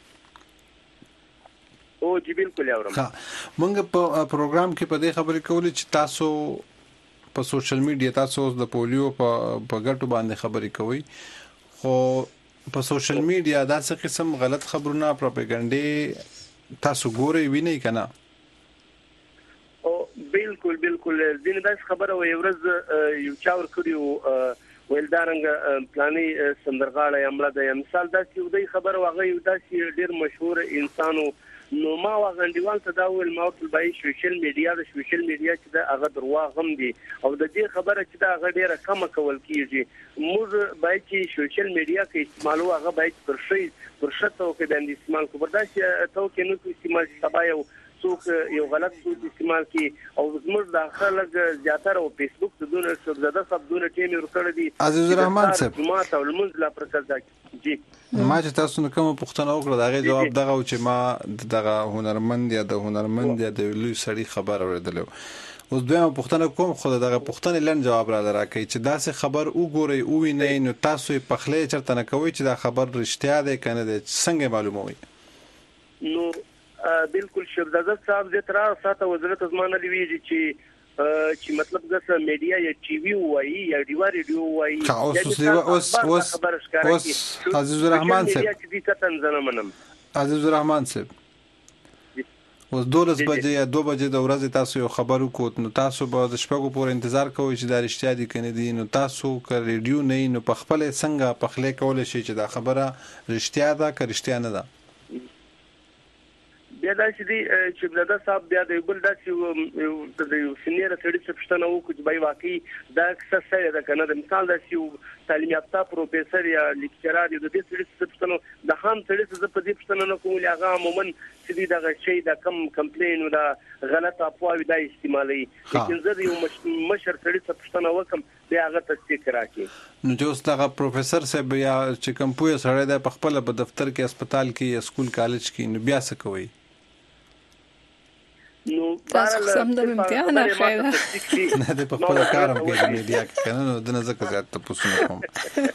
او جی بالکل اورم ها مونږ په پروګرام کې په دې خبرې کولې چې تاسو په سوشل میډیا تاسو د پولیو په ګټو باندې خبرې کوي خو په سوشل میډیا دا څه قسم غلط خبرونه پروپاګاندا تاسو ګورئ وینئ کنه او بالکل بالکل دین دا خبره وي ورځ یو چاور کړیو ویلدارنګ پلاني سندرغاړی عمله د مثال دا چې دوی خبره واغې دا چې ډیر مشهور انسانو نو ما وغندیوال ته دا ویل ما ټول بای سوشل میډیا د سوشل میډیا چې دا هغه درواغ هم دي او د دې خبره چې دا هغه ډیره کم کول کیږي موږ بای چې سوشل میډیا کې استعمالو هغه بای پر شي پر شته او کې د استعمال کو برداشت ته کې نو استعمال شبا یو څوک یو غلط سوچ استعمال کی او زموږ د خلک زیاتره او فیسبوک ته دونه شبزاده صاحب دونه ټیم ورکړی دي عزیز الرحمن صاحب ما ته ولمنځ لا پرکځه جی ما چې تاسو نو کوم پوښتنه وکړه دا غي جواب دغه چې ما دغه هنرمند یا د هنرمند یا د لوی سړي خبر اوریدل اوس دویمه پوښتنه کوم خو دغه پوښتنې لن جواب را لراکې چې داسې خبر وګورئ او وینئ نو تاسو په خله چرته نه کوئ چې دا خبر رښتیا دی کنه دی څنګه معلوموي نو بالکل شبزاده صاحب زه تر ساته وزارت زمانه لویږي چې چې مطلب دغه میډیا یا ټي وي وایي یا ډیوا ریډیو وایي اوس اوس اوس عزیز الرحمن صاحب چې دې کتن زنه منم عزیز الرحمن صاحب اوس دولس بجې یا دو بجې د ورځې تاسو یو خبر وکړو نو تاسو به د شپږو پورې انتظار کوئ چې دا رښتیا دي کنه دي نو تاسو که ریډیو نه نو په خپل څنګه په خله کول شي چې دا خبره رښتیا ده که رښتیا نه ده بیا دا چې دی چې زړه صاحب بیا د بل داسې د یو سینیر سړي څخه پښتنه وکړي چې بای واقعي دا څه څه ده کنه د مثال داسې تعلیم یافته پروفیسور یا لیکچرار د دې سړي څخه پښتنه د خام سړي څخه په دې پښتنه نه کوم هغه عموما چې دی دا شی دا کم کمپلین ولا غلط افواوی دا استعمالي لیکن زه یو مشر سړي څخه پښتنه وکم بیا هغه تصدیق راکړي نو چې اوس دغه پروفیسور صاحب یا چې کوم پوهه سړی دی په خپل په دفتر کې هسپتال کې یا سکول کالج کې نو بیا څه کوي نو تاسو سم د امتحان اخیره نه د په خپل کارم کې د میډیا کې کنه نو د نظر زیات تاسو نه کوم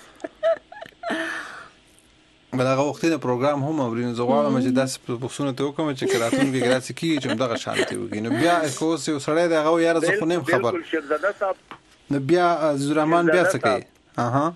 بلغه وختینه پروګرام هم اورین زغواله چې داسې پوښتنه ته وکم چې کراتون کې ګراسي کیږي چې دغه شانتي وګي نو بیا کوس یو سړی دغه یاره زه خو نیم خبر بالکل شهزاده صاحب نو بیا عزیز الرحمن بیا څه کوي اها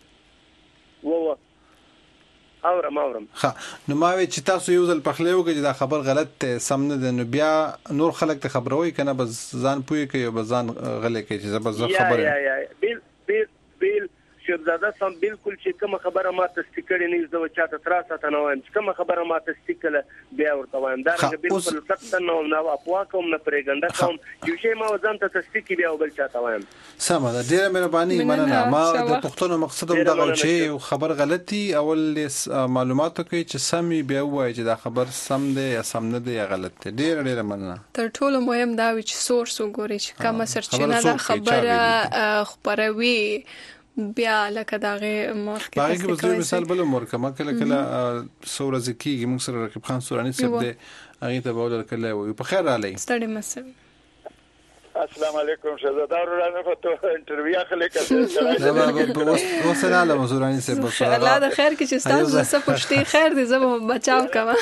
و اورم اورم ها نو ما وی چې تاسو یو ځل پخلیو کې چې دا خبر غلط ته سم نه ده نو بیا نور خلک ته خبروي کنه بس ځان پوي کوي او ځان غلې کوي چې زبر زه خبره یا یا بیل بیل بیل شهزاده سم بالکل چې کوم خبره ما تصدیق کړي نه زو چاته تراسه نه وایم چې کوم خبره ما تصدیق کړه بیا ورته وایم دا بالکل فقط نه نو اپوا کوم نه پرېګنده کوم چې شی ما ځان ته تصدیق بیا بل چاته وایم سم ده ډیره مهرباني مننه ما د پښتنو مقصد هم دا چې خبر غلطي اول معلوماتو کوي چې سمي بیا وایي چې دا خبر سم دی یا سم نه دی یا غلط دی ډیره ډیره مننه تر ټولو مهم دا وي چې سورس وګوري چې کومه سرچینه دا خبره خبروي بیا لکه داغه مارکیټ باقي به زه مثال بل مور کما کله کله سور زکیږي موږ سره رقیب خان سورانی صاحب دې هغه ته بوله کله وي په خیر علي ستړي مسه السلام علیکم شهزاده ورانه فته انټرویو اخلي کړه دا به وسره له مزورانی صاحب بخیر الله د خیر کې چې تاسو زه پښتې خیر دې زه بچاو کما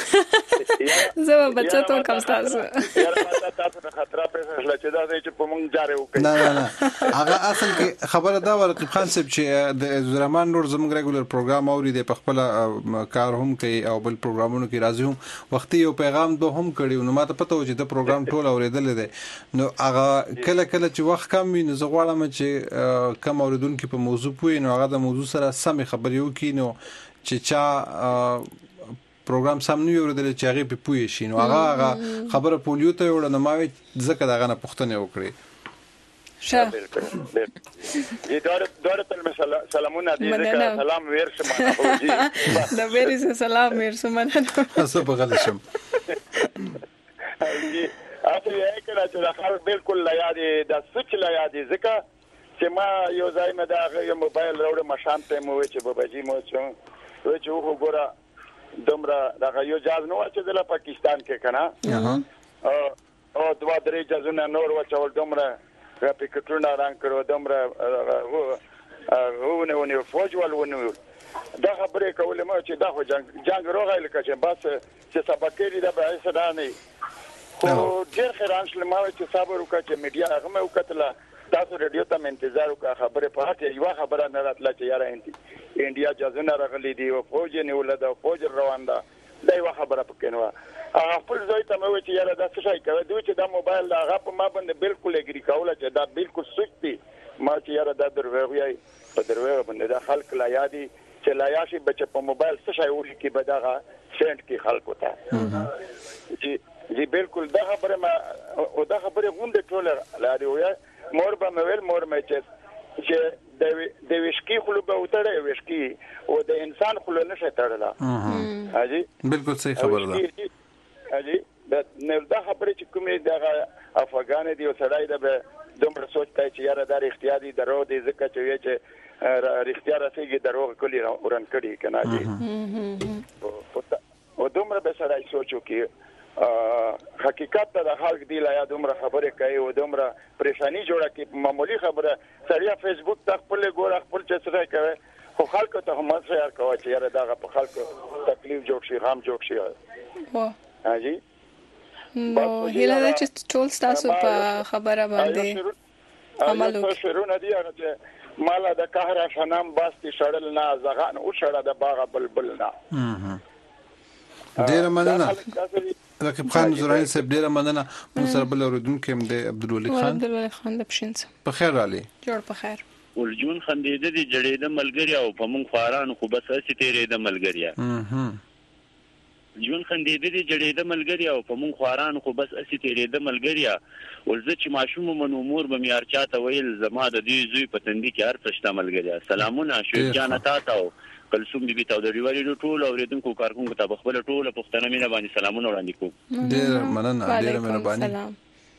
زه بچا ته کوم تاسو تاسو نه خطر په لچ دا چې په مونږ جاره وکړي نه نه نه هغه اصل کې خبره دا ورته خان صاحب چې د زرمان نور زموږ ریګولر پروګرام اوري د خپل کار هم کوي او بل پروګرامونو کې راځي هم وختي یو پیغام دوه هم کړي نو ماته پته و چې د پروګرام ټول اوریدل دي نو هغه کله کله چې وخت کم وي نو زه غواړم چې کم اوریدونکو په موضوع پوي نو هغه د موضوع سره سم خبرې وکړي نو چې چا پروګرام سم نه اوریدل چې هغه په پوي شي نو هغه خبره پولیو ته وړه نو ما وي ځکه دغه نه پوښتنه وکړي شه دي دور دور په سلامونه دي ځکه سلام ورشم نه هوجي دا ورې سلام ورشم نه تاسو په غل شم اته یې کړه چې د خلک بالکل لا یادې د سوچ لا یادې ځکه چې ما یو ځای مې دا یو موبایل راوړم مشان ته مو چې باباجي مو چې و چې وګوره دومره دا یو جاز نو چې د پاکستان کې کنه او دوا درې جازونه نور و چې دومره پکټونه ران کړو دومره ونه ونه فوجوال ونه دا خبرې کولې ما چې دا خو جنگ جنگ روغایل کچې بس چې سبکېری دا به څه نه خو ډېر خیران شل ما چې صبر وکړه چې میډیا هغه مې وکړه تاسو رادیو ته انتظار وکړه خبره په هټه یو خبره نه راتله چې یاره انتي انډیا جازونه راغلي دي او فوج نه ولدا فوج روان ده دا یو خبره پکې نو هغه خپل ځای ته مې چې یاره دا څه شي کوي دوی چې دا موبایل هغه په ما باندې بالکل اګری کوله چې دا بالکل سوچ دي ما چې یاره دا دروغوي په دروغ باندې دا خلک لا یادي چې لا یاشي بچ په موبایل څه شي وشي کې بداغه سنت کې خلک وته جی جی بالکل دا خبره ما او دا خبره غونډه ټوله لاري ویا مور به مې مور مې چې چې د د وشکی خلو به وتړې وشکی او د انسان خلو نشه تړلا ها جی بالکل صحیح خبره ده اجي د نه دا خبرې چې کومې دغه افغان دي او سړی د دومره سوچ کوي چې یاره دا اختیاري درو دي ځکه چې وی چې رښتیا راسیږي دروغ کلی ورن کړي کنه دي او دومره به سړی سوچ وکړي حقیقت ته د خلک دی لا یا دومره خبرې کوي او دومره پریشانی جوړه کوي معمولی خبره سړی فیسبوک ته خپل ګور خپل چسره کوي خو خلکو ته هم څه یار کوي چې یاره دا په خلکو تکلیف جوړ شي غم جوړ شي وا هاجي نو هیله ده چې ټول تاسو په خبره باندې عمل وکړئ شروع ندی چې مالا د قهر شنام باستی شړل نه زغان او شړه د باغ بلبل نه ډیر مننه رقیب خان زرعین صاحب ډیر مننه موږ سره بل اوریدونکو هم د عبدالولي خان عبدالولي خان د پښینځ په خیر علي جوړ په خیر ولجون خندیده دي جړېده ملګری او په مونږ خوارانو خو بس اسی تیرېده ملګری جون خندیده دي جړېده ملګری او په مونږ خوارانو خو بس اسی تیرېده ملګری ولزه چې ماشوم من امور به میار چاته ویل زما د دې زوی پتندي کې هر څه شته ملګری سلامونه شو جان تاسو کلسوم بي بي تاو د ریوالي ټول اوریدونکو کارکونکو ته خپل ټول پښتنه مینه باندې سلامونه وړاندې کوم ډېر مننه ډېر مهرباني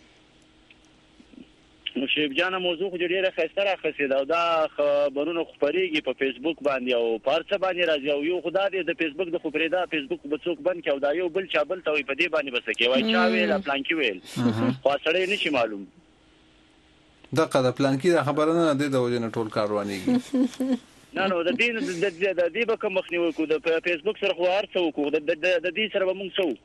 نو شیب جان موضوع خو ډیره خسته راخسي دا دا خبرونه خبريږي په فیسبوک باندې او پارڅ باندې راځي او یو خدای دې د فیسبوک د خبرې دا فیسبوک په څوک بند کې او دا یو بل چا بل ته په دې باندې بس کې وای چا ویل پلان کې ویل خو سړی نشي معلوم دا قضا پلان کې دا خبره نه ده د وجه نه ټول کاروانيږي نه نو د دې د دې به کوم مخنیوي کو د فیسبوک سره خو هر څه کو د دې سره به موږ سو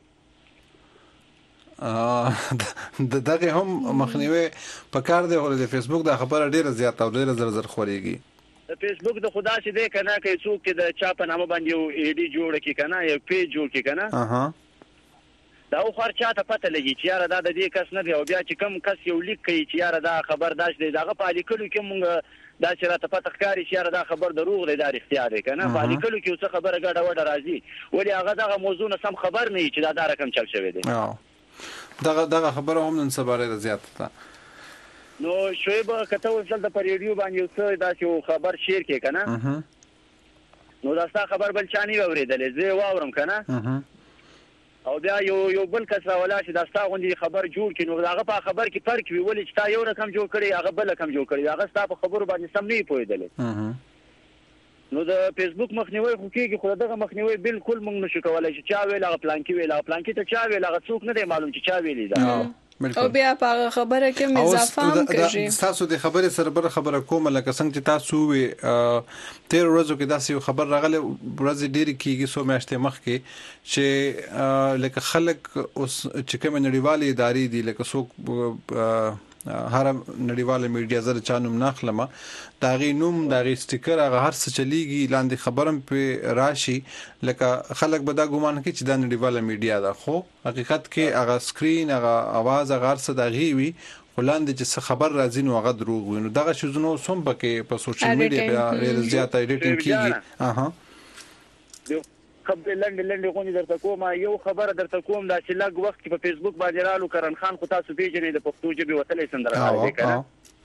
د دغه هم مخنیوي په کار دی او د فیسبوک د خبره ډیره زیاته او ډیره زر زر خوريږي د فیسبوک د خدا چې دی کنه کې څوک چې د چا په نامه باندې یو ای ډي جوړ کی کنه یو پیج جوړ کی کنه اها دا خو خرچا ته پته لګي چې یاره دا د دې کس نه دی او بیا چې کم کس یو لیک کوي چې یاره دا خبر داش دی داغه په لیکلو کې مونږ دا چې راته پته ښکاري چې یاره دا خبر دروغ دی دا اختیار دی کنه په لیکلو کې څه خبره ګډه وډه راځي ولی هغه دغه موضوع نه سم خبر نه چې دا دا رقم چل شوی دی دغه دغه خبره هم نن سبا لري زیاته ده نو شویب کته وصل د پریډیو باندې څه دا چې خبر شیر کې کنه نو دا څه خبر بل چاني اوریدلې زه واورم کنه او بیا یو یو بل کس راولا چې دا ستا غوندي خبر جوړ کړي نو هغه په خبر کې فرق وی ولې چې تا یو رقم جوړ کړي هغه بل رقم جوړ کړي هغه ستا په خبرو باندې سم نه پوهیدل نو د فیسبوک مخنیوي خو کېږي خو دغه مخنیوي بالکل موږ نشو کولای چې چا ویل هغه پلان کې ویل هغه پلان کې ته چا ویل هغه څوک نه دی معلوم چې چا ویلی دا او بیا په خبره کې اضافه هم کوي تاسو د خبرې سره بل خبره کوم لکه څنګه چې تاسو وي تیر ورځو کې داسې خبر راغله ورځ ډېری کېږي سو میاشتې مخ کې چې لکه خلک اوس چې کوم نړیوالې ادارې دي لکه څوک هر نړیواله میډیا زره چانم ناخلمه داغي نوم داغي سټیکر هغه هر څه چلیږي لاندې خبرم په راشي لکه خلک به دا ګومان کوي چې دا نړیواله میډیا ده خو حقیقت کې هغه سکرین هغه आवाज هغه هر څه داغي وي ولاندې چې خبر راځي نو هغه دروغ وي نو دغه شزونو سم پکې په سوشل میډیا ډېر زیات ایډیټینګ کیږي اها خبر لنډ لنډ غونډه درته کوم یو خبره درته کوم دا چې لږ وخت په فیسبوک باندې رالو کرن خان خو تاسو پیژنې د پښتو ژبې وتلې سندره راځي کنه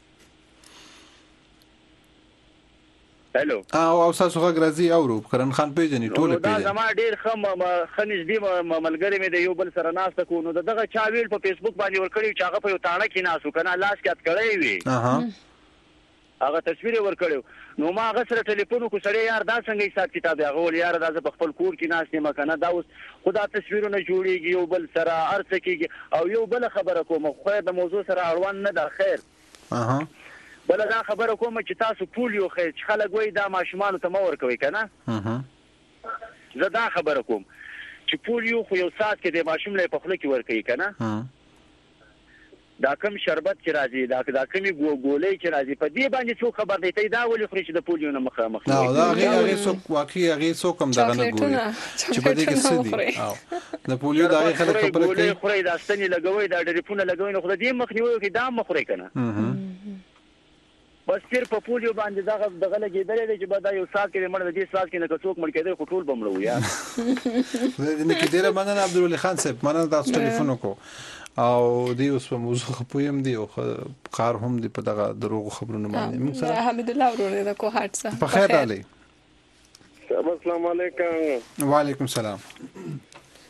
هالو او او تاسو غږ راځي اورو کرن خان پیژنې ټول پیژنې دا زما ډیر خم خنځ دی ملګری مې د یو بل سره ناست کو نو دغه چا ویل په فیسبوک باندې ور کړی چې هغه په یو تاڼه کې ناسو کنه لاس کې ات کړی وي اها هغه تصویر ور کړو نو ما هغه سره ټلیفون کو سره یار دا څنګه حساب کتاب هغه ول یار دا په خپل کور کې ناس نه مکنه دا اوس خدا تصویرونه جوړیږي یو بل سره ارڅ کېږي او یو بل خبره کوم خو د موضوع سره اړوان نه ده خیر اها بل دا خبره کوم چې تاسو پولیو خیر چې خلک وای دا ماشومان ته مور کوي کنه اها زه دا خبره کوم چې پولیو خو یو سات کې د ماشوم له په خله کې ور کوي کنه دا کوم شربت چې راځي دا دا کومي ګولې چې راځي په دې باندې څو خبر دی ته دا ولې خوري چې د پولیو نه مخ مخ نه دا هغه څو واقعي هغه څو کم دغه نه ګوري چې په دې کې څه دي او د پولیو دا خلک خبره کوي خوري دا ستنی لګوي دا ډریپونه لګوي نو خو دې مخ نیوي کې دا مخ خوري کنه بس پیر په پولیو باندې دغه دغه لګیدل دي چې بعد یو سات کې مړ دې سات کې نه څوک مړ کېدل خو ټول بمړو یا دې کې ډیره مننه عبدالولي خان صاحب مننه تاسو ټلیفون وکړو او دی اوس په موضوع خپویم دی او کار هم دی په دغه دروغ خبرونه باندې موږ سره حمید الله ورور د کوه هټ څخه په خیر علي السلام علیکم وعلیکم السلام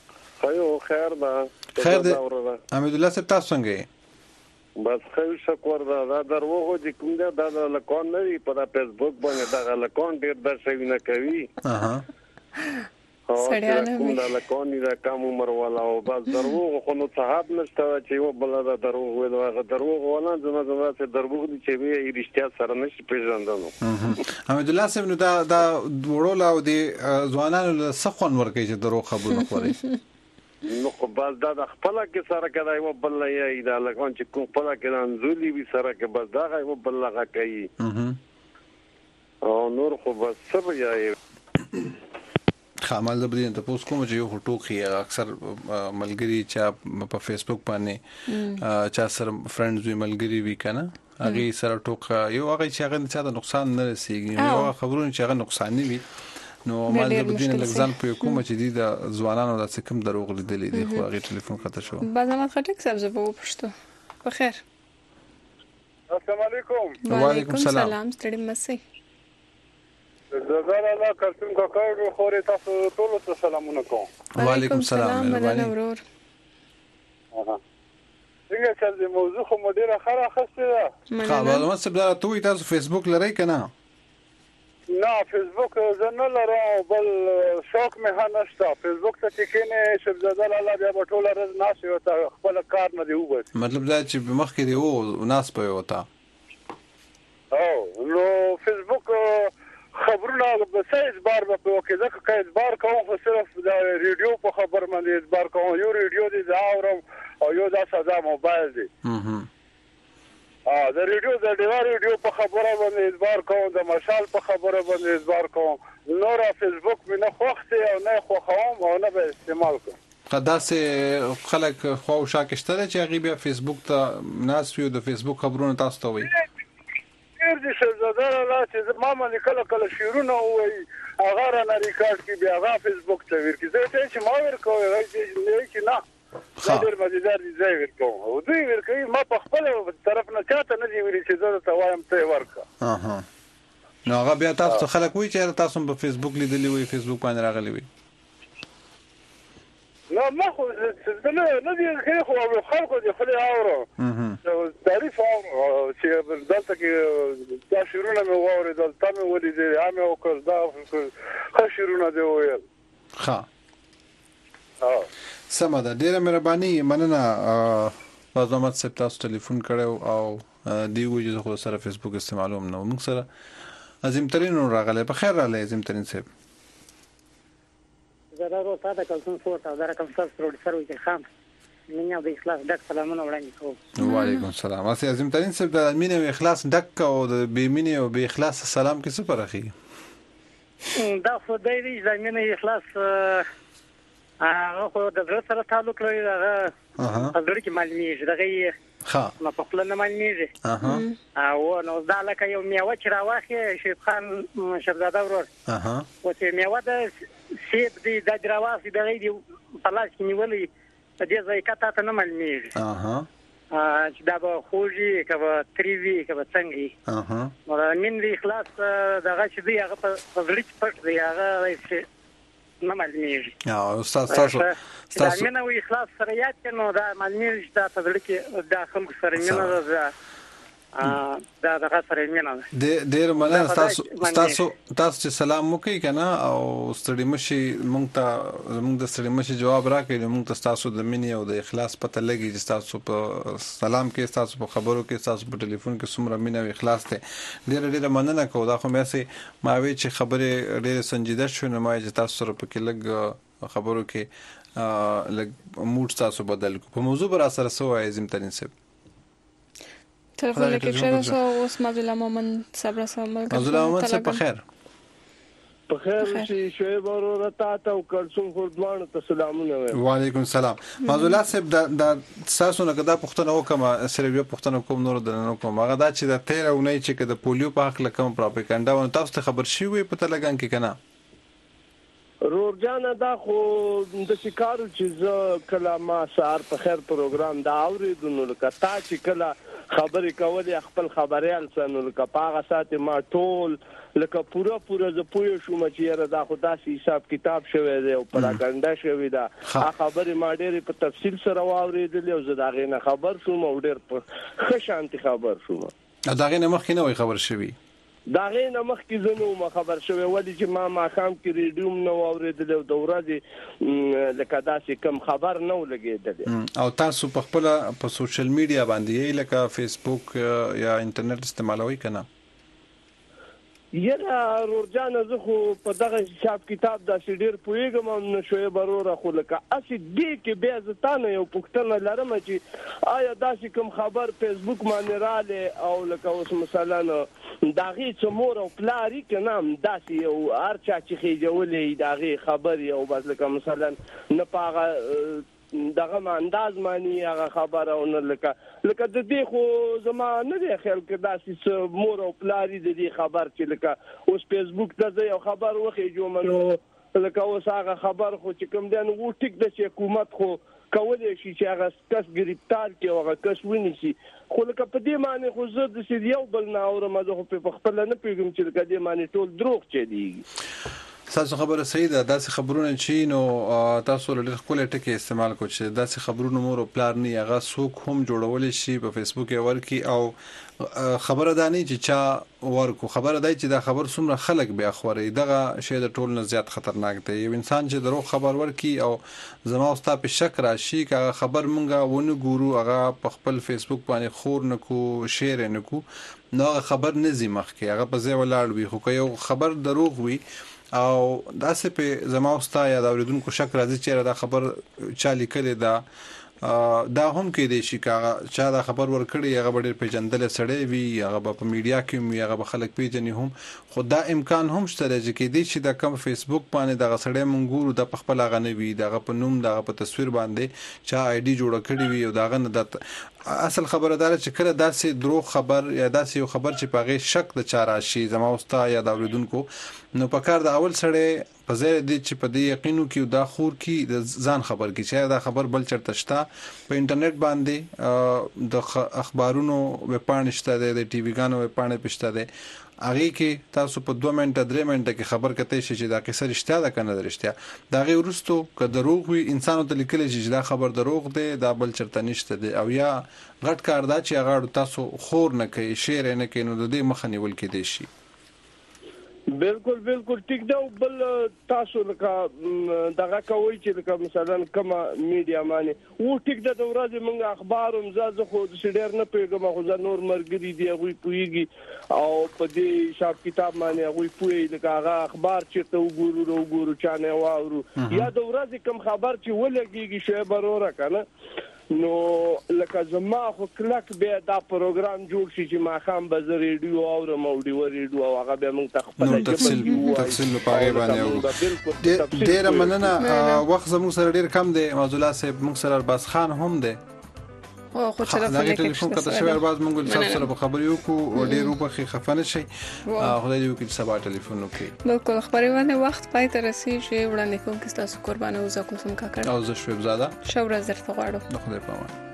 خیو خیر ده خیر ده حمید الله صاحب تاسو څنګه بس خیر شکر ده دا دروغ دي کوم ده دا لکون نه دی په فیسبوک باندې دا لکون ډیر د شوی نه کوي اها سړیانه کوم دا لکون دا کم عمر والا او بس دروغ خو نو صاحب نشته چې یو بل دا دروغ ویل هغه دروغ ولا زما زما چې دروغ دي چې وی رښتیا سره نشي پیژندنو حمید الله صاحب نو دا دا وړول او دي ځوانانو له سخون ورکې چې دروغ خبرونه خوري نو خو بس دا د خپل کې سره کړای یو بل یې دا لکون چې کوم خپل کې انزولي وی سره کې بس دا یو بل لغه کوي او نور خو بس سب یې خامل د بدین ته پوس کوم چې یو ټوکی اکثر ملګری چې په فیسبوک باندې چا سره فرندز وی ملګری وی کنه هغه سره ټوکا یو هغه چې هغه چا د نقصان نه رسیږي یو خبرونه چې هغه نقصان نه وي نو ما د بدین لګزان په کوم چې دي د ځوانانو د څکم دروغ لیدلې دي خو هغه ټلیفون خطا شو بازمات خټک صاحب زه په پښتو په خیر السلام علیکم وعلیکم السلام سلام ستړي مسي زړه الله کلتم کاکړ خوري تاسو ټول ته سلامونه کوم وعلیکم السلام مهرباني ورور اها څنګه چې د موضوع خو مدیره خره خسته ده خبره مې سبا ته تاسو فیسبوک لرئ کنه نه فیسبوک زه نه لرم بل شوق مې هم نشته فیسبوک ته چې کینې شبزاده الله بیا په ټوله ورځ ناست یو ته خپل کار نه دی وبس مطلب دا چې مخکې دی او ناس په وتا او نو فیسبوک خبرونه به سې بار په کې ځکه چې بار کوم خو صرف د ریډیو په خبر باندې بار کوم یو ریډیو دی دا اورم او یو دا ساده موبایل دی اه د ریډیو د ډیوار ریډیو په خبره باندې اعتبار کوم د مشال په خبره باندې اعتبار کوم نور فیسبوک مې نه خوښته او نه خوښوم او نه به استعمال کوم قدا سه خلک خو شاکشته چې هغه بیا فیسبوک ته ناس یو د فیسبوک خبرونه تاسو ته وایي ډیر دي شهزاده الله چې ما باندې کله کله شیرونه وایي هغه را نه ریکارډ کی بیا هغه فیسبوک ته ورکی زه چې ما ورکوي راځي چې نه ډېر مزیدار دي ځای ورکوم او دوی ورکوي ما په خپل طرف نه چاته نه دی ویلي چې زه ته وایم ته ورکا اها نو هغه بیا تاسو خلک وایي چې تاسو په فیسبوک لیدلی وي فیسبوک باندې راغلی وي نو ما خو نه نه دی خو خلکو دی خو اورو اها تعریف او چې دلته کې دا شیرونه مې ووري دلته مې ولې دي عامه او کړ دا خشیرونه دی ویل ها ها سمه ده ډیره مهرباني مننه بازمات صاحب تاسو ټلیفون کړو او دی وجه خو سره فیسبوک استعمالوم نو موږ سره عظیم ترين راغله په خیر راغله عظیم ترين صاحب زه راغو تاسو کوم فورت او دا کوم تاسو پروډوسر وي خام مینه د اخلاص ډک سلامونه وړاندې کوم وعلیکم السلام اسی عظیم ترين صاحب د مینه او اخلاص ډک او د بی مینه او بی اخلاص سلام کې څه فرق دا خو د دې مینه اخلاص هغه خو د زړه سره تعلق لري هغه حضور کې معلومیږي دغه ها ما په خپل نه معلومیږي اها او نو دا لکه یو میوه چې راوخی شیخ خان شهزاده ورور اها او چې میوه د سیب دی د دراواسي دغه دی په لاس کې نیولې د دې ځای کته ته نه معلومیږي اها چې دا به خوږي کبه تریوي کبه څنګه اها نو من دی اخلاص دغه چې دی هغه په ځړی پټ دی هغه نه معلومیږي او استاد تاسو تاسو مینه او اخلاص سره یاد کړو دا معلومیږي دا په دې کې داخل سره مینه ده دا دغه سره مینه ده د ډیر مننه تاسو تاسو تاسو چې سلام وکي کنه او ستړي مشي مونږ ته مونږ د ستړي مشي جواب راکړي مونږ ته تاسو د مینه او د اخلاص پته لګي چې تاسو په سلام کې تاسو په خبرو کې تاسو په ټلیفون کې څومره مینه او اخلاص ته ډیر ډیر مننه کوم دا خو مې سي ما وی چې خبره ډیر سنجیده شو نو ما چې تاسو سره په کې لګ خبرو کې لګ موډ تاسو بدل کو په موضوع پر اثر سو عظیم ترين صاحب تلفون کې شته سو اوس مازلا مومن صبر سم مازلا مومن څه په خیر په خیر چې شعیب ورور ته او کلثوم خردوان ته سلامونه وایم وعلیکم السلام مازلا صاحب د تاسو نه کدا پښتنه وکم سره یو پښتنه کوم نور د نو کوم هغه دا چې د تیر او نه چې د پولیو په حق لکم پروپاګاندا ونه تاسو ته خبر شي وي پته لګان کې کنه روزانه دا خو د شکارو چې ز کله ما سار په خیر پروګرام دا اوریدونو لکه تا چې کله خبرې کولې خپل خبريال سن لکه پاغه سات ما ټول لکه پورا پورا ز پوه شوم چې یاره دا خدا سي حساب کتاب شوی دی او پراګاندا شوی دا خبرې ما ډېر په تفصیل سره واورېدل او زه دا غي نه خبر شوم او ډېر په ښه شانتي خبر شوم. دا غي نه مخکې نه وي خبر شوی دا غي نه مخکې زه نو خبر شوی ولې چې ما ما خام کې ریډیوم نو اوریدل او د ورځې لکه داسې کم خبر نه ولګېدل. او تاسو په خپل په سوشل میډیا باندې لکه فیسبوک یا انټرنیټ استعمالوي کنه؟ یره رورجان زه خو په دغه حساب کتاب د سیډیر پویګم نو شوی بروره خو لکه اسی دی کې بیا ځتانه یو پښتنه لرم چې آیا داسې کوم خبر فیسبوک باندې رااله او لکه اوس مثلا داغي څمور او پلاری کنام داسې یو ارچا چې خېجولې داغي خبر یو بس لکه مثلا نه پاغه دغه انداز مانی هغه خبر او نه لکه لکه د دې خو زما نه دی خیال کې داسې مور او پلاری د دې خبر چې لکه اوس فیسبوک ته یو خبر وخی جوړمنو لکه اوس هغه خبر خو چې کوم دین وو ټیک د حکومت خو کولای شي چې هغه کس گرفتار کړي او هغه کس ونیسي خو لکه په دې معنی خو زه د سیدیو بل نه اورم زه خو په خپل نه پیګم چې لکه دې معنی ټول دروغ چي دي. تاسو خبره صحیح ده داسې خبرونه چې نو تاسو له خپل ټکی استعمال کوئ چې داسې خبرونه مور او پلار نه هغه څوک هم جوړول شي په فیسبوک کې ورکی او خبره ده نه چې چا ورکو خبره ده چې دا خبر څومره خلک بیا خوري دغه شی د ټول نه زیات خطرناک دی. یو انسان چې دروغ خبر ورکی او زما او ستا په شک راشي که خبر مونږه ونه ګورو هغه په خپل فیسبوک باندې خور نکو شیر نکو نو خبر نزي مخ کې هغه په ځای ولاړ وي خو که یو خبر دروغ وي او داسې په زما او ستا یا د اوریدونکو شک راځي چې دا خبر چا لیکلې ده دا هم کې دی شي چې چا دا خبر ورکړي هغه ډېر پیژندل سړی وي هغه په میډیا کې وي هغه به خلک پیژني هم خو دا امکان هم شته چې کې دی چې دا کم فیسبوک باندې دغه سړی مونږ ګورو د خپل هغه نه وي دغه په نوم دغه په تصویر باندې چا آی ډي جوړ کړی وي او دغه نه د اصل خبره دار چې کله داسې دروغ خبر یا داسې یو خبر چې پاغه شک د چا راشي زما او ستا یا د اوریدونکو نو په کار د اول سړی په ځای دی چې په دې یقینو کې دا خور کې د ځان خبر کې چې دا خبر بل چرته شته په انټرنیټ باندې د اخبارونو وپاڼې شته د ټي وي ګانو وپاڼې پښته ده هغه کې تاسو په دوه منټه درې منټه کې خبر کته شي چې دا قصه رښتیا ده کنه رښتیا دا غي ورستو که دروغ وي انسانو ته لیکل شي چې دا خبر دروغ دی دا بل چرته نشته دی او یا غټ کار دا چې هغه تاسو خور نه کوي شیر نه کوي نو د دې مخ نیول کې دی شي. بالکل بالکل ټیک دا بل تاسو لکه دغه کوي چې لکه مثلا کما میډیا معنی و ټیک دا د ورځې موږ اخبار هم زازه خو د سډیر نه پیګم خو ځ نور مرګري دی غوي پويږي او په دې حساب کتاب معنی غوي پوي لکه هغه اخبار چې ته وګورو وګورو چانه واورو یا د ورځې کم خبر چې ولګيږي شی بروره کنه نو لکه زما خو کلک بیا دا پروګرام جوړ شي چې ما خام به زه ریډیو اورم او ډیو ریډیو او هغه به موږ تخپل تفصیل تفصیل په هغه باندې ډیر مننه وخت زموږ سره ډیر کم دی موضوع صاحب موږ سره ارباز خان هم دی او خو چې دا ټلیفون کته شوی ارباز موږ له تاسو سره په خبرې وکړو ډیر وبخي خفنه شي خدای دې وکړي سبا ټلیفون وکړي بالکل خبرونه وخت پای ته رسیږي وړاندې کوم کې تاسو قربانه اوسه کوم کا کړ او زه شوب زاده شو ورځ درته غواړم خدای پامه